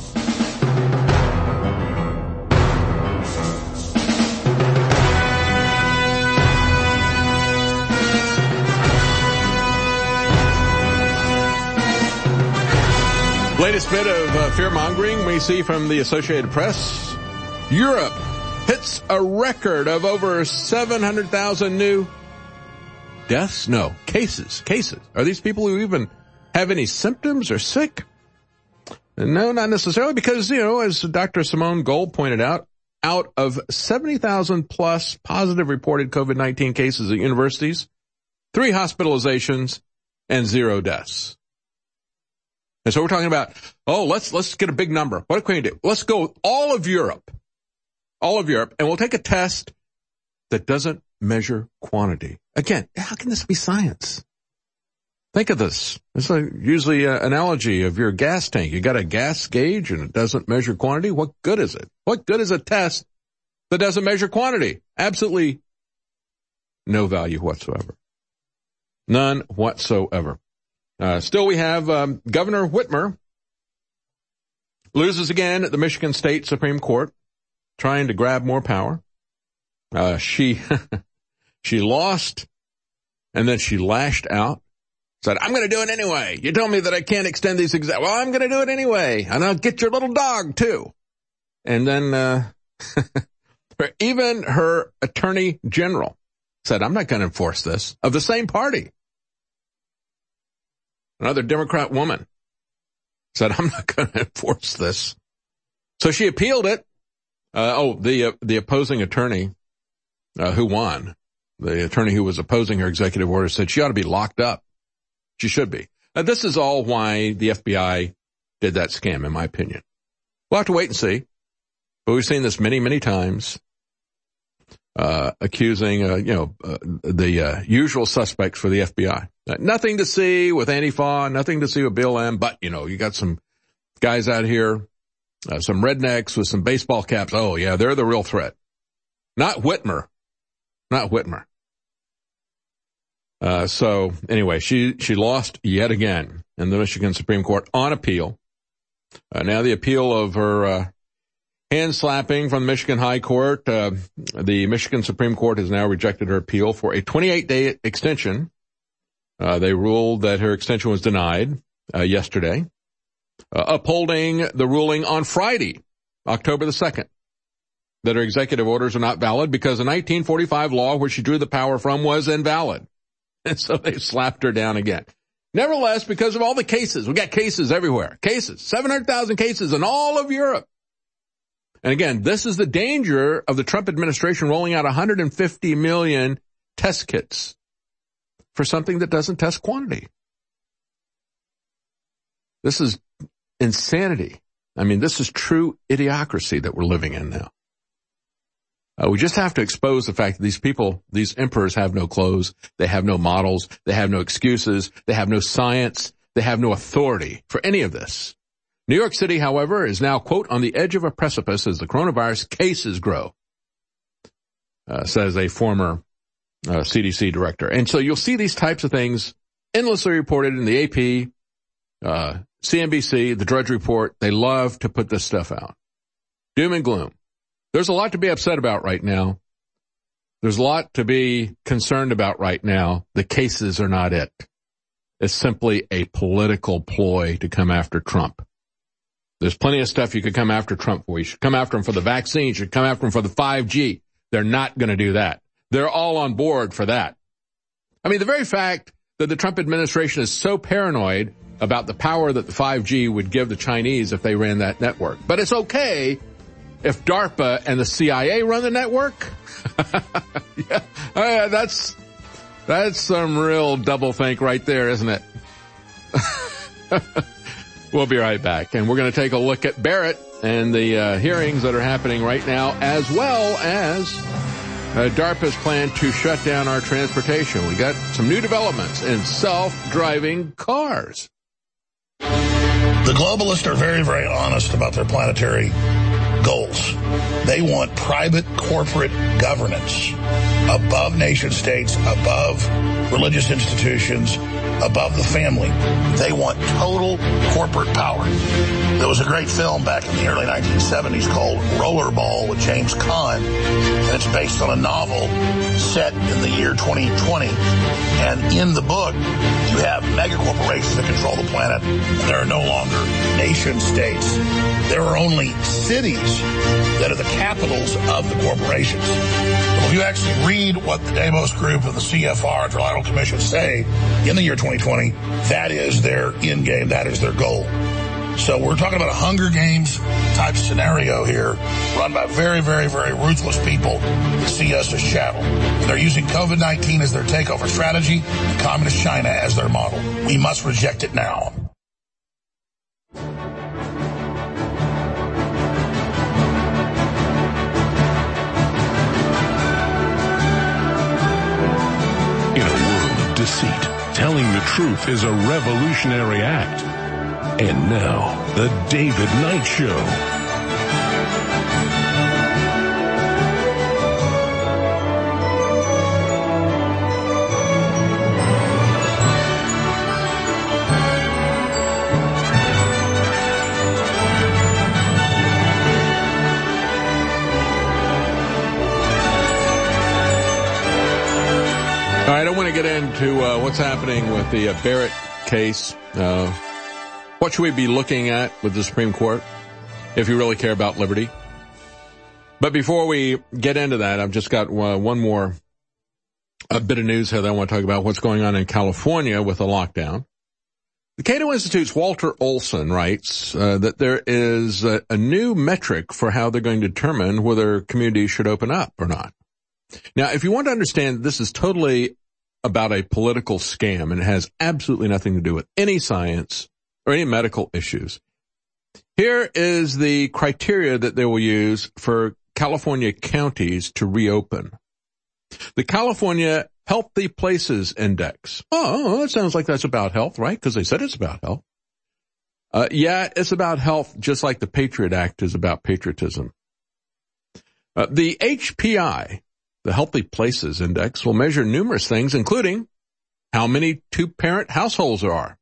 Latest bit of fear-mongering we see from the Associated Press. Europe hits a record of over 700,000 new deaths? No, cases. Are these people who even have any symptoms or sick? No, not necessarily, because, as Dr. Simone Gold pointed out of 70,000 plus positive reported COVID-19 cases at universities, 3 hospitalizations and 0 deaths. And so we're talking about, let's get a big number. What can we do? Let's go all of Europe, and we'll take a test that doesn't measure quantity. Again, how can this be science? Think of this. It's usually an analogy of your gas tank. You got a gas gauge and it doesn't measure quantity. What good is it? What good is a test that doesn't measure quantity? Absolutely no value whatsoever. None whatsoever. Still we have Governor Whitmer loses again at the Michigan State Supreme Court, trying to grab more power. She lost, and then she lashed out, said, I'm going to do it anyway. You told me that I can't extend these well, I'm going to do it anyway, and I'll get your little dog, too. And then even her attorney general said, I'm not going to enforce this, of the same party. Another Democrat woman said, I'm not going to enforce this. So she appealed it. The opposing attorney who won, the attorney who was opposing her executive order, said she ought to be locked up. She should be. This is all why the FBI did that scam, in my opinion. We'll have to wait and see. But we've seen this many, many times, accusing, the usual suspects for the FBI. Nothing to see with Antifa, nothing to see with BLM, but, you got some guys out here, some rednecks with some baseball caps. Oh, yeah, they're the real threat. Not Whitmer. So anyway, she lost yet again in the Michigan Supreme Court on appeal. Now the appeal of her hand slapping from the Michigan High Court, the Michigan Supreme Court has now rejected her appeal for a 28-day extension. They ruled that her extension was denied yesterday, upholding the ruling on Friday, October the 2nd, that her executive orders are not valid because the 1945 law where she drew the power from was invalid. And so they slapped her down again. Nevertheless, because of all the cases, we got cases everywhere. 700,000 cases in all of Europe. And again, this is the danger of the Trump administration rolling out 150 million test kits for something that doesn't test quantity. This is insanity. I mean, this is true idiocracy that we're living in now. We just have to expose the fact that these people, these emperors, have no clothes, they have no models, they have no excuses, they have no science, they have no authority for any of this. New York City, however, is now, quote, on the edge of a precipice as the coronavirus cases grow, says a former CDC director. And so you'll see these types of things endlessly reported in the AP, CNBC, the Drudge Report. They love to put this stuff out. Doom and gloom. There's a lot to be upset about right now. There's a lot to be concerned about right now. The cases are not it. It's simply a political ploy to come after Trump. There's plenty of stuff you could come after Trump for. You should come after him for the vaccine. You should come after him for the 5G. They're not going to do that. They're all on board for that. I mean, the very fact that the Trump administration is so paranoid about the power that the 5G would give the Chinese if they ran that network. But it's okay if DARPA and the CIA run the network. Yeah, that's some real doublethink right there, isn't it? We'll be right back, and we're going to take a look at Barrett and the hearings that are happening right now, as well as DARPA's plan to shut down our transportation. We got some new developments in self-driving cars. The globalists are very, very honest about their planetary goals. They want private corporate governance above nation states, above religious institutions, above the family. They want total corporate power. There was a great film back in the early 1970s called Rollerball with James Caan, and it's based on a novel set in the year 2020. And in the book, you have mega corporations that control the planet, and there are no longer nation states. There are only cities that are the capitals of the corporations. Well, if you actually read what the Davos Group and the CFR, Trilateral Commission, say in the year 2020, that is their end game, that is their goal. So we're talking about a Hunger Games type scenario here, run by very, very, very ruthless people that see us as chattel. And they're using COVID-19 as their takeover strategy and Communist China as their model. We must reject it now. In a world of deceit, telling the truth is a revolutionary act. And now, the David Knight Show. All right, I want to get into what's happening with the Barrett case. What should we be looking at with the Supreme Court if you really care about liberty? But before we get into that, I've just got one more bit of news here that I want to talk about what's going on in California with the lockdown. The Cato Institute's Walter Olson writes that there is a new metric for how they're going to determine whether communities should open up or not. Now, if you want to understand, this is totally about a political scam, and it has absolutely nothing to do with any science or any medical issues. Here is the criteria that they will use for California counties to reopen. The California Healthy Places Index. Oh, that sounds like that's about health, right? Because they said it's about health. Yeah, it's about health, just like the Patriot Act is about patriotism. The HPI, the Healthy Places Index, will measure numerous things, including how many two-parent households there are.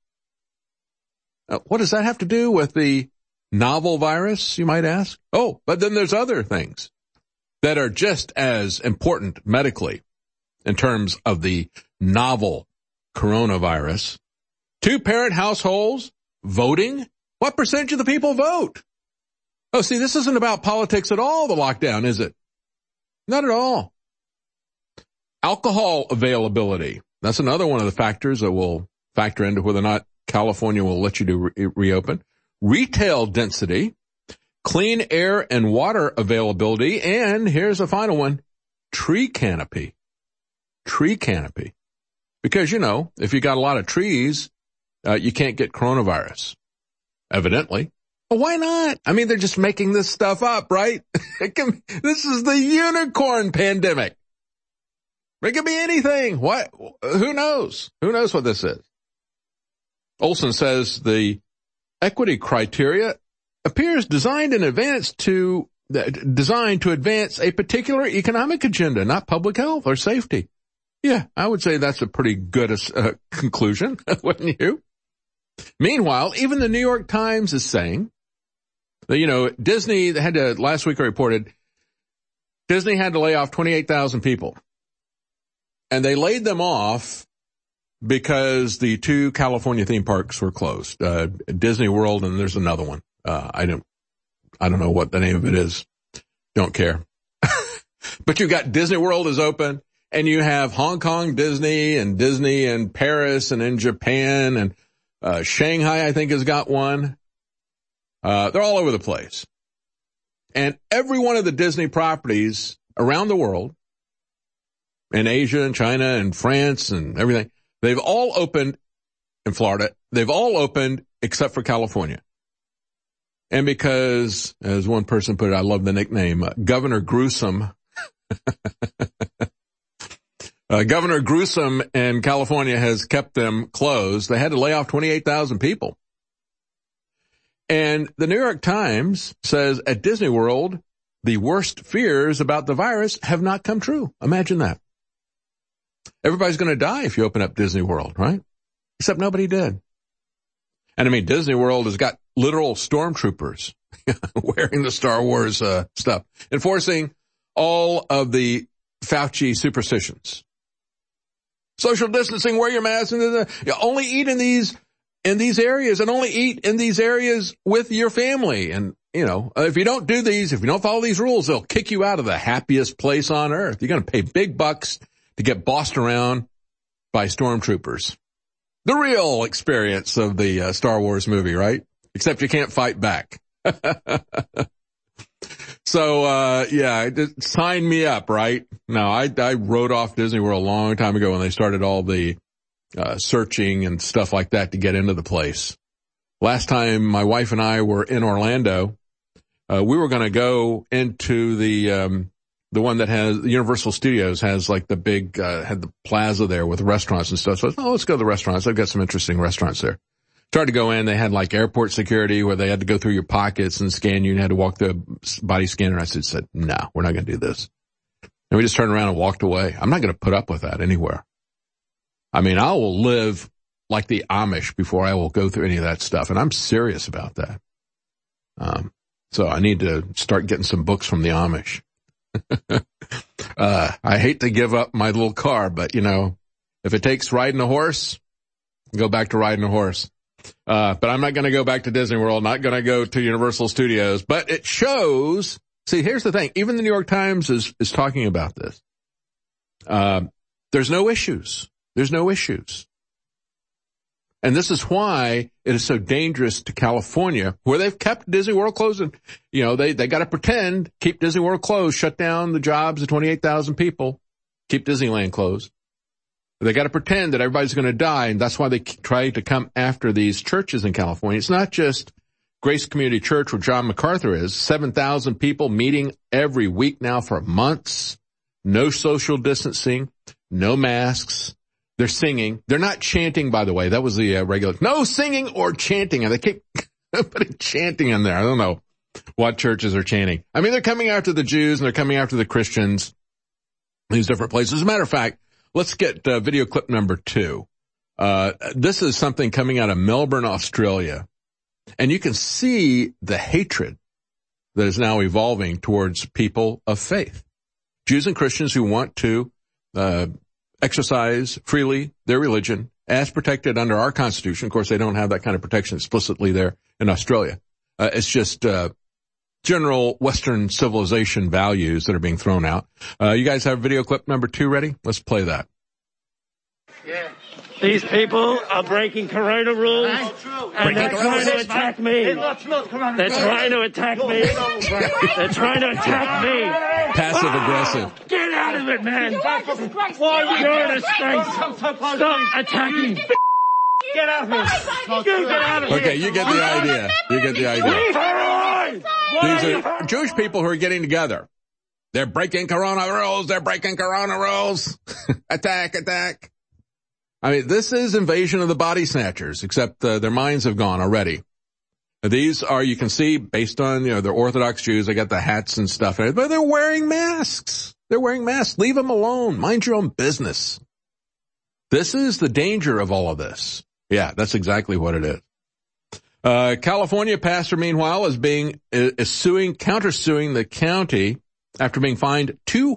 What does that have to do with the novel virus, you might ask? Oh, but then there's other things that are just as important medically in terms of the novel coronavirus. Two-parent households, voting. What percentage of the people vote? Oh, see, this isn't about politics at all, the lockdown, is it? Not at all. Alcohol availability. That's another one of the factors that will factor into whether or not California will let you do reopen. Retail density, clean air and water availability, and here's a final one, tree canopy. Tree canopy. Because, you know, if you got a lot of trees, you can't get coronavirus. Evidently. Well, why not? I mean, they're just making this stuff up, right? This is the unicorn pandemic. It could be anything. What? Who knows? Who knows what this is? Olson says the equity criteria appears designed to advance a particular economic agenda, not public health or safety. Yeah, I would say that's a pretty good conclusion, wouldn't you? Meanwhile, even the New York Times is saying that, you know, Disney had to, last week I reported, Disney had to lay off 28,000 people. And they laid them off because the two California theme parks were closed, Disney World, and there's another one. I don't know what the name of it is. Don't care. But you got Disney World is open, and you have Hong Kong Disney in Paris and in Japan, and Shanghai, I think, has got one. They're all over the place. And every one of the Disney properties around the world, in Asia and China and France and everything, they've all opened in Florida. They've all opened except for California. And because, as one person put it, I love the nickname, Governor Gruesome. Governor Gruesome in California has kept them closed. They had to lay off 28,000 people. And the New York Times says at Disney World, the worst fears about the virus have not come true. Imagine that. Everybody's going to die if you open up Disney World, right? Except nobody did. And I mean, Disney World has got literal stormtroopers wearing the Star Wars stuff, enforcing all of the Fauci superstitions. Social distancing, wear your mask, and only eat in these areas, and only eat in these areas with your family. And, you know, if you don't do these, if you don't follow these rules, they'll kick you out of the happiest place on earth. You're going to pay big bucks to get bossed around by stormtroopers. The real experience of the Star Wars movie, right? Except you can't fight back. So, sign me up, right? No, I wrote off Disney World a long time ago when they started all the searching and stuff like that to get into the place. Last time my wife and I were in Orlando, we were going to go into the one that has, Universal Studios has like the big, had the plaza there with restaurants and stuff. So, let's go to the restaurants. They've got some interesting restaurants there. Tried to go in. They had like airport security where they had to go through your pockets and scan you and had to walk the body scanner. I said, no, we're not going to do this. And we just turned around and walked away. I'm not going to put up with that anywhere. I mean, I will live like the Amish before I will go through any of that stuff. And I'm serious about that. So I need to start getting some books from the Amish. I hate to give up my little car, but you know, if it takes riding a horse, go back to riding a horse. But I'm not going to go back to Disney World, not going to go to Universal Studios, but it shows, see, here's the thing. Even the New York Times is talking about this. There's no issues. There's no issues. And this is why it is so dangerous to California, where they've kept Disney World closed. And, you know, they got to pretend, keep Disney World closed, shut down the jobs of 28,000 people, keep Disneyland closed. They got to pretend that everybody's going to die, and that's why they try to come after these churches in California. It's not just Grace Community Church where John MacArthur is. 7,000 people meeting every week now for months. No social distancing, no masks. They're singing. They're not chanting, by the way. That was the regular. No singing or chanting. And they keep putting chanting in there. I don't know what churches are chanting. I mean, they're coming after the Jews and they're coming after the Christians. These different places. As a matter of fact, let's get video clip number 2. This is something coming out of Melbourne, Australia. And you can see the hatred that is now evolving towards people of faith. Jews and Christians who want to exercise freely their religion as protected under our Constitution. Of course, they don't have that kind of protection explicitly there in Australia. It's just general Western civilization values that are being thrown out. You guys have video clip number 2 ready? Let's play that. Yeah. These people are breaking Corona rules, and they're trying to attack me. They're trying to attack me. They're trying to attack me. Passive aggressive. Get out of it, man. You're in a state. Stop attacking. Get out of here. Get out of here. Okay, you get the idea. You get the idea. Leave her alone. These are Jewish people who are getting together. They're breaking Corona rules. They're breaking Corona rules. Attack, attack. I mean, this is invasion of the body snatchers, except their minds have gone already. These are, you can see, based on, you know, they're Orthodox Jews. They got the hats and stuff, but they're wearing masks. They're wearing masks. Leave them alone. Mind your own business. This is the danger of all of this. Yeah, that's exactly what it is. California pastor, meanwhile, is countersuing the county after being fined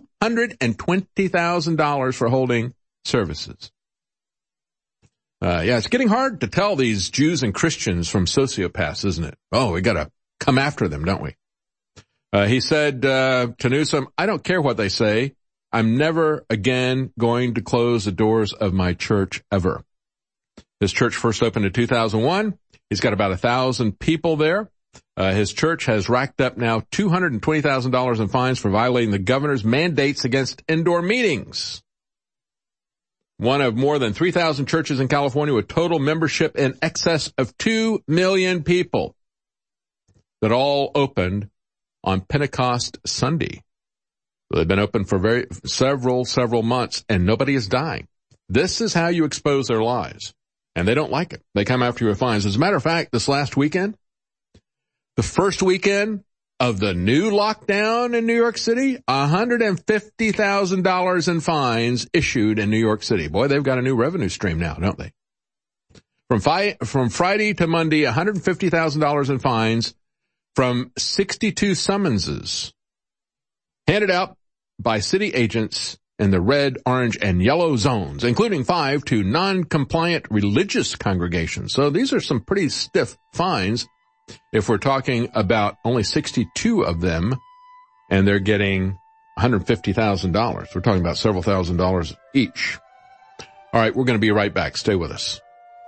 $220,000 for holding services. It's getting hard to tell these Jews and Christians from sociopaths, isn't it? Oh, we gotta come after them, don't we? He said, to Newsom, I don't care what they say. I'm never again going to close the doors of my church ever. His church first opened in 2001. He's got about 1,000 people there. His church has racked up now $220,000 in fines for violating the governor's mandates against indoor meetings. One of more than 3,000 churches in California with total membership in excess of 2 million people that all opened on Pentecost Sunday. They've been open for several months, and nobody is dying. This is how you expose their lies, and they don't like it. They come after you with fines. As a matter of fact, this last weekend, the first weekend of the new lockdown in New York City, $150,000 in fines issued in New York City. Boy, they've got a new revenue stream now, don't they? From Friday to Monday, $150,000 in fines from 62 summonses handed out by city agents in the red, orange, and yellow zones, including 5 to non-compliant religious congregations. So these are some pretty stiff fines if we're talking about only 62 of them, and they're getting $150,000. We're talking about several $1,000s each. All right, we're going to be right back. Stay with us.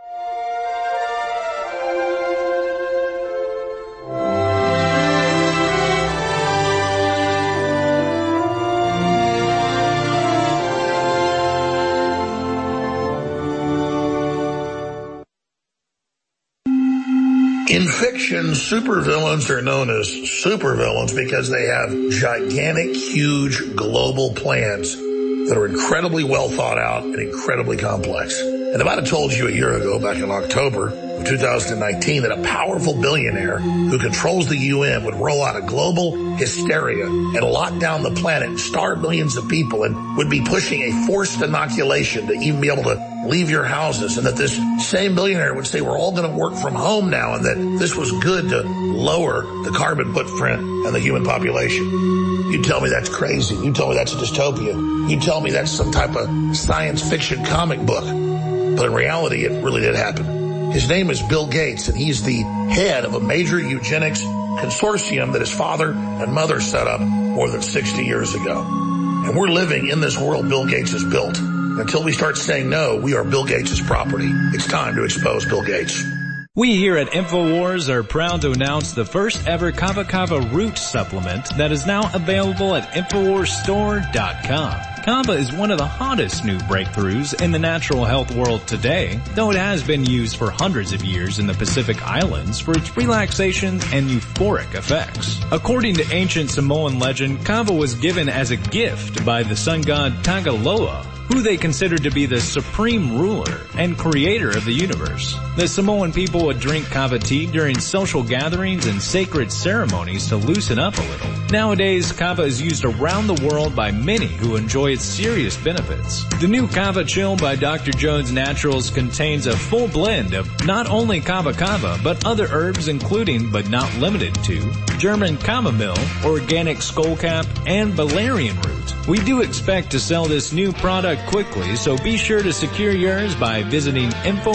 In fiction, supervillains are known as supervillains because they have gigantic, huge global plans that are incredibly well thought out and incredibly complex. And if I'd have told you a year ago, back in October of 2019, that a powerful billionaire who controls the UN would roll out a global hysteria and lock down the planet and starve millions of people and would be pushing a forced inoculation to even be able to leave your houses, and that this same billionaire would say we're all going to work from home now and that this was good to lower the carbon footprint and the human population. You tell me that's crazy. You tell me that's a dystopia. You tell me that's some type of science fiction comic book. But in reality, it really did happen. His name is Bill Gates, and he's the head of a major eugenics consortium that his father and mother set up more than 60 years ago. And we're living in this world Bill Gates has built. Until we start saying no, we are Bill Gates' property. It's time to expose Bill Gates. We here at InfoWars are proud to announce the first ever Kava Kava root supplement that is now available at InfoWarsStore.com. Kava is one of the hottest new breakthroughs in the natural health world today, though it has been used for hundreds of years in the Pacific Islands for its relaxation and euphoric effects. According to ancient Samoan legend, Kava was given as a gift by the sun god Tagaloa, who they considered to be the supreme ruler and creator of the universe. The Samoan people would drink kava tea during social gatherings and sacred ceremonies to loosen up a little. Nowadays, kava is used around the world by many who enjoy its serious benefits. The new Kava Chill by Dr. Jones Naturals contains a full blend of not only kava kava, but other herbs including, but not limited to, German chamomile, organic skullcap, and valerian root. We do expect to sell this new product quickly, so be sure to secure yours by visiting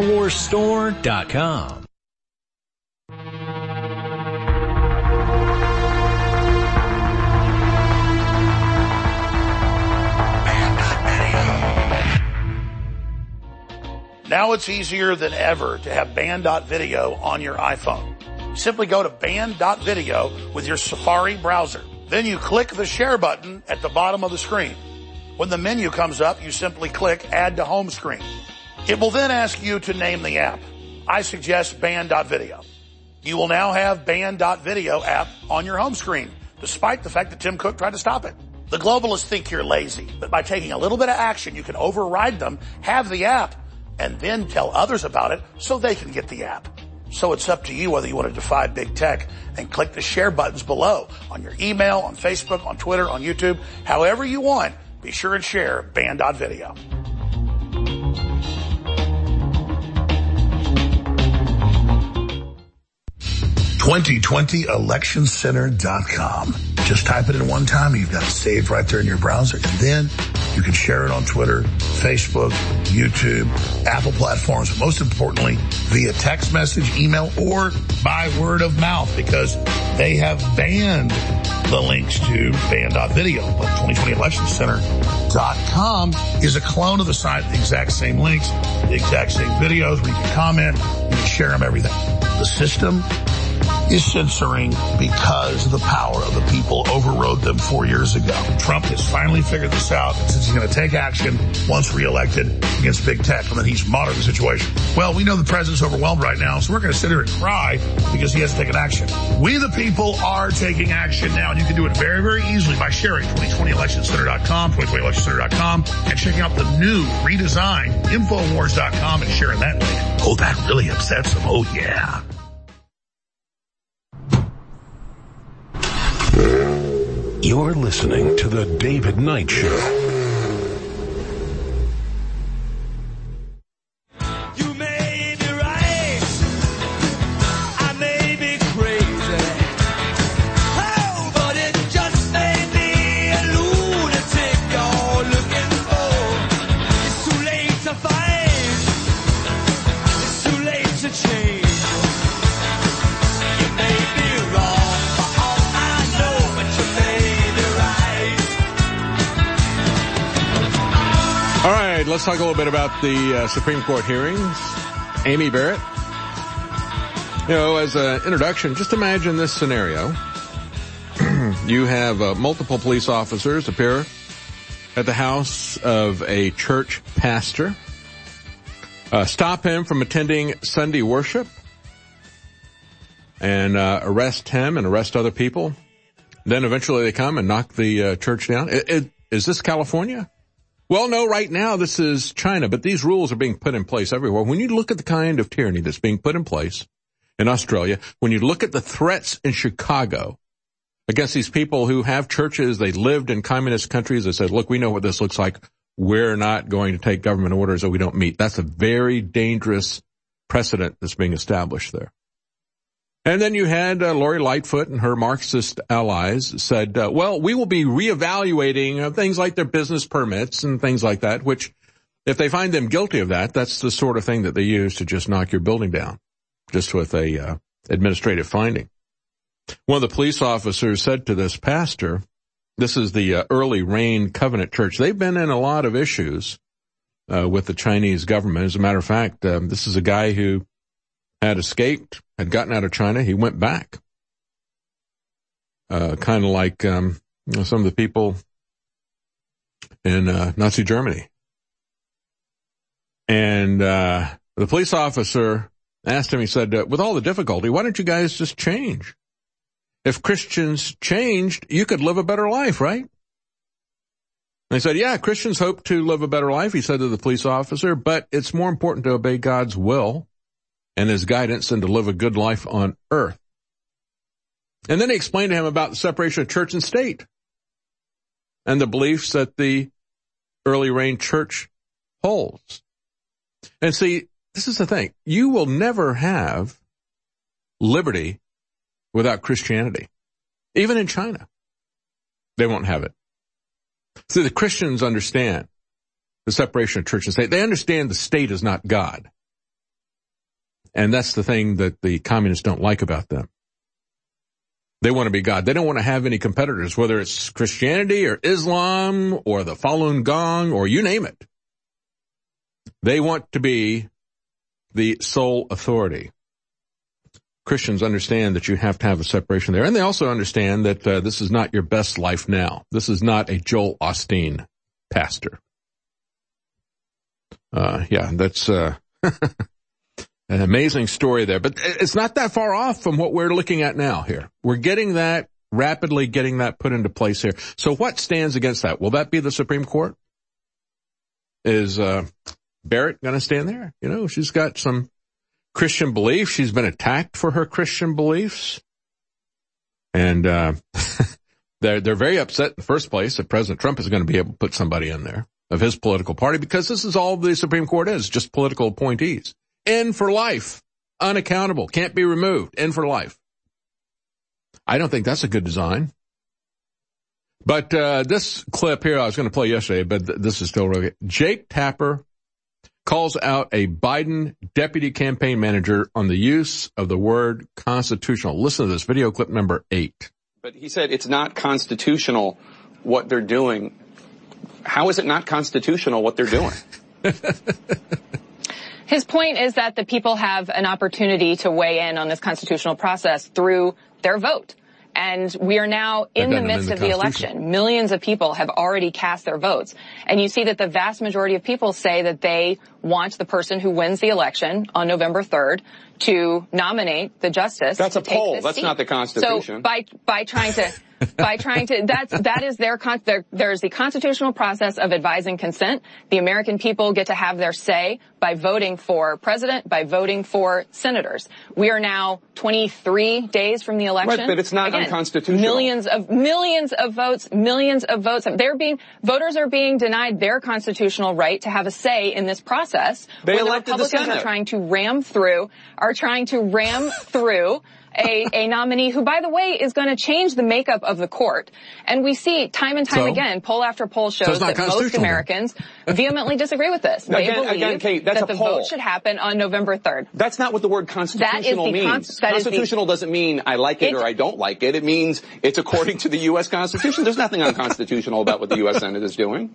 InfoWarsStore.com. Now it's easier than ever to have Band.video on your iPhone. Simply go to Band.video with your Safari browser. Then you click the share button at the bottom of the screen. When the menu comes up, you simply click Add to Home Screen. It will then ask you to name the app. I suggest Band.video. You will now have Band.video app on your home screen, despite the fact that Tim Cook tried to stop it. The globalists think you're lazy, but by taking a little bit of action, you can override them, have the app, and then tell others about it so they can get the app. So it's up to you whether you want to defy big tech and click the share buttons below on your email, on Facebook, on Twitter, on YouTube, however you want. Be sure and share Band.video. 2020electioncenter.com. Just type it in one time. You've got it saved right there in your browser. And then you can share it on Twitter, Facebook, YouTube, Apple platforms, but most importantly, via text message, email, or by word of mouth, because they have banned the links to Band.video. But 2020electioncenter.com is a clone of the site, the exact same links, the exact same videos where you can comment, you can share them, everything. The system is censoring because the power of the people overrode them 4 years ago. Trump has finally figured this out and says he's going to take action once reelected against big tech, and that he's monitored the situation. Well, we know the president's overwhelmed right now, so we're going to sit here and cry because he hasn't taken action. We the people are taking action now, and you can do it very, very easily by sharing 2020electioncenter.com, 2020electioncenter.com, and checking out the new redesigned Infowars.com and sharing that link. Oh, that really upsets them. Oh, yeah. You're listening to The David Knight Show. Let's talk a little bit about the Supreme Court hearings. Amy Barrett. You know, as an introduction, just imagine this scenario. You have multiple police officers appear at the house of a church pastor, stop him from attending Sunday worship, and arrest him and arrest other people. Then eventually they come and knock the church down. Is this California? Well, no, right now this is China, but these rules are being put in place everywhere. When you look at the kind of tyranny that's being put in place in Australia, when you look at the threats in Chicago against these people who have churches, they lived in communist countries, they said, look, we know what this looks like. We're not going to take government orders that we don't meet. That's a very dangerous precedent that's being established there. And then you had Lori Lightfoot and her Marxist allies said, well, we will be reevaluating things like their business permits and things like that, which if they find them guilty of that, that's the sort of thing that they use to just knock your building down, just with a administrative finding. One of the police officers said to this pastor, this is the Early Rain Covenant Church. They've been in a lot of issues with the Chinese government. As a matter of fact, this is a guy who had escaped, had gotten out of China. He went back. Kind of like some of the people in Nazi Germany. And the police officer asked him, he said, with all the difficulty, why don't you guys just change? If Christians changed, you could live a better life, right? They said, yeah, Christians hope to live a better life, he said to the police officer, but it's more important to obey God's will and his guidance and to live a good life on earth. And then he explained to him about the separation of church and state and the beliefs that the Early Rain Church holds. And see, this is the thing. You will never have liberty without Christianity. Even in China, they won't have it. See, the Christians understand the separation of church and state. They understand the state is not God. And that's the thing that the communists don't like about them. They want to be God. They don't want to have any competitors, whether it's Christianity or Islam or the Falun Gong or you name it. They want to be the sole authority. Christians understand that you have to have a separation there. And they also understand that this is not your best life now. This is not a Joel Osteen pastor. That's an amazing story there, but it's not that far off from what we're looking at now here. We're rapidly getting that put into place here. So what stands against that? Will that be the Supreme Court? Is Barrett going to stand there? You know, she's got some Christian beliefs. She's been attacked for her Christian beliefs. And they're very upset in the first place that President Trump is going to be able to put somebody in there of his political party, because this is all the Supreme Court is, just political appointees. In for life. Unaccountable. Can't be removed. In for life. I don't think that's a good design. But this clip here I was going to play yesterday, but this is still really good. Jake Tapper calls out a Biden deputy campaign manager on the use of the word constitutional. Listen to this video clip number 8. But he said it's not constitutional what they're doing. How is it not constitutional what they're doing? His point is that the people have an opportunity to weigh in on this constitutional process through their vote. And we are now in the midst of the election. Millions of people have already cast their votes. And you see that the vast majority of people say that they want the person who wins the election on November 3rd to nominate the justice. That's a poll. That's not the Constitution. So by trying to by trying to, there's the constitutional process of advising consent. The American people get to have their say by voting for president, by voting for senators. We are now 23 days from the election. Right, but it's not unconstitutional. Millions of votes. Voters are being denied their constitutional right to have a say in this process. They when elected the Republicans are trying to ram through a nominee who, by the way, is going to change the makeup of the court. And we see time and time again, poll after poll shows that most Americans vehemently disagree with this. They believe Kate, that the vote should happen on November 3rd. That's not what the word constitutional means. Constitutional doesn't mean I like it or I don't like it. It means it's according to the U.S. Constitution. There's nothing unconstitutional about what the U.S. Senate is doing.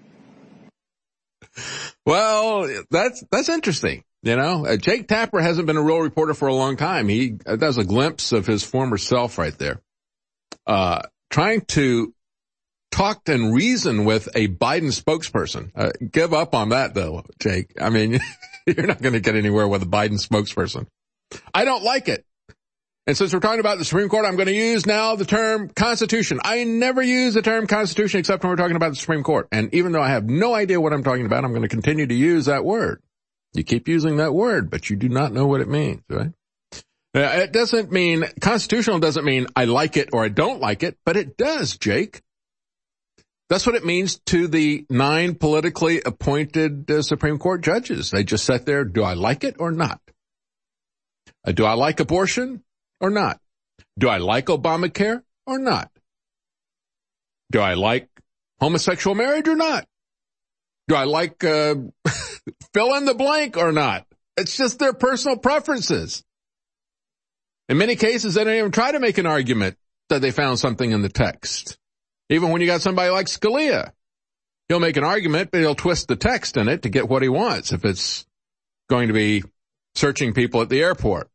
Well, that's interesting. You know, Jake Tapper hasn't been a real reporter for a long time. That was a glimpse of his former self right there. Trying to talk and reason with a Biden spokesperson. Give up on that though, Jake. I mean, you're not going to get anywhere with a Biden spokesperson. I don't like it. And since we're talking about the Supreme Court, I'm going to use now the term Constitution. I never use the term Constitution except when we're talking about the Supreme Court. And even though I have no idea what I'm talking about, I'm going to continue to use that word. You keep using that word, but you do not know what it means, right? It doesn't mean, constitutional doesn't mean I like it or I don't like it, but it does, Jake. That's what it means to the 9 politically appointed Supreme Court judges. They just sat there, do I like it or not? Do I like abortion or not? Do I like Obamacare or not? Do I like homosexual marriage or not? Do I like fill in the blank or not? It's just their personal preferences. In many cases, they don't even try to make an argument that they found something in the text. Even when you got somebody like Scalia, he'll make an argument, but he'll twist the text in it to get what he wants if it's going to be searching people at the airport.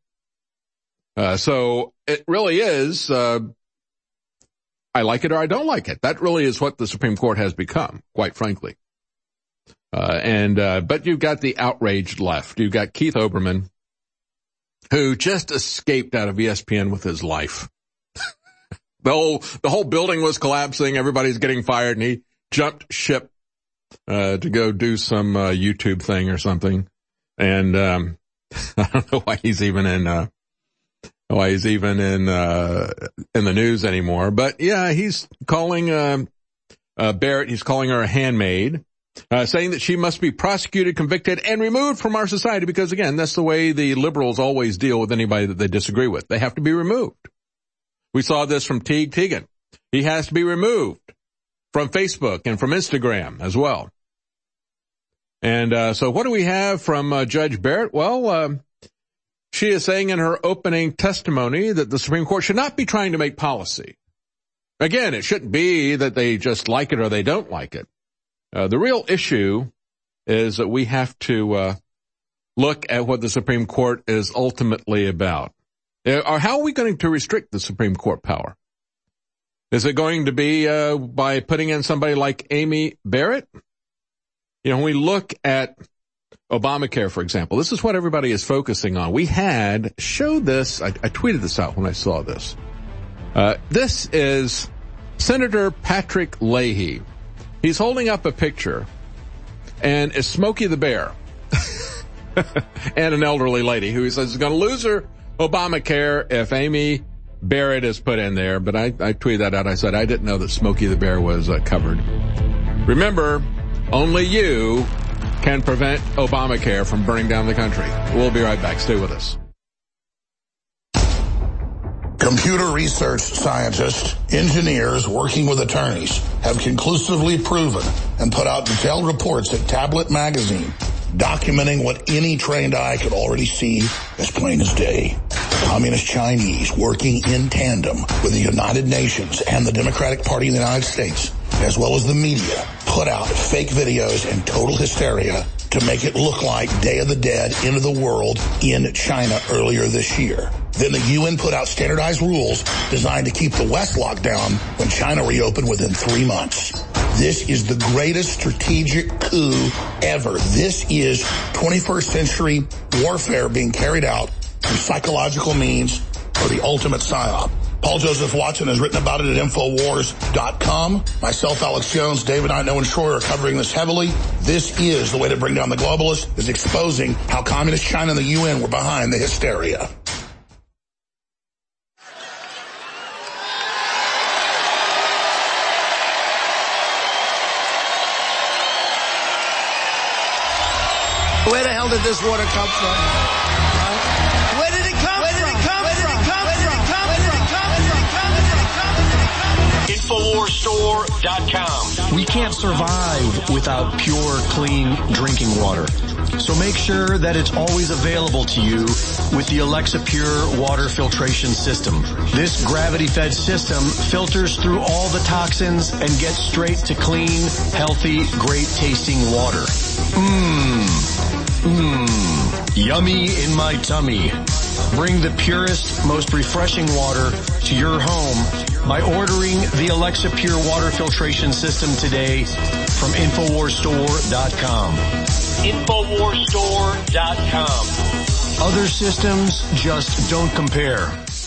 So it really is, I like it or I don't like it. That really is what the Supreme Court has become, quite frankly. But you've got the outraged left. You've got Keith Olbermann, who just escaped out of ESPN with his life. The whole building was collapsing. Everybody's getting fired, and he jumped ship, to go do some, YouTube thing or something. And, I don't know why he's even in the news anymore. But yeah, he's calling, Barrett, he's calling her a handmaid. Saying that she must be prosecuted, convicted, and removed from our society because, again, that's the way the liberals always deal with anybody that they disagree with. They have to be removed. We saw this from Teague Teagan. He has to be removed from Facebook and from Instagram as well. And so what do we have from Judge Barrett? Well, she is saying in her opening testimony that the Supreme Court should not be trying to make policy. Again, it shouldn't be that they just like it or they don't like it. The real issue is that we have to look at what the Supreme Court is ultimately about. Or how are we going to restrict the Supreme Court power? Is it going to be by putting in somebody like Amy Barrett? You know, when we look at Obamacare, for example, this is what everybody is focusing on. We had showed this, I tweeted this out when I saw this. This is Senator Patrick Leahy. He's holding up a picture, and it's Smokey the Bear and an elderly lady who he says is going to lose her Obamacare if Amy Barrett is put in there. But I tweeted that out. I said I didn't know that Smokey the Bear was covered. Remember, only you can prevent Obamacare from burning down the country. We'll be right back. Stay with us. Computer research scientists, engineers working with attorneys have conclusively proven and put out detailed reports at Tablet Magazine documenting what any trained eye could already see as plain as day. Communist Chinese working in tandem with the United Nations and the Democratic Party of the United States, as well as the media, put out fake videos and total hysteria to make it look like Day of the Dead, End of the World in China earlier this year. Then the UN put out standardized rules designed to keep the West locked down when China reopened within 3 months. This is the greatest strategic coup ever. This is 21st century warfare being carried out through psychological means for the ultimate psyop. Paul Joseph Watson has written about it at Infowars.com. Myself, Alex Jones, David Ino, and Troy are covering this heavily. This is the way to bring down the globalists, is exposing how Communist China and the UN were behind the hysteria. Where the hell did this water come from? Where did it come from? Infowarsstore.com. We can't survive without pure, clean drinking water. So make sure that it's always available to you with the Alexa Pure water filtration system. This gravity-fed system filters through all the toxins and gets straight to clean, healthy, great-tasting water. Yummy in my tummy. Bring the purest, most refreshing water to your home by ordering the Alexa Pure water filtration system today from Infowarsstore.com. Infowarsstore.com. Other systems just don't compare.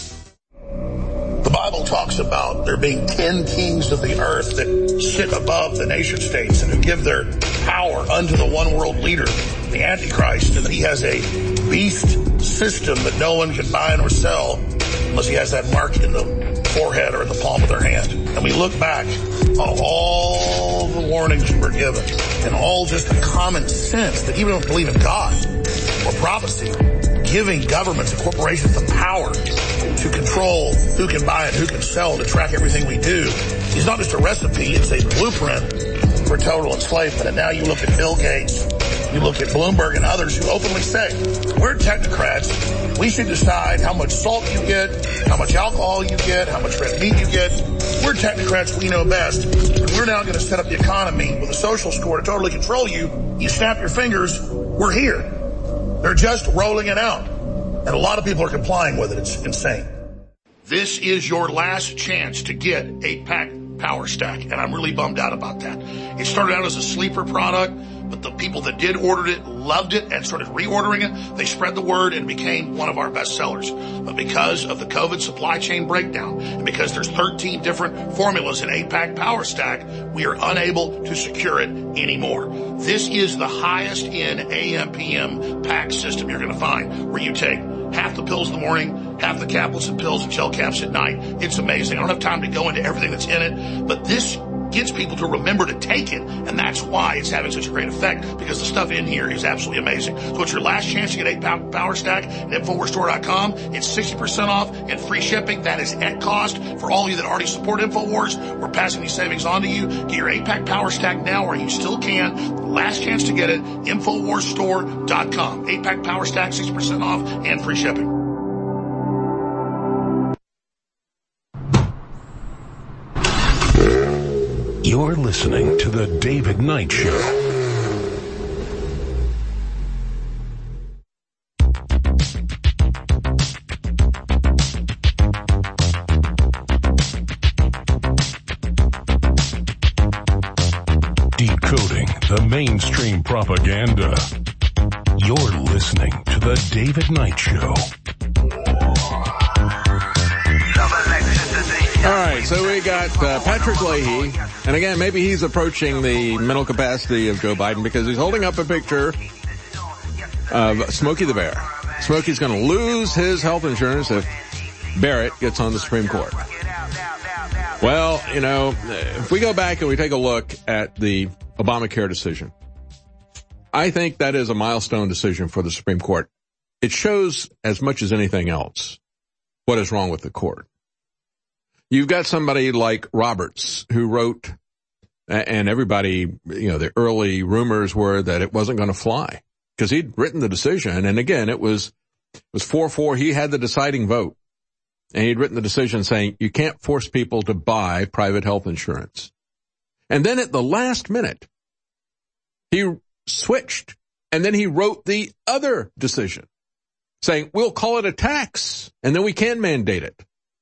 The Bible talks about there being 10 kings of the earth that sit above the nation states and who give their power unto the one world leader, the Antichrist, and that he has a beast system that no one can buy nor sell unless he has that mark in the forehead or in the palm of their hand. And we look back on all the warnings we were given and all just the common sense that even don't believe in God or prophecy, giving governments and corporations the power to control who can buy and who can sell, to track everything we do, is not just a recipe, it's a blueprint for total enslavement. And now you look at Bill Gates, you look at Bloomberg and others who openly say, we're technocrats, we should decide how much salt you get, how much alcohol you get, how much red meat you get. We're technocrats, we know best. And we're now going to set up the economy with a social score to totally control you. You snap your fingers, we're here. They're just rolling it out. And a lot of people are complying with it. It's insane. This is your last chance to get 8-pack Power Stack, and I'm really bummed out about that. It started out as a sleeper product, but the people that did order it loved it and started reordering it. They spread the word and became one of our best sellers. But because of the COVID supply chain breakdown and because there's 13 different formulas in 8-pack Power Stack, we are unable to secure it anymore. This is the highest in AM/PM pack system you're going to find, where you take half the pills in the morning, half the caplets and pills and gel caps at night. It's amazing. I don't have time to go into everything that's in it, but this gets people to remember to take it, and that's why it's having such a great effect, because the stuff in here is absolutely amazing. So it's your last chance to get 8-pack Power Stack at Infowarsstore.com. It's 60% off and free shipping. That is at cost. For all of you that already support Infowars, we're passing these savings on to you. Get your 8-pack Power Stack now where you still can. Last chance to get it, Infowarsstore.com. 8-pack Power Stack, 60% off and free shipping. You're listening to The David Knight Show. Decoding the mainstream propaganda. You're listening to The David Knight Show. All right, so we got Patrick Leahy, and again, maybe he's approaching the mental capacity of Joe Biden because he's holding up a picture of Smokey the Bear. Smokey's going to lose his health insurance if Barrett gets on the Supreme Court. Well, you know, if we go back and we take a look at the Obamacare decision, I think that is a milestone decision for the Supreme Court. It shows, as much as anything else, what is wrong with the court. You've got somebody like Roberts who wrote, and everybody, you know, the early rumors were that it wasn't going to fly because he'd written the decision. And again, it was 4-4. He had the deciding vote, and he'd written the decision saying you can't force people to buy private health insurance. And then at the last minute, he switched, and then he wrote the other decision saying we'll call it a tax, and then we can mandate it.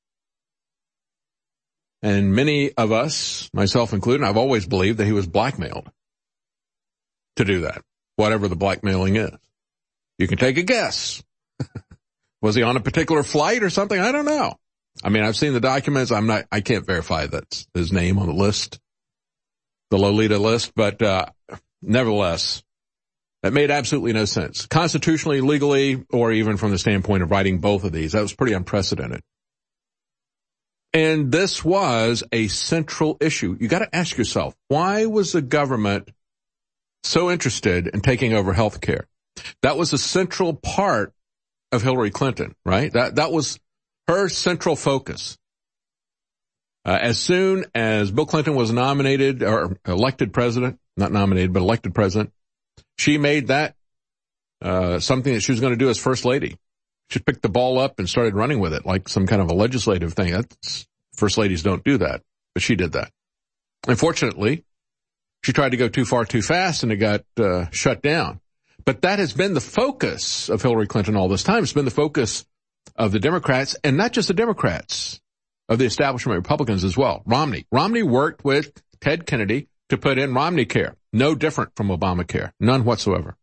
And many of us, myself included, I've always believed that he was blackmailed to do that, whatever the blackmailing is. You can take a guess. Was he on a particular flight or something? I don't know. I mean, I've seen the documents. I can't verify that's his name on the list, the Lolita list, but, nevertheless, that made absolutely no sense. Constitutionally, legally, or even from the standpoint of writing both of these, that was pretty unprecedented. And this was a central issue. You got to ask yourself, why was the government so interested in taking over health care? That was a central part of Hillary Clinton, right? That was her central focus. As soon as Bill Clinton was nominated or elected president, not nominated, but elected president, she made that something that she was going to do as first lady. She picked the ball up and started running with it like some kind of a legislative thing. First ladies don't do that, but she did that. Unfortunately, she tried to go too far too fast and it got shut down. But that has been the focus of Hillary Clinton all this time. It's been the focus of the Democrats, and not just the Democrats, of the establishment Republicans as well. Romney worked with Ted Kennedy to put in Romney Care. No different from Obamacare. None whatsoever.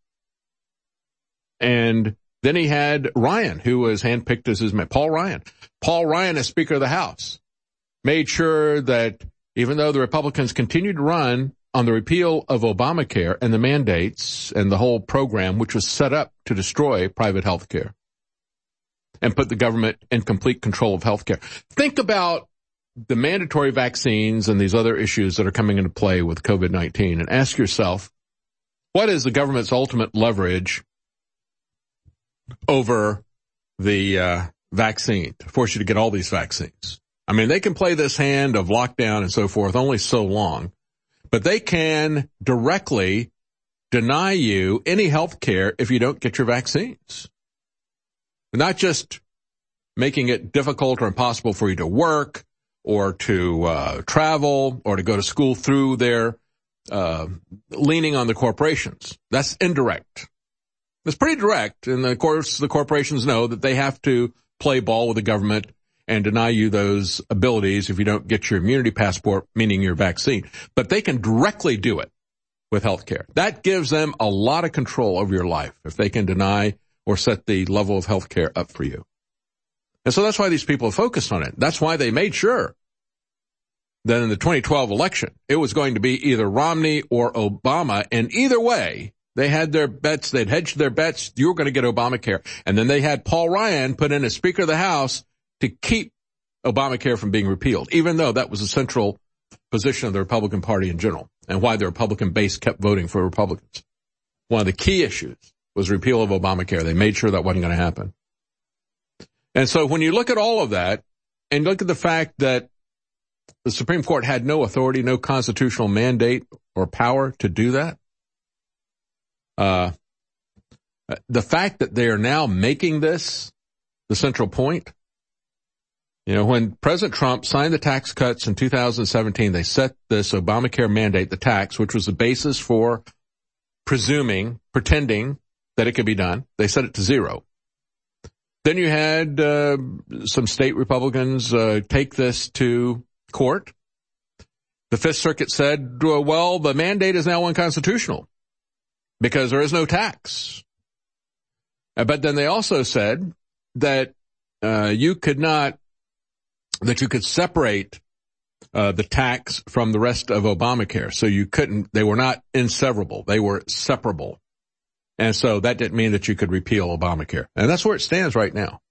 And then he had Ryan, who was handpicked as his man. Paul Ryan, as Speaker of the House, made sure that even though the Republicans continued to run on the repeal of Obamacare and the mandates and the whole program, which was set up to destroy private health care and put the government in complete control of health care. Think about the mandatory vaccines and these other issues that are coming into play with COVID-19 and ask yourself, what is the government's ultimate leverage over the vaccine to force you to get all these vaccines? I mean, they can play this hand of lockdown and so forth only so long, but they can directly deny you any health care if you don't get your vaccines. Not just making it difficult or impossible for you to work or to travel or to go to school through their leaning on the corporations. That's indirect. It's pretty direct, and of course the corporations know that they have to play ball with the government and deny you those abilities if you don't get your immunity passport, meaning your vaccine. But they can directly do it with health care. That gives them a lot of control over your life if they can deny or set the level of health care up for you. And so that's why these people are focused on it. That's why they made sure that in the 2012 election, it was going to be either Romney or Obama, and either way, they had their bets, they'd hedged their bets, you were going to get Obamacare. And then they had Paul Ryan put in as Speaker of the House to keep Obamacare from being repealed, even though that was a central position of the Republican Party in general, and why the Republican base kept voting for Republicans. One of the key issues was repeal of Obamacare. They made sure that wasn't going to happen. And so when you look at all of that, and look at the fact that the Supreme Court had no authority, no constitutional mandate or power to do that, the fact that they are now making this the central point. You know, when President Trump signed the tax cuts in 2017, they set this Obamacare mandate, the tax, which was the basis for pretending that it could be done. They set it to zero. Then you had some state Republicans take this to court. The Fifth Circuit said, well, the mandate is now unconstitutional because there is no tax. But then they also said that you could separate the tax from the rest of Obamacare. So they were not inseparable. They were separable. And so that didn't mean that you could repeal Obamacare. And that's where it stands right now.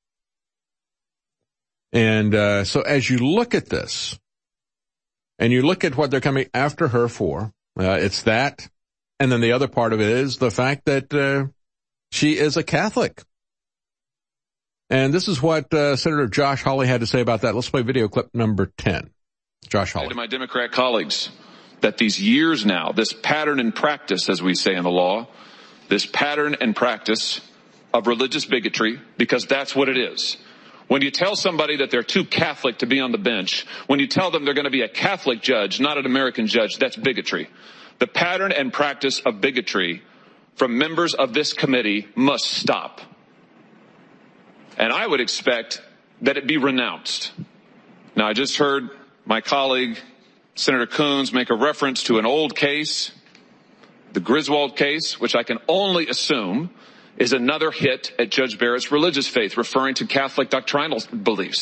And so as you look at this, and you look at what they're coming after her for, it's that. And then the other part of it is the fact that she is a Catholic. And this is what Senator Josh Hawley had to say about that. Let's play video clip number 10. Josh Hawley. To my Democrat colleagues, that these years now, this pattern and practice, as we say in the law, this pattern and practice of religious bigotry, because that's what it is. When you tell somebody that they're too Catholic to be on the bench, when you tell them they're going to be a Catholic judge, not an American judge, that's bigotry. The pattern and practice of bigotry from members of this committee must stop. And I would expect that it be renounced. Now, I just heard my colleague, Senator Coons, make a reference to an old case, the Griswold case, which I can only assume is another hit at Judge Barrett's religious faith, referring to Catholic doctrinal beliefs.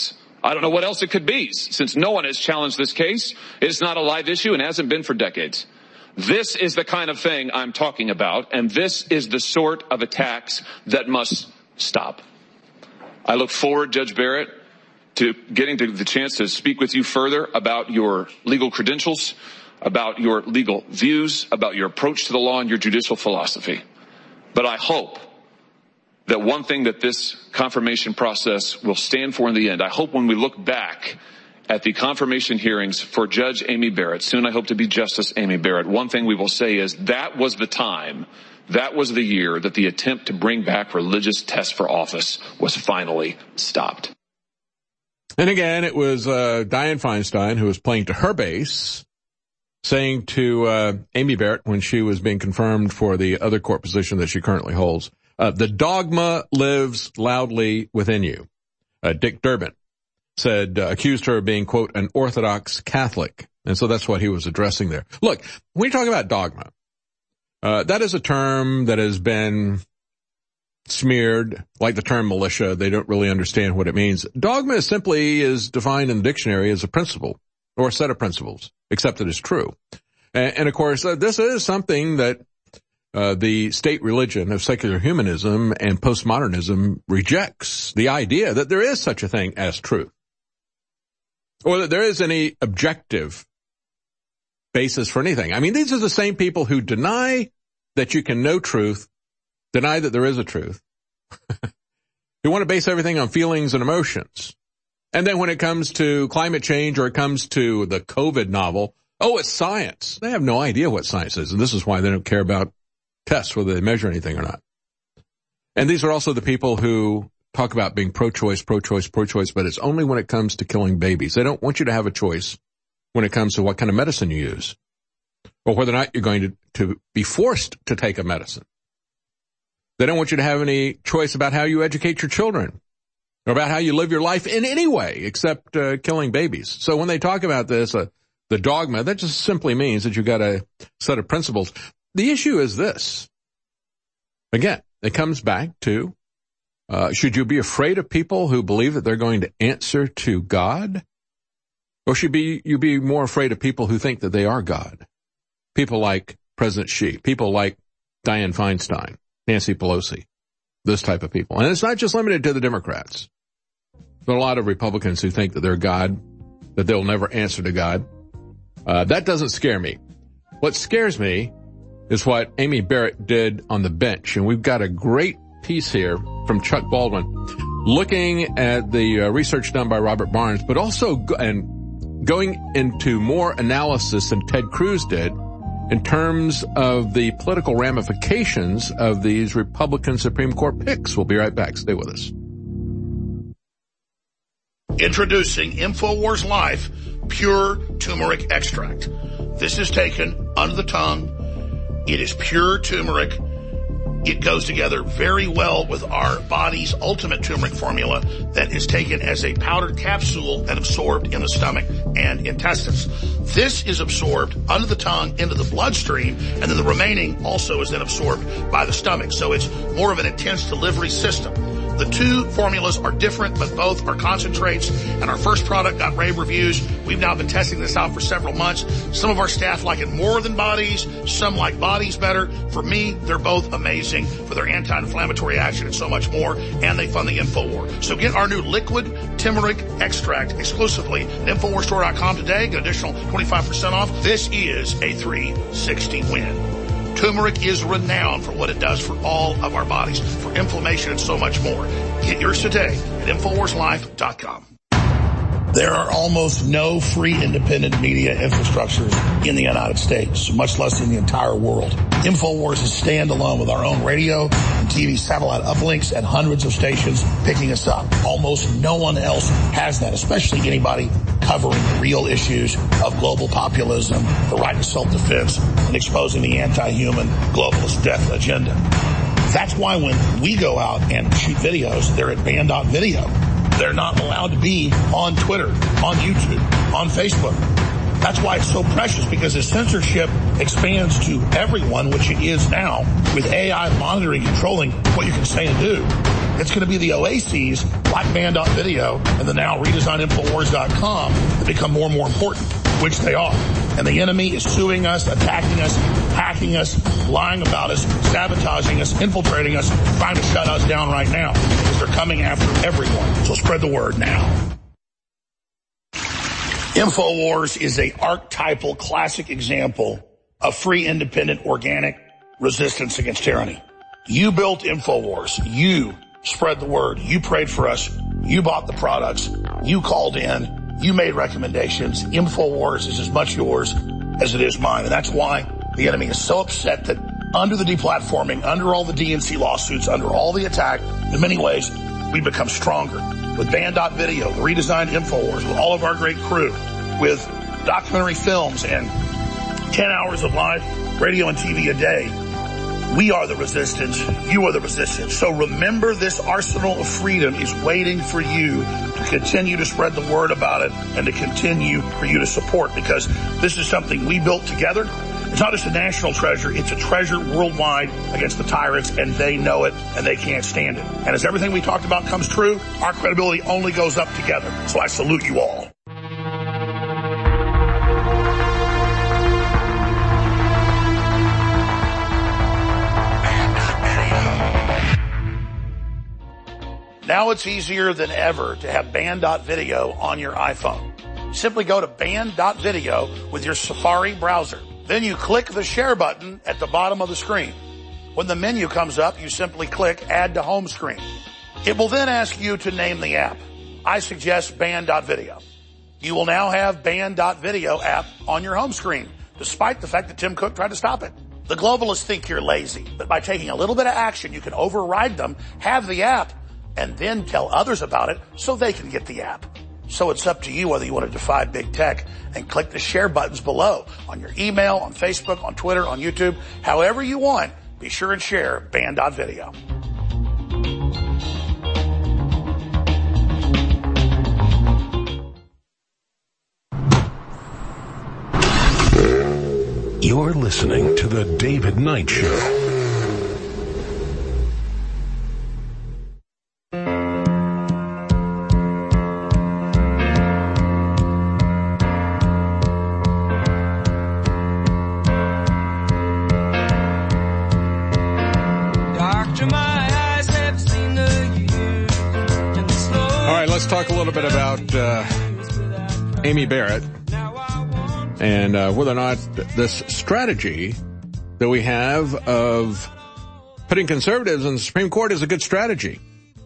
I don't know what else it could be, since no one has challenged this case. It's not a live issue and hasn't been for decades. This is the kind of thing I'm talking about, and this is the sort of attacks that must stop. I look forward, Judge Barrett, to getting the chance to speak with you further about your legal credentials, about your legal views, about your approach to the law and your judicial philosophy. But I hope that one thing that this confirmation process will stand for in the end, I hope when we look back at the confirmation hearings for Judge Amy Barrett, soon I hope to be Justice Amy Barrett, one thing we will say is that was the time, that was the year that the attempt to bring back religious tests for office was finally stopped. And again, it was Dianne Feinstein who was playing to her base, saying to Amy Barrett when she was being confirmed for the other court position that she currently holds, the dogma lives loudly within you. Dick Durbin accused her of being, quote, an Orthodox Catholic. And so that's what he was addressing there. Look, when you talk about dogma, that is a term that has been smeared, like the term militia. They don't really understand what it means. Dogma simply is defined in the dictionary as a principle or a set of principles, except that it's true. And of course, this is something that the state religion of secular humanism and postmodernism rejects, the idea that there is such a thing as truth, or that there is any objective basis for anything. I mean, these are the same people who deny that you can know truth, deny that there is a truth, who want to base everything on feelings and emotions. And then when it comes to climate change or it comes to the COVID novel, oh, it's science. They have no idea what science is, and this is why they don't care about tests, whether they measure anything or not. And these are also the people who talk about being pro-choice, pro-choice, pro-choice, but it's only when it comes to killing babies. They don't want you to have a choice when it comes to what kind of medicine you use, or whether or not you're going to be forced to take a medicine. They don't want you to have any choice about how you educate your children, or about how you live your life in any way except killing babies. So when they talk about this, the dogma, that just simply means that you've got a set of principles. The issue is this. Again, it comes back to, should you be afraid of people who believe that they're going to answer to God? Or should you be more afraid of people who think that they are God? People like President Xi, people like Dianne Feinstein, Nancy Pelosi, this type of people. And it's not just limited to the Democrats. There are a lot of Republicans who think that they're God, that they'll never answer to God. That doesn't scare me. What scares me is what Amy Barrett did on the bench. And we've got a great piece here from Chuck Baldwin looking at the research done by Robert Barnes, but also going into more analysis than Ted Cruz did in terms of the political ramifications of these Republican Supreme Court picks. We'll be right back. Stay with us. Introducing InfoWars Life Pure Turmeric Extract. This is taken under the tongue. It is pure turmeric. It goes together very well with our body's ultimate turmeric formula that is taken as a powdered capsule and absorbed in the stomach and intestines. This is absorbed under the tongue into the bloodstream, and then the remaining also is then absorbed by the stomach. So it's more of an intense delivery system. The two formulas are different, but both are concentrates, and our first product got rave reviews. We've now been testing this out for several months. Some of our staff like it more than bodies. Some like bodies better. For me, they're both amazing for their anti-inflammatory action and so much more, and they fund the InfoWar. So get our new liquid turmeric extract exclusively at InfoWarsStore.com today. Get additional 25% off. This is a 360 win. Turmeric is renowned for what it does for all of our bodies, for inflammation and so much more. Get yours today at InfoWarsLife.com. There are almost no free independent media infrastructures in the United States, much less in the entire world. InfoWars is standalone with our own radio and TV satellite uplinks and hundreds of stations picking us up. Almost no one else has that, especially anybody covering the real issues of global populism, the right to self-defense, and exposing the anti-human globalist death agenda. That's why when we go out and shoot videos, they're at ban.video. They're not allowed to be on Twitter, on YouTube, on Facebook. That's why it's so precious, because as censorship expands to everyone, which it is now, with AI monitoring, controlling what you can say and do, It's going to be the OACs like Band.video and the now redesigned Infowars.com that become more and more important, which they are. And the enemy is suing us, attacking us, hacking us, lying about us, sabotaging us, infiltrating us, trying to shut us down right now because they're coming after everyone. So spread the word now. Infowars is a archetypal classic example of free, independent, organic resistance against tyranny. You built Infowars. You spread the word. You prayed for us. You bought the products. You called in. You made recommendations. Infowars is as much yours as it is mine. And that's why the enemy is so upset that under the deplatforming, under all the DNC lawsuits, under all the attack, in many ways, we've become stronger. With Band.video, the redesigned Infowars, with all of our great crew, with documentary films and 10 hours of live radio and TV a day. We are the resistance. You are the resistance. So remember, this arsenal of freedom is waiting for you to continue to spread the word about it and to continue for you to support, because this is something we built together. It's not just a national treasure. It's a treasure worldwide against the tyrants, and they know it, and they can't stand it. And as everything we talked about comes true, our credibility only goes up together. So I salute you all. Now it's easier than ever to have Band.video on your iPhone. Simply go to Band.video with your Safari browser. Then you click the share button at the bottom of the screen. When the menu comes up, you simply click Add to Home Screen. It will then ask you to name the app. I suggest Band.video. You will now have Band.video app on your home screen, despite the fact that Tim Cook tried to stop it. The globalists think you're lazy, but by taking a little bit of action, you can override them, have the app, and then tell others about it so they can get the app. So it's up to you whether you want to defy big tech and click the share buttons below on your email, on Facebook, on Twitter, on YouTube, however you want. Be sure and share Band.video. You're listening to The David Knight Show. Talk a little bit about Amy Barrett and whether or not this strategy that we have of putting conservatives in the Supreme Court is a good strategy.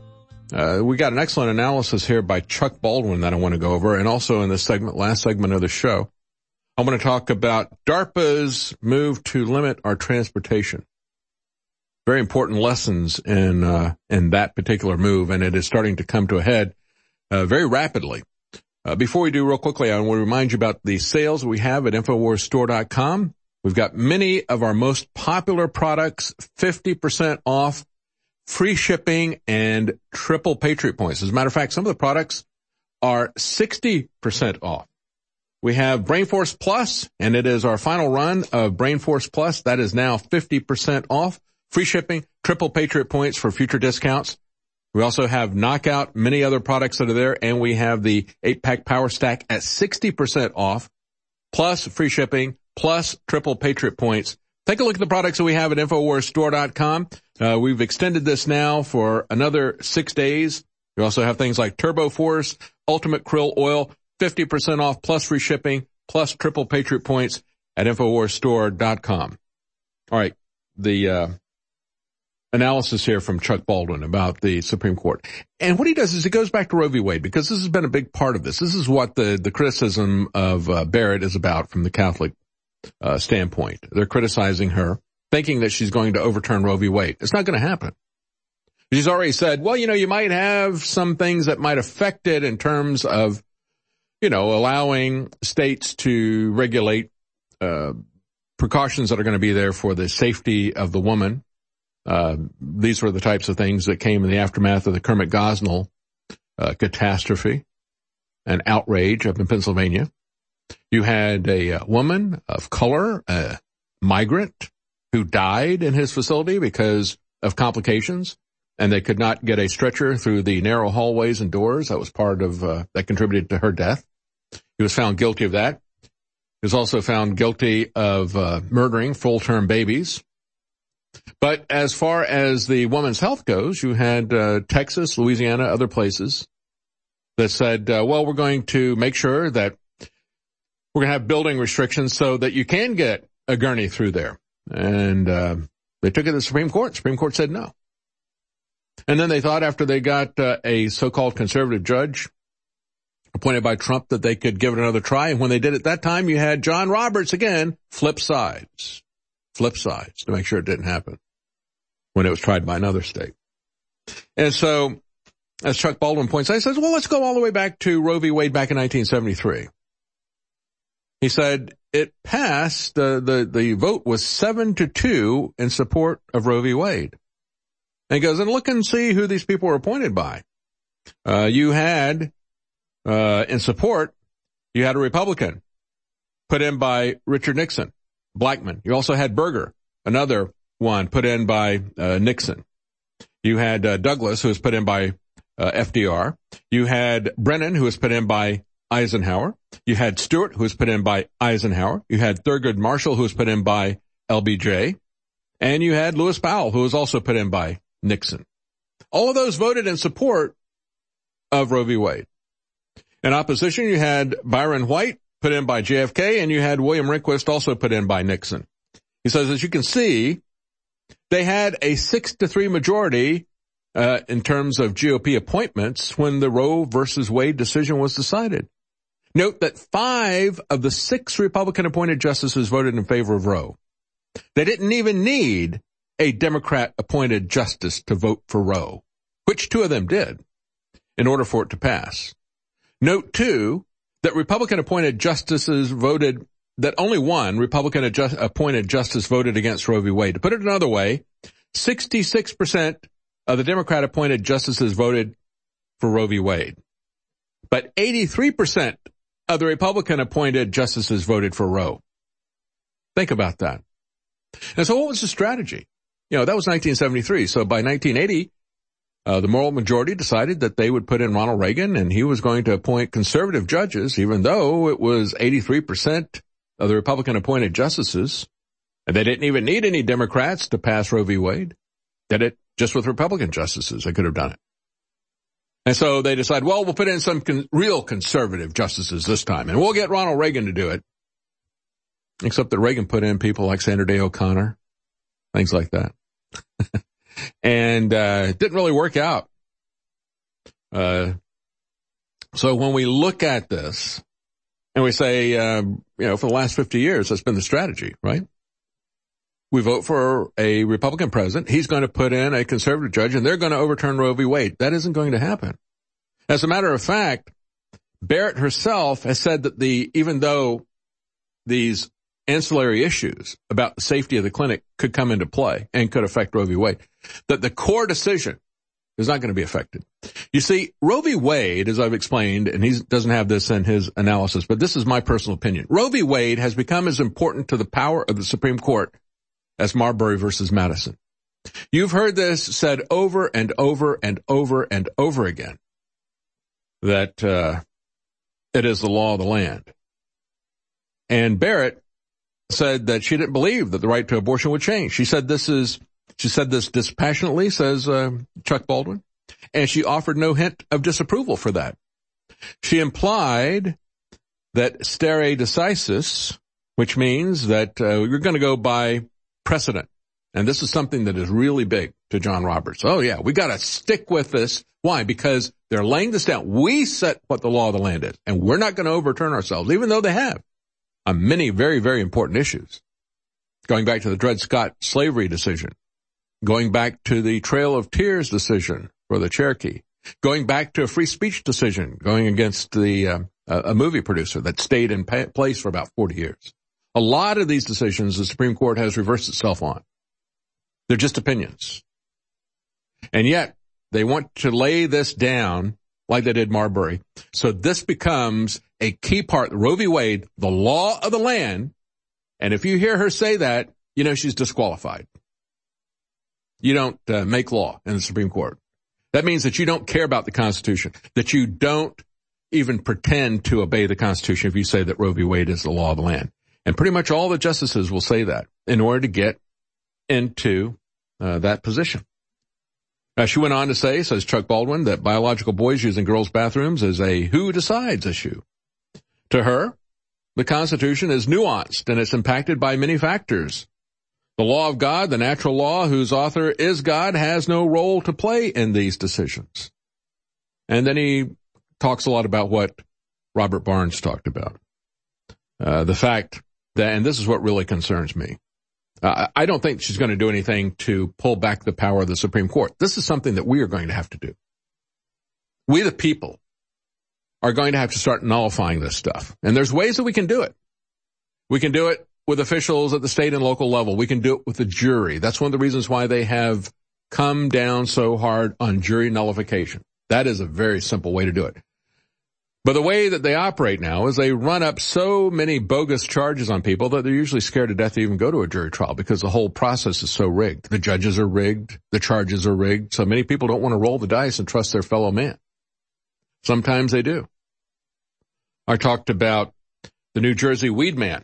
We got an excellent analysis here by Chuck Baldwin that I want to go over, and also in this segment, last segment of the show, I want to talk about DARPA's move to limit our transportation. Very important lessons in that particular move, and it is starting to come to a head very rapidly. Before we do, real quickly, I want to remind you about the sales we have at InfoWarsStore.com. We've got many of our most popular products 50% off, free shipping, and triple Patriot points. As a matter of fact, some of the products are 60% off. We have BrainForce Plus, and it is our final run of BrainForce Plus. That is now 50% off, free shipping, triple Patriot points for future discounts. We also have Knockout, many other products that are there, and we have the 8-pack Power Stack at 60% off, plus free shipping, plus triple Patriot points. Take a look at the products that we have at InfoWarsStore.com. We've extended this now for another 6 days. We also have things like Turbo Force, Ultimate Krill Oil, 50% off, plus free shipping, plus triple Patriot points at InfoWarsStore.com. All right, the analysis here from Chuck Baldwin about the Supreme Court. And what he does is he goes back to Roe v. Wade, because this has been a big part of this. This is what the criticism of Barrett is about from the Catholic standpoint. They're criticizing her, thinking that she's going to overturn Roe v. Wade. It's not going to happen. She's already said, well, you might have some things that might affect it in terms of, allowing states to regulate precautions that are going to be there for the safety of the woman. These were the types of things that came in the aftermath of the Kermit Gosnell catastrophe and outrage up in Pennsylvania. You had a woman of color, a migrant, who died in his facility because of complications. and they could not get a stretcher through the narrow hallways and doors. That was part of, that contributed to her death. He was found guilty of that. He was also found guilty of murdering full-term babies. But as far as the woman's health goes, you had Texas, Louisiana, other places that said, well, we're going to make sure that we're going to have building restrictions so that you can get a gurney through there. And they took it to the Supreme Court. Supreme Court said no. And then they thought after they got a so-called conservative judge appointed by Trump that they could give it another try. And when they did it that time, you had John Roberts again flip sides to make sure it didn't happen when it was tried by another state. And so, as Chuck Baldwin points out, he says, well, let's go all the way back to Roe v. Wade back in 1973. He said it passed, the vote was 7-2 in support of Roe v. Wade. And he goes, and look and see who these people were appointed by. You had, in support, you had a Republican put in by Richard Nixon, Blackmun. You also had Berger, another one put in by Nixon. You had Douglas, who was put in by FDR. You had Brennan, who was put in by Eisenhower. You had Stewart, who was put in by Eisenhower. You had Thurgood Marshall, who was put in by LBJ. And you had Lewis Powell, who was also put in by Nixon. All of those voted in support of Roe v. Wade. In opposition, you had Byron White, put in by JFK, and you had William Rehnquist, also put in by Nixon. He says, as you can see, they had a 6-3 majority in terms of GOP appointments when the Roe versus Wade decision was decided. Note that 5 of the 6 Republican-appointed justices voted in favor of Roe. They didn't even need a Democrat-appointed justice to vote for Roe, which 2 of them did, in order for it to pass. Note, too, that Republican-appointed justices voted, that only 1 Republican-appointed justice voted against Roe v. Wade. To put it another way, 66% of the Democrat-appointed justices voted for Roe v. Wade. But 83% of the Republican-appointed justices voted for Roe. Think about that. And so what was the strategy? You know, that was 1973. So by 1980, the moral majority decided that they would put in Ronald Reagan, and he was going to appoint conservative judges, even though it was 83% of the Republican-appointed justices. And they didn't even need any Democrats to pass Roe v. Wade. Did it just with Republican justices. They could have done it. And so they decided, well, we'll put in some real conservative justices this time, and we'll get Ronald Reagan to do it. Except that Reagan put in people like Sandra Day O'Connor, things like that. And it didn't really work out. So when we look at this and we say, for the last 50 years, that's been the strategy, right? We vote for a Republican president. He's going to put in a conservative judge, and they're going to overturn Roe v. Wade. That isn't going to happen. As a matter of fact, Barrett herself has said that even though these ancillary issues about the safety of the clinic could come into play and could affect Roe v. Wade, that the core decision is not going to be affected. You see, Roe v. Wade, as I've explained, and he doesn't have this in his analysis, but this is my personal opinion. Roe v. Wade has become as important to the power of the Supreme Court as Marbury versus Madison. You've heard this said over and over and over and over again, that it is the law of the land. And Barrett said that she didn't believe that the right to abortion would change. She said this dispassionately, says Chuck Baldwin, and she offered no hint of disapproval for that. She implied that stare decisis, which means that you're going to go by precedent. And this is something that is really big to John Roberts. Oh, yeah, we got to stick with this. Why? Because they're laying this down. We set what the law of the land is, and we're not going to overturn ourselves, even though they have on many very, very important issues. Going back to the Dred Scott slavery decision, going back to the Trail of Tears decision for the Cherokee, going back to a free speech decision, going against a movie producer that stayed in place for about 40 years. A lot of these decisions the Supreme Court has reversed itself on. They're just opinions. And yet, they want to lay this down like they did Marbury. So this becomes a key part, Roe v. Wade, the law of the land. And if you hear her say that, you know she's disqualified. You don't make law in the Supreme Court. That means that you don't care about the Constitution, that you don't even pretend to obey the Constitution if you say that Roe v. Wade is the law of the land. And pretty much all the justices will say that in order to get into that position. She went on to say, says Chuck Baldwin, that biological boys using girls' bathrooms is a who decides issue. To her, the Constitution is nuanced and it's impacted by many factors. The law of God, the natural law, whose author is God, has no role to play in these decisions. And then he talks a lot about what Robert Barnes talked about. The fact that, and this is what really concerns me, I don't think she's going to do anything to pull back the power of the Supreme Court. This is something that we are going to have to do. We, the people, are going to have to start nullifying this stuff. And there's ways that we can do it. We can do it with officials at the state and local level. We can do it with the jury. That's one of the reasons why they have come down so hard on jury nullification. That is a very simple way to do it. But the way that they operate now is they run up so many bogus charges on people that they're usually scared to death to even go to a jury trial because the whole process is so rigged. The judges are rigged. The charges are rigged. So many people don't want to roll the dice and trust their fellow man. Sometimes they do. I talked about the New Jersey weed man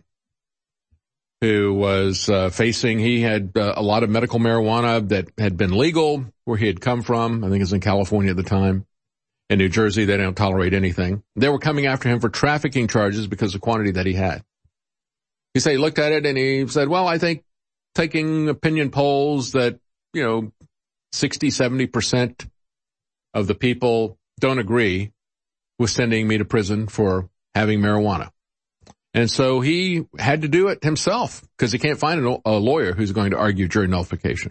who was he had a lot of medical marijuana that had been legal where he had come from. I think it was in California at the time. In New Jersey, they don't tolerate anything. They were coming after him for trafficking charges because of the quantity that he had. He said he looked at it and he said, well, I think taking opinion polls that, 60, 70% of the people don't agree with sending me to prison for having marijuana. And so he had to do it himself because he can't find a lawyer who's going to argue jury nullification.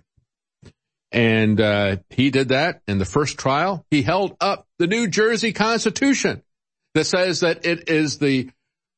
And he did that in the first trial. He held up the New Jersey Constitution that says that it is the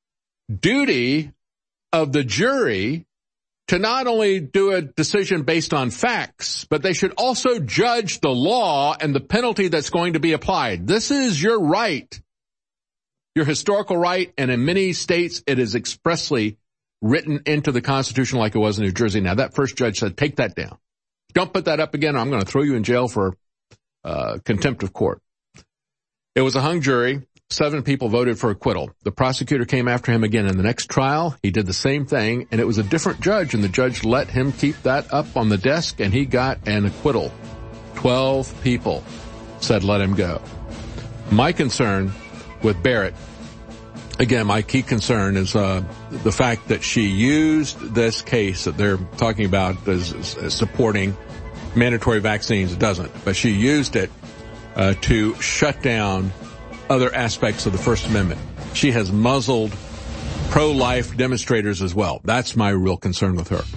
duty of the jury to not only do a decision based on facts, but they should also judge the law and the penalty that's going to be applied. This is your right, your historical right, and in many states it is expressly written into the Constitution like it was in New Jersey. Now, that first judge said, take that down. Don't put that up again. I'm going to throw you in jail for contempt of court. It was a hung jury. 7 people voted for acquittal. The prosecutor came after him again in the next trial. He did the same thing, and it was a different judge, and the judge let him keep that up on the desk, and he got an acquittal. 12 people said let him go. My concern with Barrett, again, my key concern is the fact that she used this case that they're talking about as supporting mandatory vaccines. It doesn't, but she used it to shut down other aspects of the First Amendment. She has muzzled pro-life demonstrators as well. That's my real concern with her.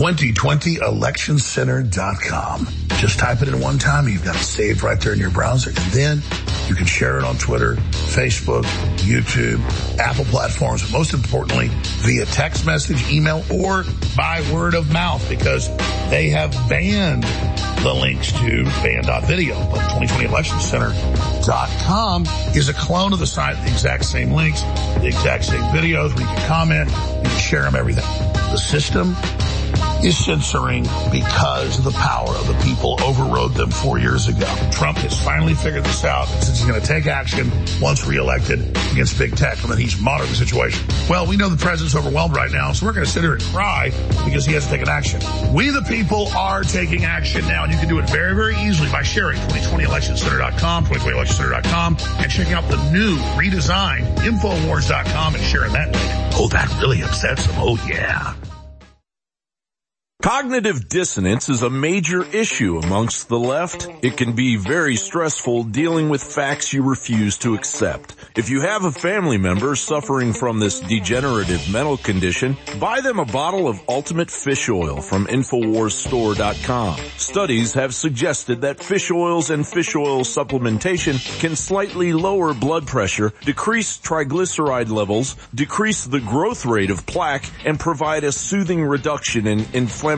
2020electioncenter.com. Just type it in one time. You've got it saved right there in your browser. And then you can share it on Twitter, Facebook, YouTube, Apple platforms, but most importantly, via text message, email, or by word of mouth, because they have banned the links to ban.video. But 2020electioncenter.com is a clone of the site, the exact same links, the exact same videos where you can comment, you can share them, everything. The system is censoring because the power of the people overrode them 4 years ago. Trump has finally figured this out, since he's going to take action once reelected against big tech, and then he's monitoring the situation. Well, we know the president's overwhelmed right now, so we're going to sit here and cry because he hasn't taken action. We, the people, are taking action now, and you can do it very, very easily by sharing 2020electioncenter.com, 2020electioncenter.com, and checking out the new redesigned Infowars.com and sharing that link. Oh, that really upsets them. Oh, yeah. Cognitive dissonance is a major issue amongst the left. It can be very stressful dealing with facts you refuse to accept. If you have a family member suffering from this degenerative mental condition, buy them a bottle of Ultimate Fish Oil from InfoWarsStore.com. Studies have suggested that fish oils and fish oil supplementation can slightly lower blood pressure, decrease triglyceride levels, decrease the growth rate of plaque, and provide a soothing reduction in inflammatory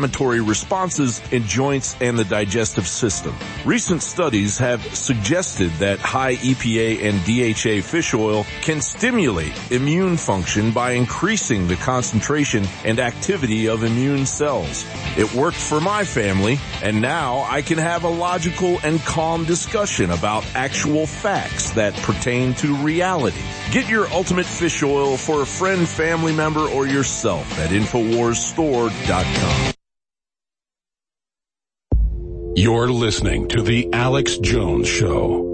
inflammatory responses in joints and the digestive system. Recent studies have suggested that high EPA and DHA fish oil can stimulate immune function by increasing the concentration and activity of immune cells. It worked for my family, and now I can have a logical and calm discussion about actual facts that pertain to reality. Get your ultimate fish oil for a friend, family member, or yourself at InfoWarsStore.com. You're listening to The Alex Jones Show.